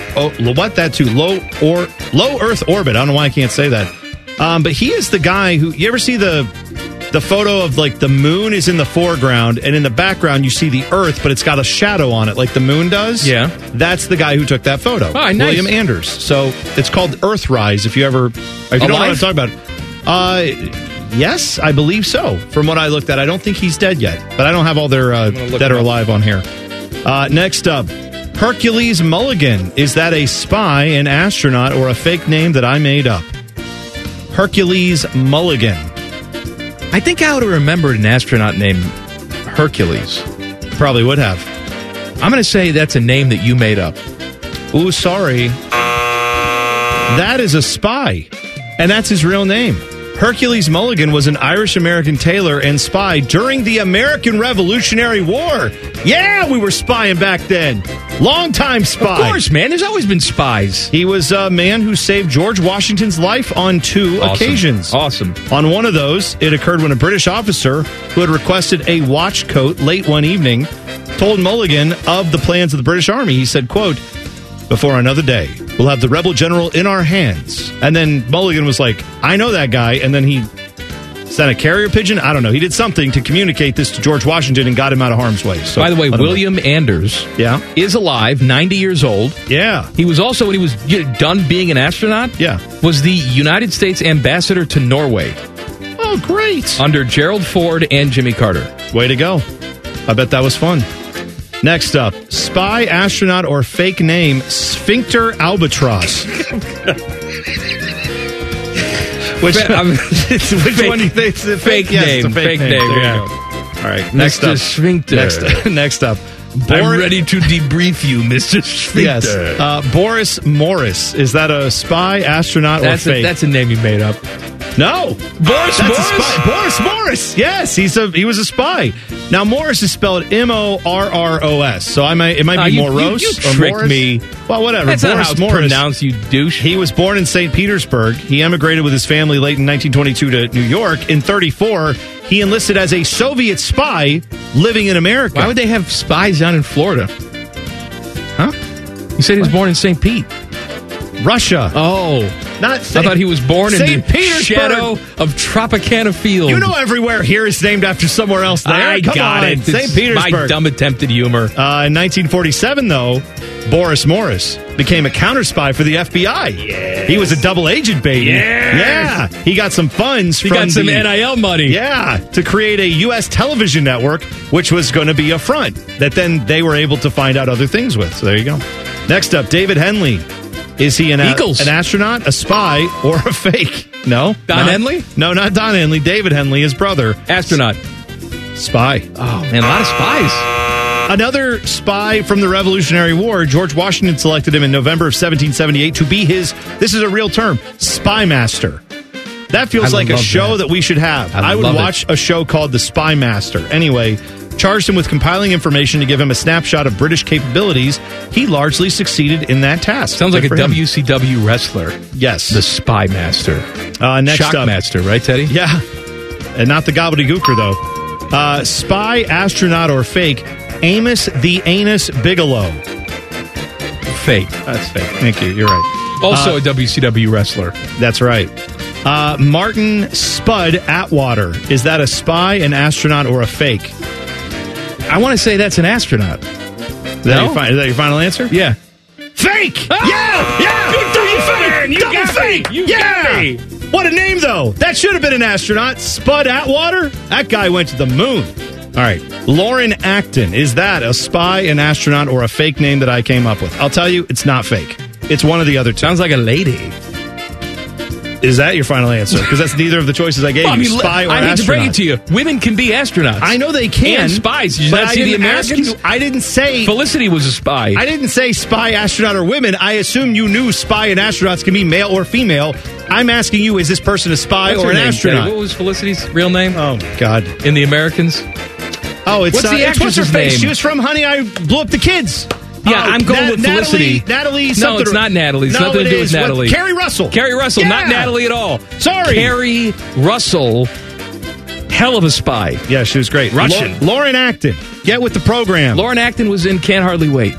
Earth orbit. I don't know why I can't say that. But he is the guy who, you ever see the photo of like the moon is in the foreground and in the background you see the Earth, but it's got a shadow on it like the moon does? Yeah. That's the guy who took that photo. Oh, nice. William Anders. So it's called Earthrise if you don't know what I'm talking about. Yes, I believe so. From what I looked at, I don't think he's dead yet, but I don't have all their dead or alive on here. Next up, Hercules Mulligan. Is that a spy, an astronaut, or a fake name that I made up? Hercules Mulligan. I think I would have remembered an astronaut named Hercules. Probably would have. I'm going to say that's a name that you made up. Ooh, sorry. That is a spy, and that's his real name. Hercules Mulligan was an Irish-American tailor and spy during the American Revolutionary War. Yeah, we were spying back then. Long-time spy. Of course, man. There's always been spies. He was a man who saved George Washington's life on two occasions. Awesome. On one of those, it occurred when a British officer who had requested a watch coat late one evening told Mulligan of the plans of the British Army. He said, quote, "Before another day, we'll have the rebel general in our hands." And then Mulligan was like, "I know that guy." And then he sent a carrier pigeon. I don't know. He did something to communicate this to George Washington and got him out of harm's way. So, by the way, William Anders is alive, 90 years old. Yeah. He was also, when he was done being an astronaut, was the United States ambassador to Norway. Oh, great. Under Gerald Ford and Jimmy Carter. Way to go. I bet that was fun. Next up, spy, astronaut, or fake name, Sphincter Albatross. Which one do you think is a fake name? Yes, it's a fake name. There you go. All right, next Mr. up. Sphincter. Next up. I'm ready to debrief you, Mr. Sphincter. Yes. Boris Morris. Is that a spy, astronaut, or fake? That's a name you made up. No. Boris Morris. Yes, he was a spy. Now, Morris is spelled Morros. So it might be Morose. You or tricked Morris. me. Well, whatever. That's Boris not how it's Morris. pronounced, you douche. He was born in St. Petersburg. He emigrated with his family late in 1922 to New York. In 1934, he enlisted as a Soviet spy living in America. Why would they have spies down in Florida? Huh? You said he was born in St. Pete. Russia. Oh. Not I thought he was born in St. the Petersburg. shadow of Tropicana Field. You know everywhere here is named after somewhere else there. I Come got on. it. St. It's Petersburg. my dumb attempt at humor. In 1947, though, Boris Morris became a counter-spy for the FBI. Yes. He was a double agent, baby. Yes. Yeah. He got some funds He got some NIL money. Yeah, to create a U.S. television network, which was going to be a front that then they were able to find out other things with. So there you go. Next up, David Henley. Is he an astronaut, a spy, or a fake? No. Don Henley? No, not Don Henley. David Henley, his brother. Astronaut. Spy. Oh, man, a lot of spies. Another spy from the Revolutionary War. George Washington selected him in November of 1778 to be his, this is a real term, spy master. That feels like a show that we should have. I would watch a show called The Spy Master. Anyway, charged him with compiling information to give him a snapshot of British capabilities. He largely succeeded in that task. Sounds like a WCW wrestler. Yes. The Spy Master. Next up. Shockmaster, right, Teddy? Yeah. And not the gobbledygooker, though. Spy, astronaut, or fake. Amos the Anus Bigelow. Fake. That's fake. Thank you. You're right. Also a WCW wrestler. That's right. Martin Spud Atwater. Is that a spy, an astronaut, or a fake? I want to say that's an astronaut. Is that your final answer? Yeah. Fake! Oh! Yeah! You Double got fake! me! You yeah! got me! What a name, though! That should have been an astronaut. Spud Atwater? That guy went to the moon. All right. Lauren Acton. Is that a spy, an astronaut, or a fake name that I came up with? I'll tell you, it's not fake. It's one of the other two. Sounds like a lady. Is that your final answer? Because that's neither of the choices I gave you. Spy or I hate astronaut. to break it to you. Women can be astronauts. I know they can. And spies. Did you but not see the Americans? I didn't say... Felicity was a spy. I didn't say spy, astronaut, or women. I assume you knew spy and astronauts can be male or female. I'm asking you, is this person a spy What's or her an name, astronaut? Jenny? What was Felicity's real name? Oh, God. In the Americans? Oh, it's What's the what's her actress's face? name? She was from Honey, I Blew Up the Kids. Yeah, I'm going with Felicity. Natalie something. No, it's not Natalie. It's no, nothing to do with Natalie. Carrie Russell. Carrie Russell, Yeah. not Natalie at all. Sorry. Carrie Russell, hell of a spy. Yeah, she was great. Russian. Lauren Acton. Get with the program. Lauren Acton was in Can't Hardly Wait.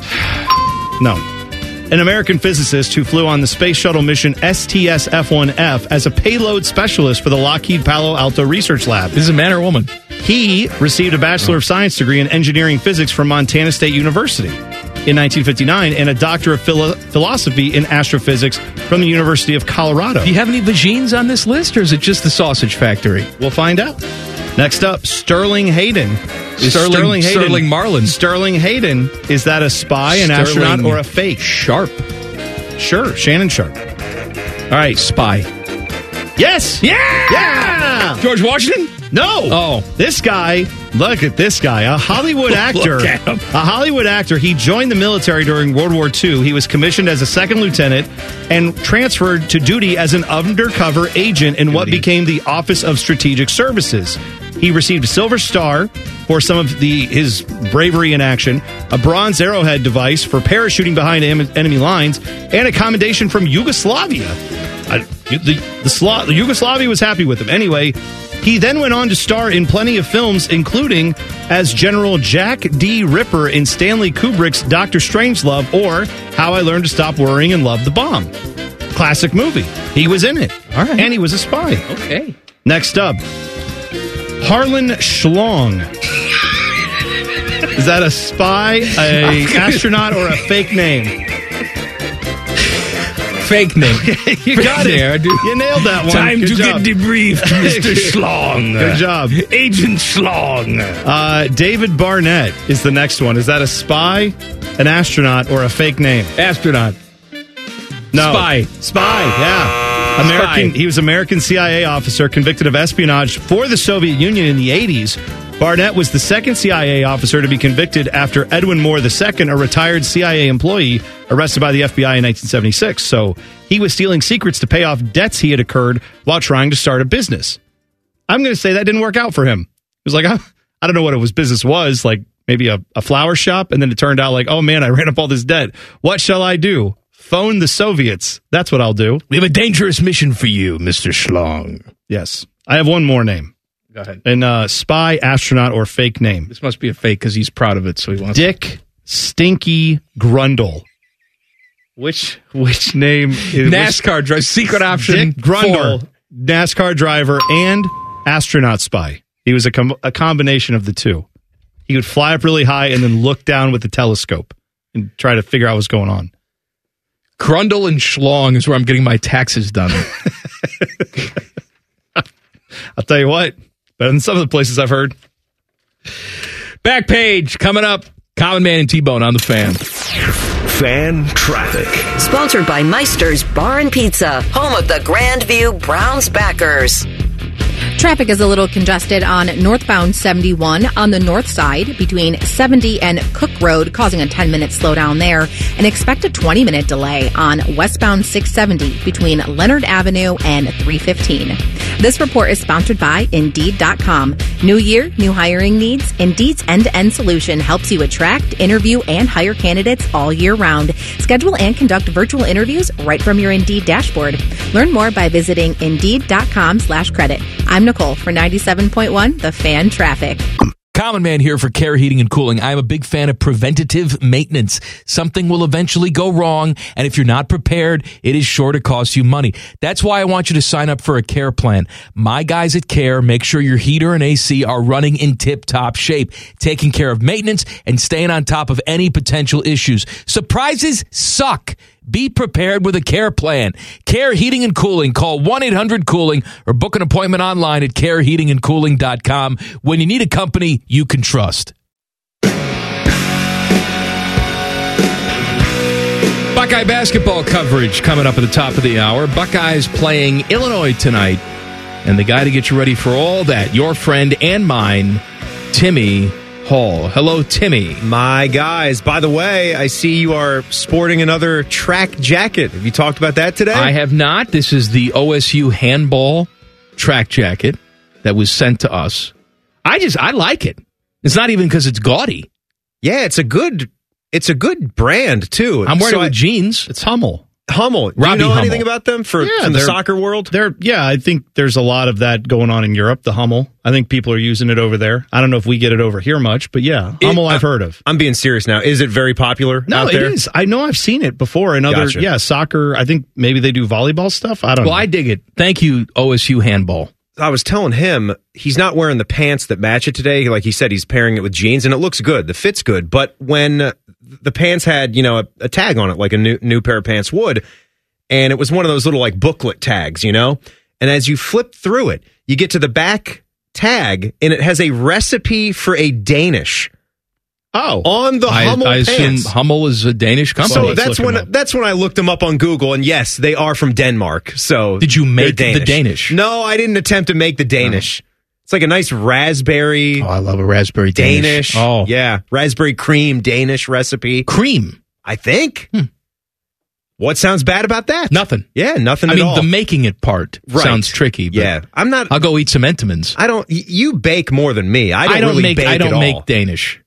No. An American physicist who flew on the space shuttle mission STS-F1F as a payload specialist for the Lockheed Palo Alto Research Lab. This is a man or a woman? He received a Bachelor of Science degree in engineering physics from Montana State University in 1959 and a Doctor of Philosophy in astrophysics from the University of Colorado. Do you have any vagines on this list, or is it just the sausage factory? We'll find out. Next up, Sterling Hayden. Sterling Marlin. Sterling Hayden, is that a spy, an astronaut, or a fake? Sharp. Sure, Shannon Sharp. All right. Spy. Yes! Yeah! George Washington? No! Oh. This guy, look at this guy, a Hollywood actor. Look at him. A Hollywood actor. He joined the military during World War II. He was commissioned as a second lieutenant and transferred to duty as an undercover agent in what became the Office of Strategic Services. He received a Silver Star for some of his bravery in action, a Bronze Arrowhead device for parachuting behind enemy lines, and a commendation from Yugoslavia. The Yugoslavia was happy with him. Anyway, he then went on to star in plenty of films, including as General Jack D. Ripper in Stanley Kubrick's Dr. Strangelove or How I Learned to Stop Worrying and Love the Bomb. Classic movie. He was in it. All right. And he was a spy. Okay. Next up, Harlan Schlong. Is that a spy, a astronaut, or a fake name? Fake name. You got it. There, dude. You nailed that one. Time Good to job. get debriefed, Mr. Schlong. Good job. Agent Schlong. David Barnett is the next one. Is that a spy, an astronaut, or a fake name? Astronaut. No. Spy, yeah. American. Spy. He was American CIA officer convicted of espionage for the Soviet Union in the 80s. Barnett was the second CIA officer to be convicted after Edwin Moore II, a retired CIA employee, arrested by the FBI in 1976. So he was stealing secrets to pay off debts he had incurred while trying to start a business. I'm going to say that didn't work out for him. It was like, I don't know what his business was, like maybe a flower shop. And then it turned out like, oh man, I ran up all this debt. What shall I do? Phone the Soviets. That's what I'll do. We have a dangerous mission for you, Mr. Schlong. Yes. I have one more name. Go ahead. And spy, astronaut, or fake name. This must be a fake because he's proud of it, so he wants Dick Stinky Grundle. Which name is NASCAR driver, secret option. Dick Grundle, NASCAR driver and astronaut spy. He was a combination of the two. He would fly up really high and then look down with the telescope and try to figure out what's going on. Grundle and Schlong is where I'm getting my taxes done. I'll tell you what, better than some of the places I've heard. Back page coming up. Common Man and T-Bone on the Fan. Fan Traffic. Sponsored by Meister's Bar and Pizza, home of the Grandview Browns backers. Traffic is a little congested on northbound 71 on the north side between 70 and Cook Road, causing a 10-minute slowdown there. And expect a 20-minute delay on westbound 670 between Leonard Avenue and 315. This report is sponsored by Indeed.com. New year, new hiring needs. Indeed's end-to-end solution helps you attract, interview, and hire candidates all year round. Schedule and conduct virtual interviews right from your Indeed dashboard. Learn more by visiting Indeed.com/credit. I'm Nicole for 97.1 The Fan Traffic. Common Man here for Care Heating and Cooling. I'm a big fan of preventative maintenance. Something will eventually go wrong, and if you're not prepared, it is sure to cost you money. That's why I want you to sign up for a Care plan. My guys at Care make sure your heater and AC are running in tip-top shape, taking care of maintenance and staying on top of any potential issues. Surprises suck. Be prepared with a Care plan. Care Heating and Cooling. Call 1-800-COOLING or book an appointment online at careheatingandcooling.com when you need a company you can trust. Buckeye basketball coverage coming up at the top of the hour. Buckeyes playing Illinois tonight. And the guy to get you ready for all that, your friend and mine, Timmy Hall. Hello, Timmy. My guys. By the way, I see you are sporting another track jacket. Have you talked about that today? I have not. This is the OSU handball track jacket that was sent to us. I like it. It's not even because it's gaudy. Yeah, it's a good brand too. I'm wearing it with jeans. It's Hummel. Hummel. Do you know anything about them from the soccer world? I think there's a lot of that going on in Europe, the Hummel. I think people are using it over there. I don't know if we get it over here much, but yeah, Hummel I've heard of. I'm being serious now. Is it very popular out there? No, it is. I know I've seen it before in other, soccer. I think maybe they do volleyball stuff. I don't know. Well, I dig it. Thank you, OSU handball. I was telling him he's not wearing the pants that match it today. Like he said, he's pairing it with jeans, and it looks good. The fit's good. But when the pants had, a tag on it, like a new pair of pants would, and it was one of those little like booklet tags, and as you flip through it, you get to the back tag, and it has a recipe for a Danish. Oh, on the Hummel pants. I assume Hummel is a Danish company. So that's when I looked them up on Google, and yes, they are from Denmark. So did you make the Danish? No, I didn't attempt to make the Danish. Oh. It's like a nice raspberry. Oh, I love a raspberry Danish. Oh, yeah, raspberry cream Danish recipe. Cream, I think. What sounds bad about that? Nothing. Yeah, nothing at all. I mean, the making it part sounds tricky. But yeah, I'm not. I'll go eat some Entenmann's. You bake more than me. I don't make Danish.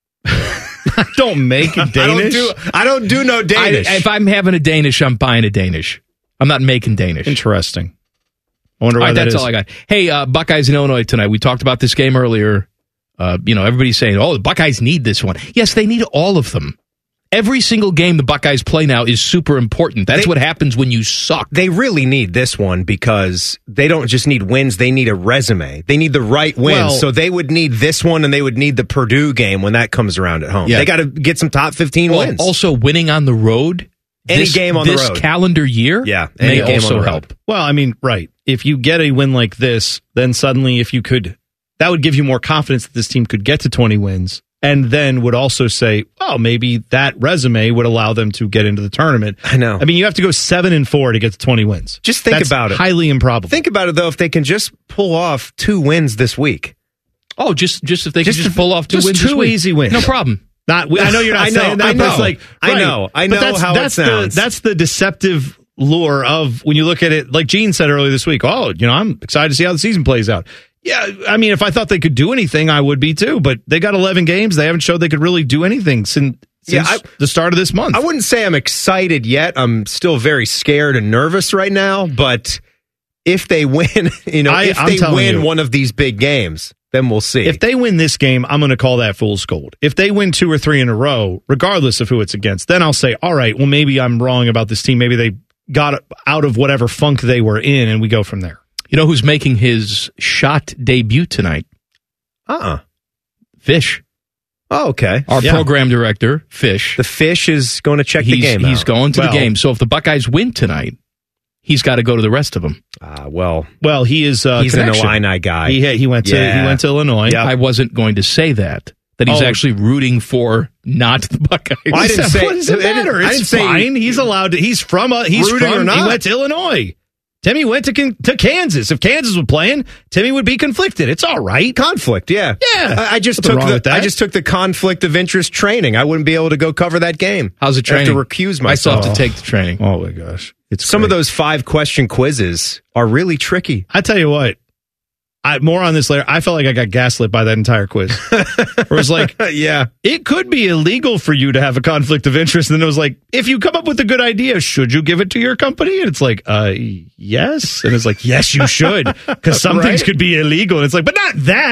I don't make Danish. I don't do no Danish. If I'm having a Danish, I'm buying a Danish. I'm not making Danish. Interesting. I wonder why that's all I got. Hey, Buckeyes in Illinois tonight. We talked about this game earlier. Everybody's saying, the Buckeyes need this one. Yes, they need all of them. Every single game the Buckeyes play now is super important. That's what happens when you suck. They really need this one because they don't just need wins. They need a resume. They need the right wins. So they would need this one, and they would need the Purdue game when that comes around at home. Yeah. They got to get some top 15 wins. Also, winning on the road. Any game on the road. This calendar year may also help. Well, I mean, right. If you get a win like this, then suddenly that would give you more confidence that this team could get to 20 wins. And then would also say, maybe that resume would allow them to get into the tournament. I know. I mean, you have to go 7-4 to get to 20 wins. Just think about it. Highly improbable. Think about it, though, if they can just pull off 2 wins this week. Oh, just if they can just pull off 2 wins this week. 2 easy wins. No problem. I know you're not saying that. I know. But it's I know how it sounds. That's the deceptive lure of when you look at it, like Gene said earlier this week, I'm excited to see how the season plays out. Yeah, I mean, if I thought they could do anything, I would be too. But they got 11 games. They haven't showed they could really do anything since the start of this month. I wouldn't say I'm excited yet. I'm still very scared and nervous right now. But if they win, if they win one of these big games, then we'll see. If they win this game, I'm going to call that fool's gold. If they win 2 or 3 in a row, regardless of who it's against, then I'll say, all right, well, maybe I'm wrong about this team. Maybe they got out of whatever funk they were in, and we go from there. You know who's making his shot debut tonight? Fish. Oh, okay. Our program director, Fish. The Fish is going to check the game out. He's going to the game. So if the Buckeyes win tonight, he's got to go to the rest of them. Well, he is. He's an Illini guy. He went to Illinois. Yep. I wasn't going to say that he's actually rooting for not the Buckeyes. Well, I didn't say. What does it matter? It's fine. He's allowed to. He went to Illinois. Timmy went to Kansas. If Kansas was playing, Timmy would be conflicted. It's all right. Conflict, yeah. I just took the conflict of interest training. I wouldn't be able to go cover that game. How's the training? I have to recuse myself. I still have to take the training. Oh my gosh. Some of those 5-question quizzes are really tricky. I tell you what. More on this later. I felt like I got gaslit by that entire quiz. It was like, it could be illegal for you to have a conflict of interest. And then it was like, if you come up with a good idea, should you give it to your company? And it's like, yes. And it's like, yes, you should. Because some things could be illegal. And it's like, but not that.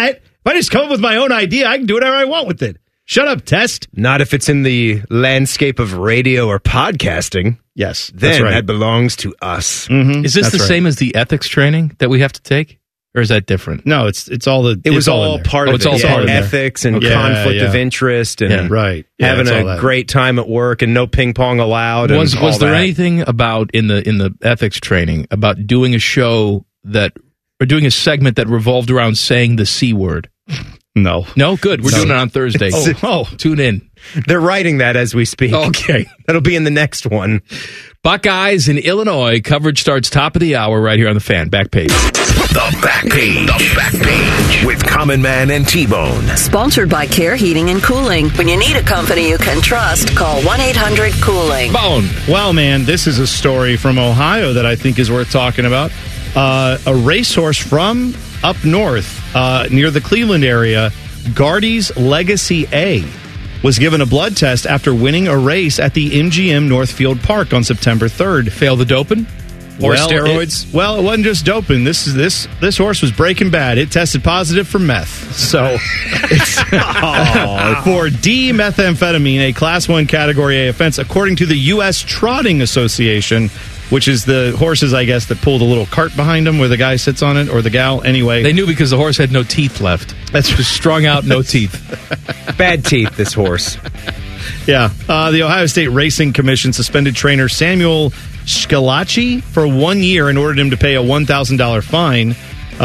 If I just come up with my own idea, I can do whatever I want with it. Shut up, Test. Not if it's in the landscape of radio or podcasting. Yes, then that's right. that belongs to us. Is this the same as the ethics training that we have to take? Or is that different? No, it's all the. It was all part of it. All part of ethics and conflict of interest and having a great time at work and no ping pong allowed. Was there anything about in the ethics training about doing a show or doing a segment that revolved around saying the C word? No. No? Good. We're doing it on Thursday. Tune in. They're writing that as we speak. Okay. That'll be in the next one. Buckeyes in Illinois. Coverage starts top of the hour right here on the Fan. Back page. The Back Page. The Back Page with Common Man and T-Bone. Sponsored by Care Heating and Cooling. When you need a company you can trust, call 1-800-COOLING. Bone. Well, man, this is a story from Ohio that I think is worth talking about. A racehorse from up north near the Cleveland area, Gardy's Legacy A, was given a blood test after winning a race at the MGM Northfield Park on September 3rd. Failed the doping? Or steroids? It wasn't just doping. This horse was breaking bad. It tested positive for meth. So it's for D-methamphetamine, a Class 1 Category A offense, according to the U.S. Trotting Association, which is the horses, I guess, that pull the little cart behind them where the guy sits on it, or the gal. Anyway. They knew because the horse had no teeth left. That's just strung out, no teeth. Bad teeth, this horse. Yeah. The Ohio State Racing Commission suspended trainer Samuel Scalacci for 1 year and ordered him to pay a $1,000 fine.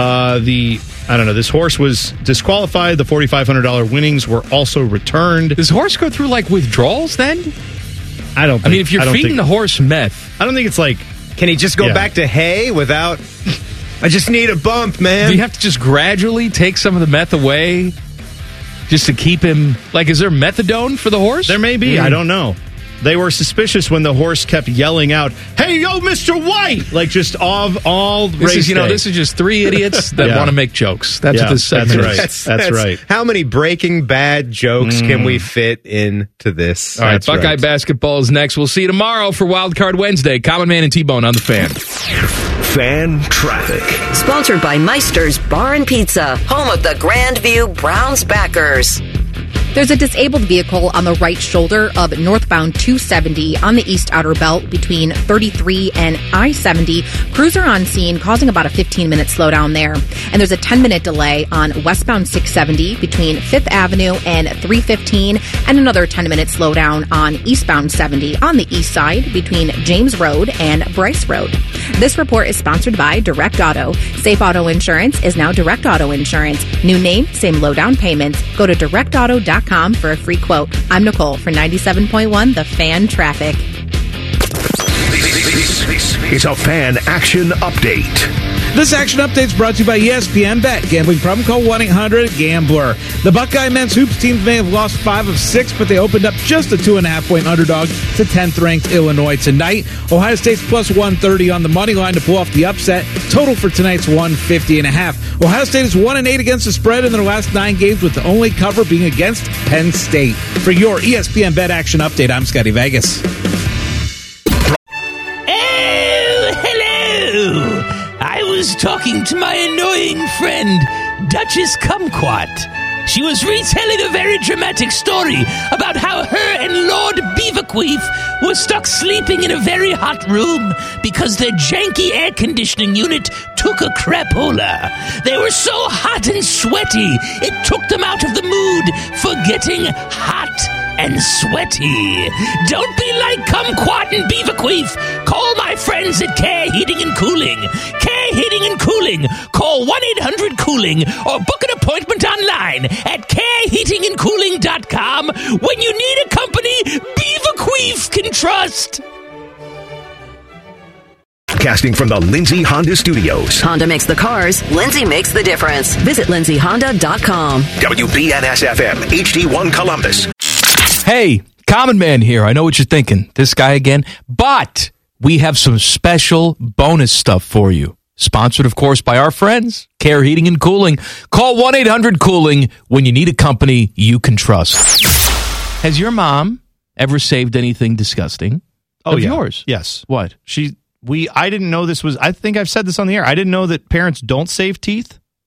This horse was disqualified. The $4,500 winnings were also returned. Does horse go through like withdrawals then? I don't think. I mean, if you're feeding the horse meth, I don't think it's like. Can he just go back to hay without? I just need a bump, man. Do you have to just gradually take some of the meth away just to keep him? Like, is there methadone for the horse? There may be. I don't know. They were suspicious when the horse kept yelling out, "Hey, yo, Mr. White!" Like just all race day. This is just three idiots that want to make jokes. That's what this segment is. That's right. How many Breaking Bad jokes can we fit into this? All right, Buckeye basketball is next. We'll see you tomorrow for Wild Card Wednesday. Common Man and T-Bone on the Fan. Fan Traffic. Sponsored by Meister's Bar and Pizza, home of the Grandview Browns backers. There's a disabled vehicle on the right shoulder of northbound 270 on the east outer belt between 33 and I-70. Cruiser on scene causing about a 15-minute slowdown there. And there's a 10-minute delay on westbound 670 between 5th Avenue and 315, and another 10-minute slowdown on eastbound 70 on the east side between James Road and Bryce Road. This report is sponsored by Direct Auto. Safe Auto Insurance is now Direct Auto Insurance. New name, same low down payments. Go to directauto.com for a free quote. I'm Nicole for 97.1 The Fan Traffic. This is a Fan Action Update. This action update is brought to you by ESPN Bet. Gambling problem? Call 1-800-GAMBLER. The Buckeye men's hoops team may have lost 5 of 6, but they opened up just a 2.5-point underdog to 10th-ranked Illinois tonight. Ohio State's plus 130 on the money line to pull off the upset. Total for tonight's 150.5. Ohio State is 1-8 against the spread in their last 9 games, with the only cover being against Penn State. For your ESPN Bet action update, I'm Scotty Vegas. I was talking to my annoying friend, Duchess Kumquat. She was retelling a very dramatic story about how her and Lord Beaverqueef were stuck sleeping in a very hot room because their janky air conditioning unit took a crapola. They were so hot and sweaty, it took them out of the mood for getting hot and sweaty. Don't be like Kumquat and Beaverqueef. Call my friends at Care Heating and Cooling. Care Heating and Cooling. Call 1-800-COOLING or book an appointment online at careheatingandcooling.com when you need a company Beaverqueef can trust. Casting from the Lindsay Honda Studios. Honda makes the cars. Lindsay makes the difference. Visit lindsayhonda.com. WBNS-FM, HD1 Columbus. Hey, Common Man here. I know what you're thinking. This guy again. But we have some special bonus stuff for you. Sponsored, of course, by our friends, Care Heating and Cooling. Call 1-800-COOLING when you need a company you can trust. Has your mom ever saved anything disgusting of yours? Yes. What? I didn't know this was, I think I've said this on the air. I didn't know that parents don't save teeth.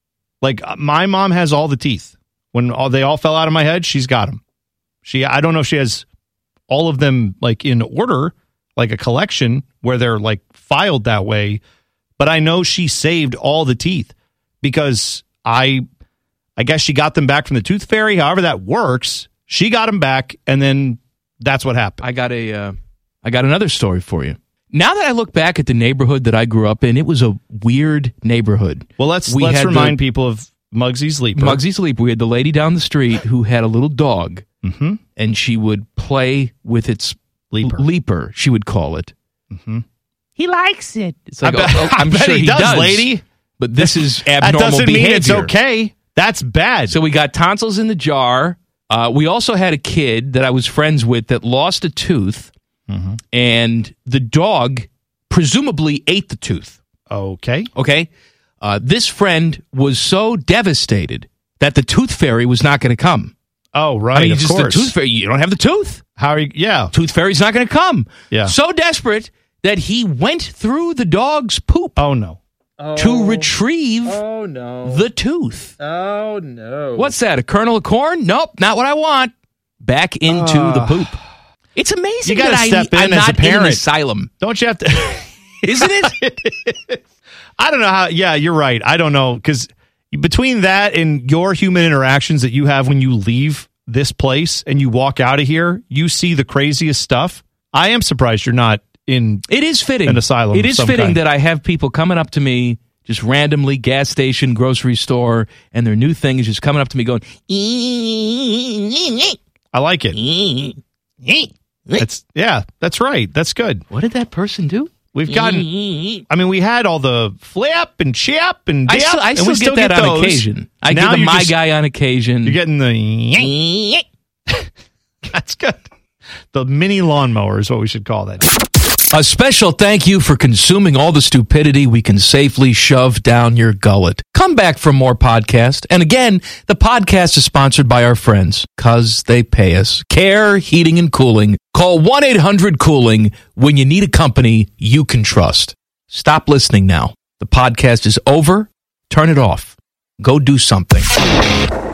Like, my mom has all the teeth. When they all fell out of my head, she's got them. I don't know if she has all of them like in order, like a collection where they're like filed that way. But I know she saved all the teeth because I guess she got them back from the tooth fairy. However that works, she got them back, and then that's what happened. I got another story for you. Now that I look back at the neighborhood that I grew up in, it was a weird neighborhood. Well, let's remind people of Muggsy's Leaper. Muggsy's Leaper. We had the lady down the street who had a little dog, and she would play with its leaper, she would call it. Mm-hmm. He likes it. It's like, I'm sure he does, lady. But this is abnormal that doesn't behavior. Mean it's okay. That's bad. So we got tonsils in the jar. We also had a kid that I was friends with that lost a tooth, and the dog presumably ate the tooth. Okay. This friend was so devastated that the tooth fairy was not going to come. Oh, right. I mean, of just course. the tooth fairy. You don't have the tooth. How are you? Yeah. Tooth fairy's not going to come. Yeah. So desperate that he went through the dog's poop. Oh, no. To retrieve the tooth. Oh, no. What's that, a kernel of corn? Nope, not what I want. Back into the poop. It's amazing you gotta that step I'm in as not a parent. in an asylum. Don't you have to? Isn't it? I don't know how. Yeah, you're right. I don't know, because between that and your human interactions that you have when you leave this place and you walk out of here, you see the craziest stuff. I am surprised you're not in. It is fitting. An asylum. It is fitting that I have people coming up to me just randomly, gas station, grocery store, and their new thing is just coming up to me going, I like it. That's right. That's good. What did that person do? We've gotten, I mean, we had all the flip and chip and dip. I still and we get that on occasion. I now give them my guy on occasion. You're getting the That's good. The mini lawnmower is what we should call that. A special thank you for consuming all the stupidity we can safely shove down your gullet. Come back for more podcast. And again, the podcast is sponsored by our friends, because they pay us. Care Heating and Cooling. Call 1-800-COOLING when you need a company you can trust. Stop listening now. The podcast is over. Turn it off. Go do something.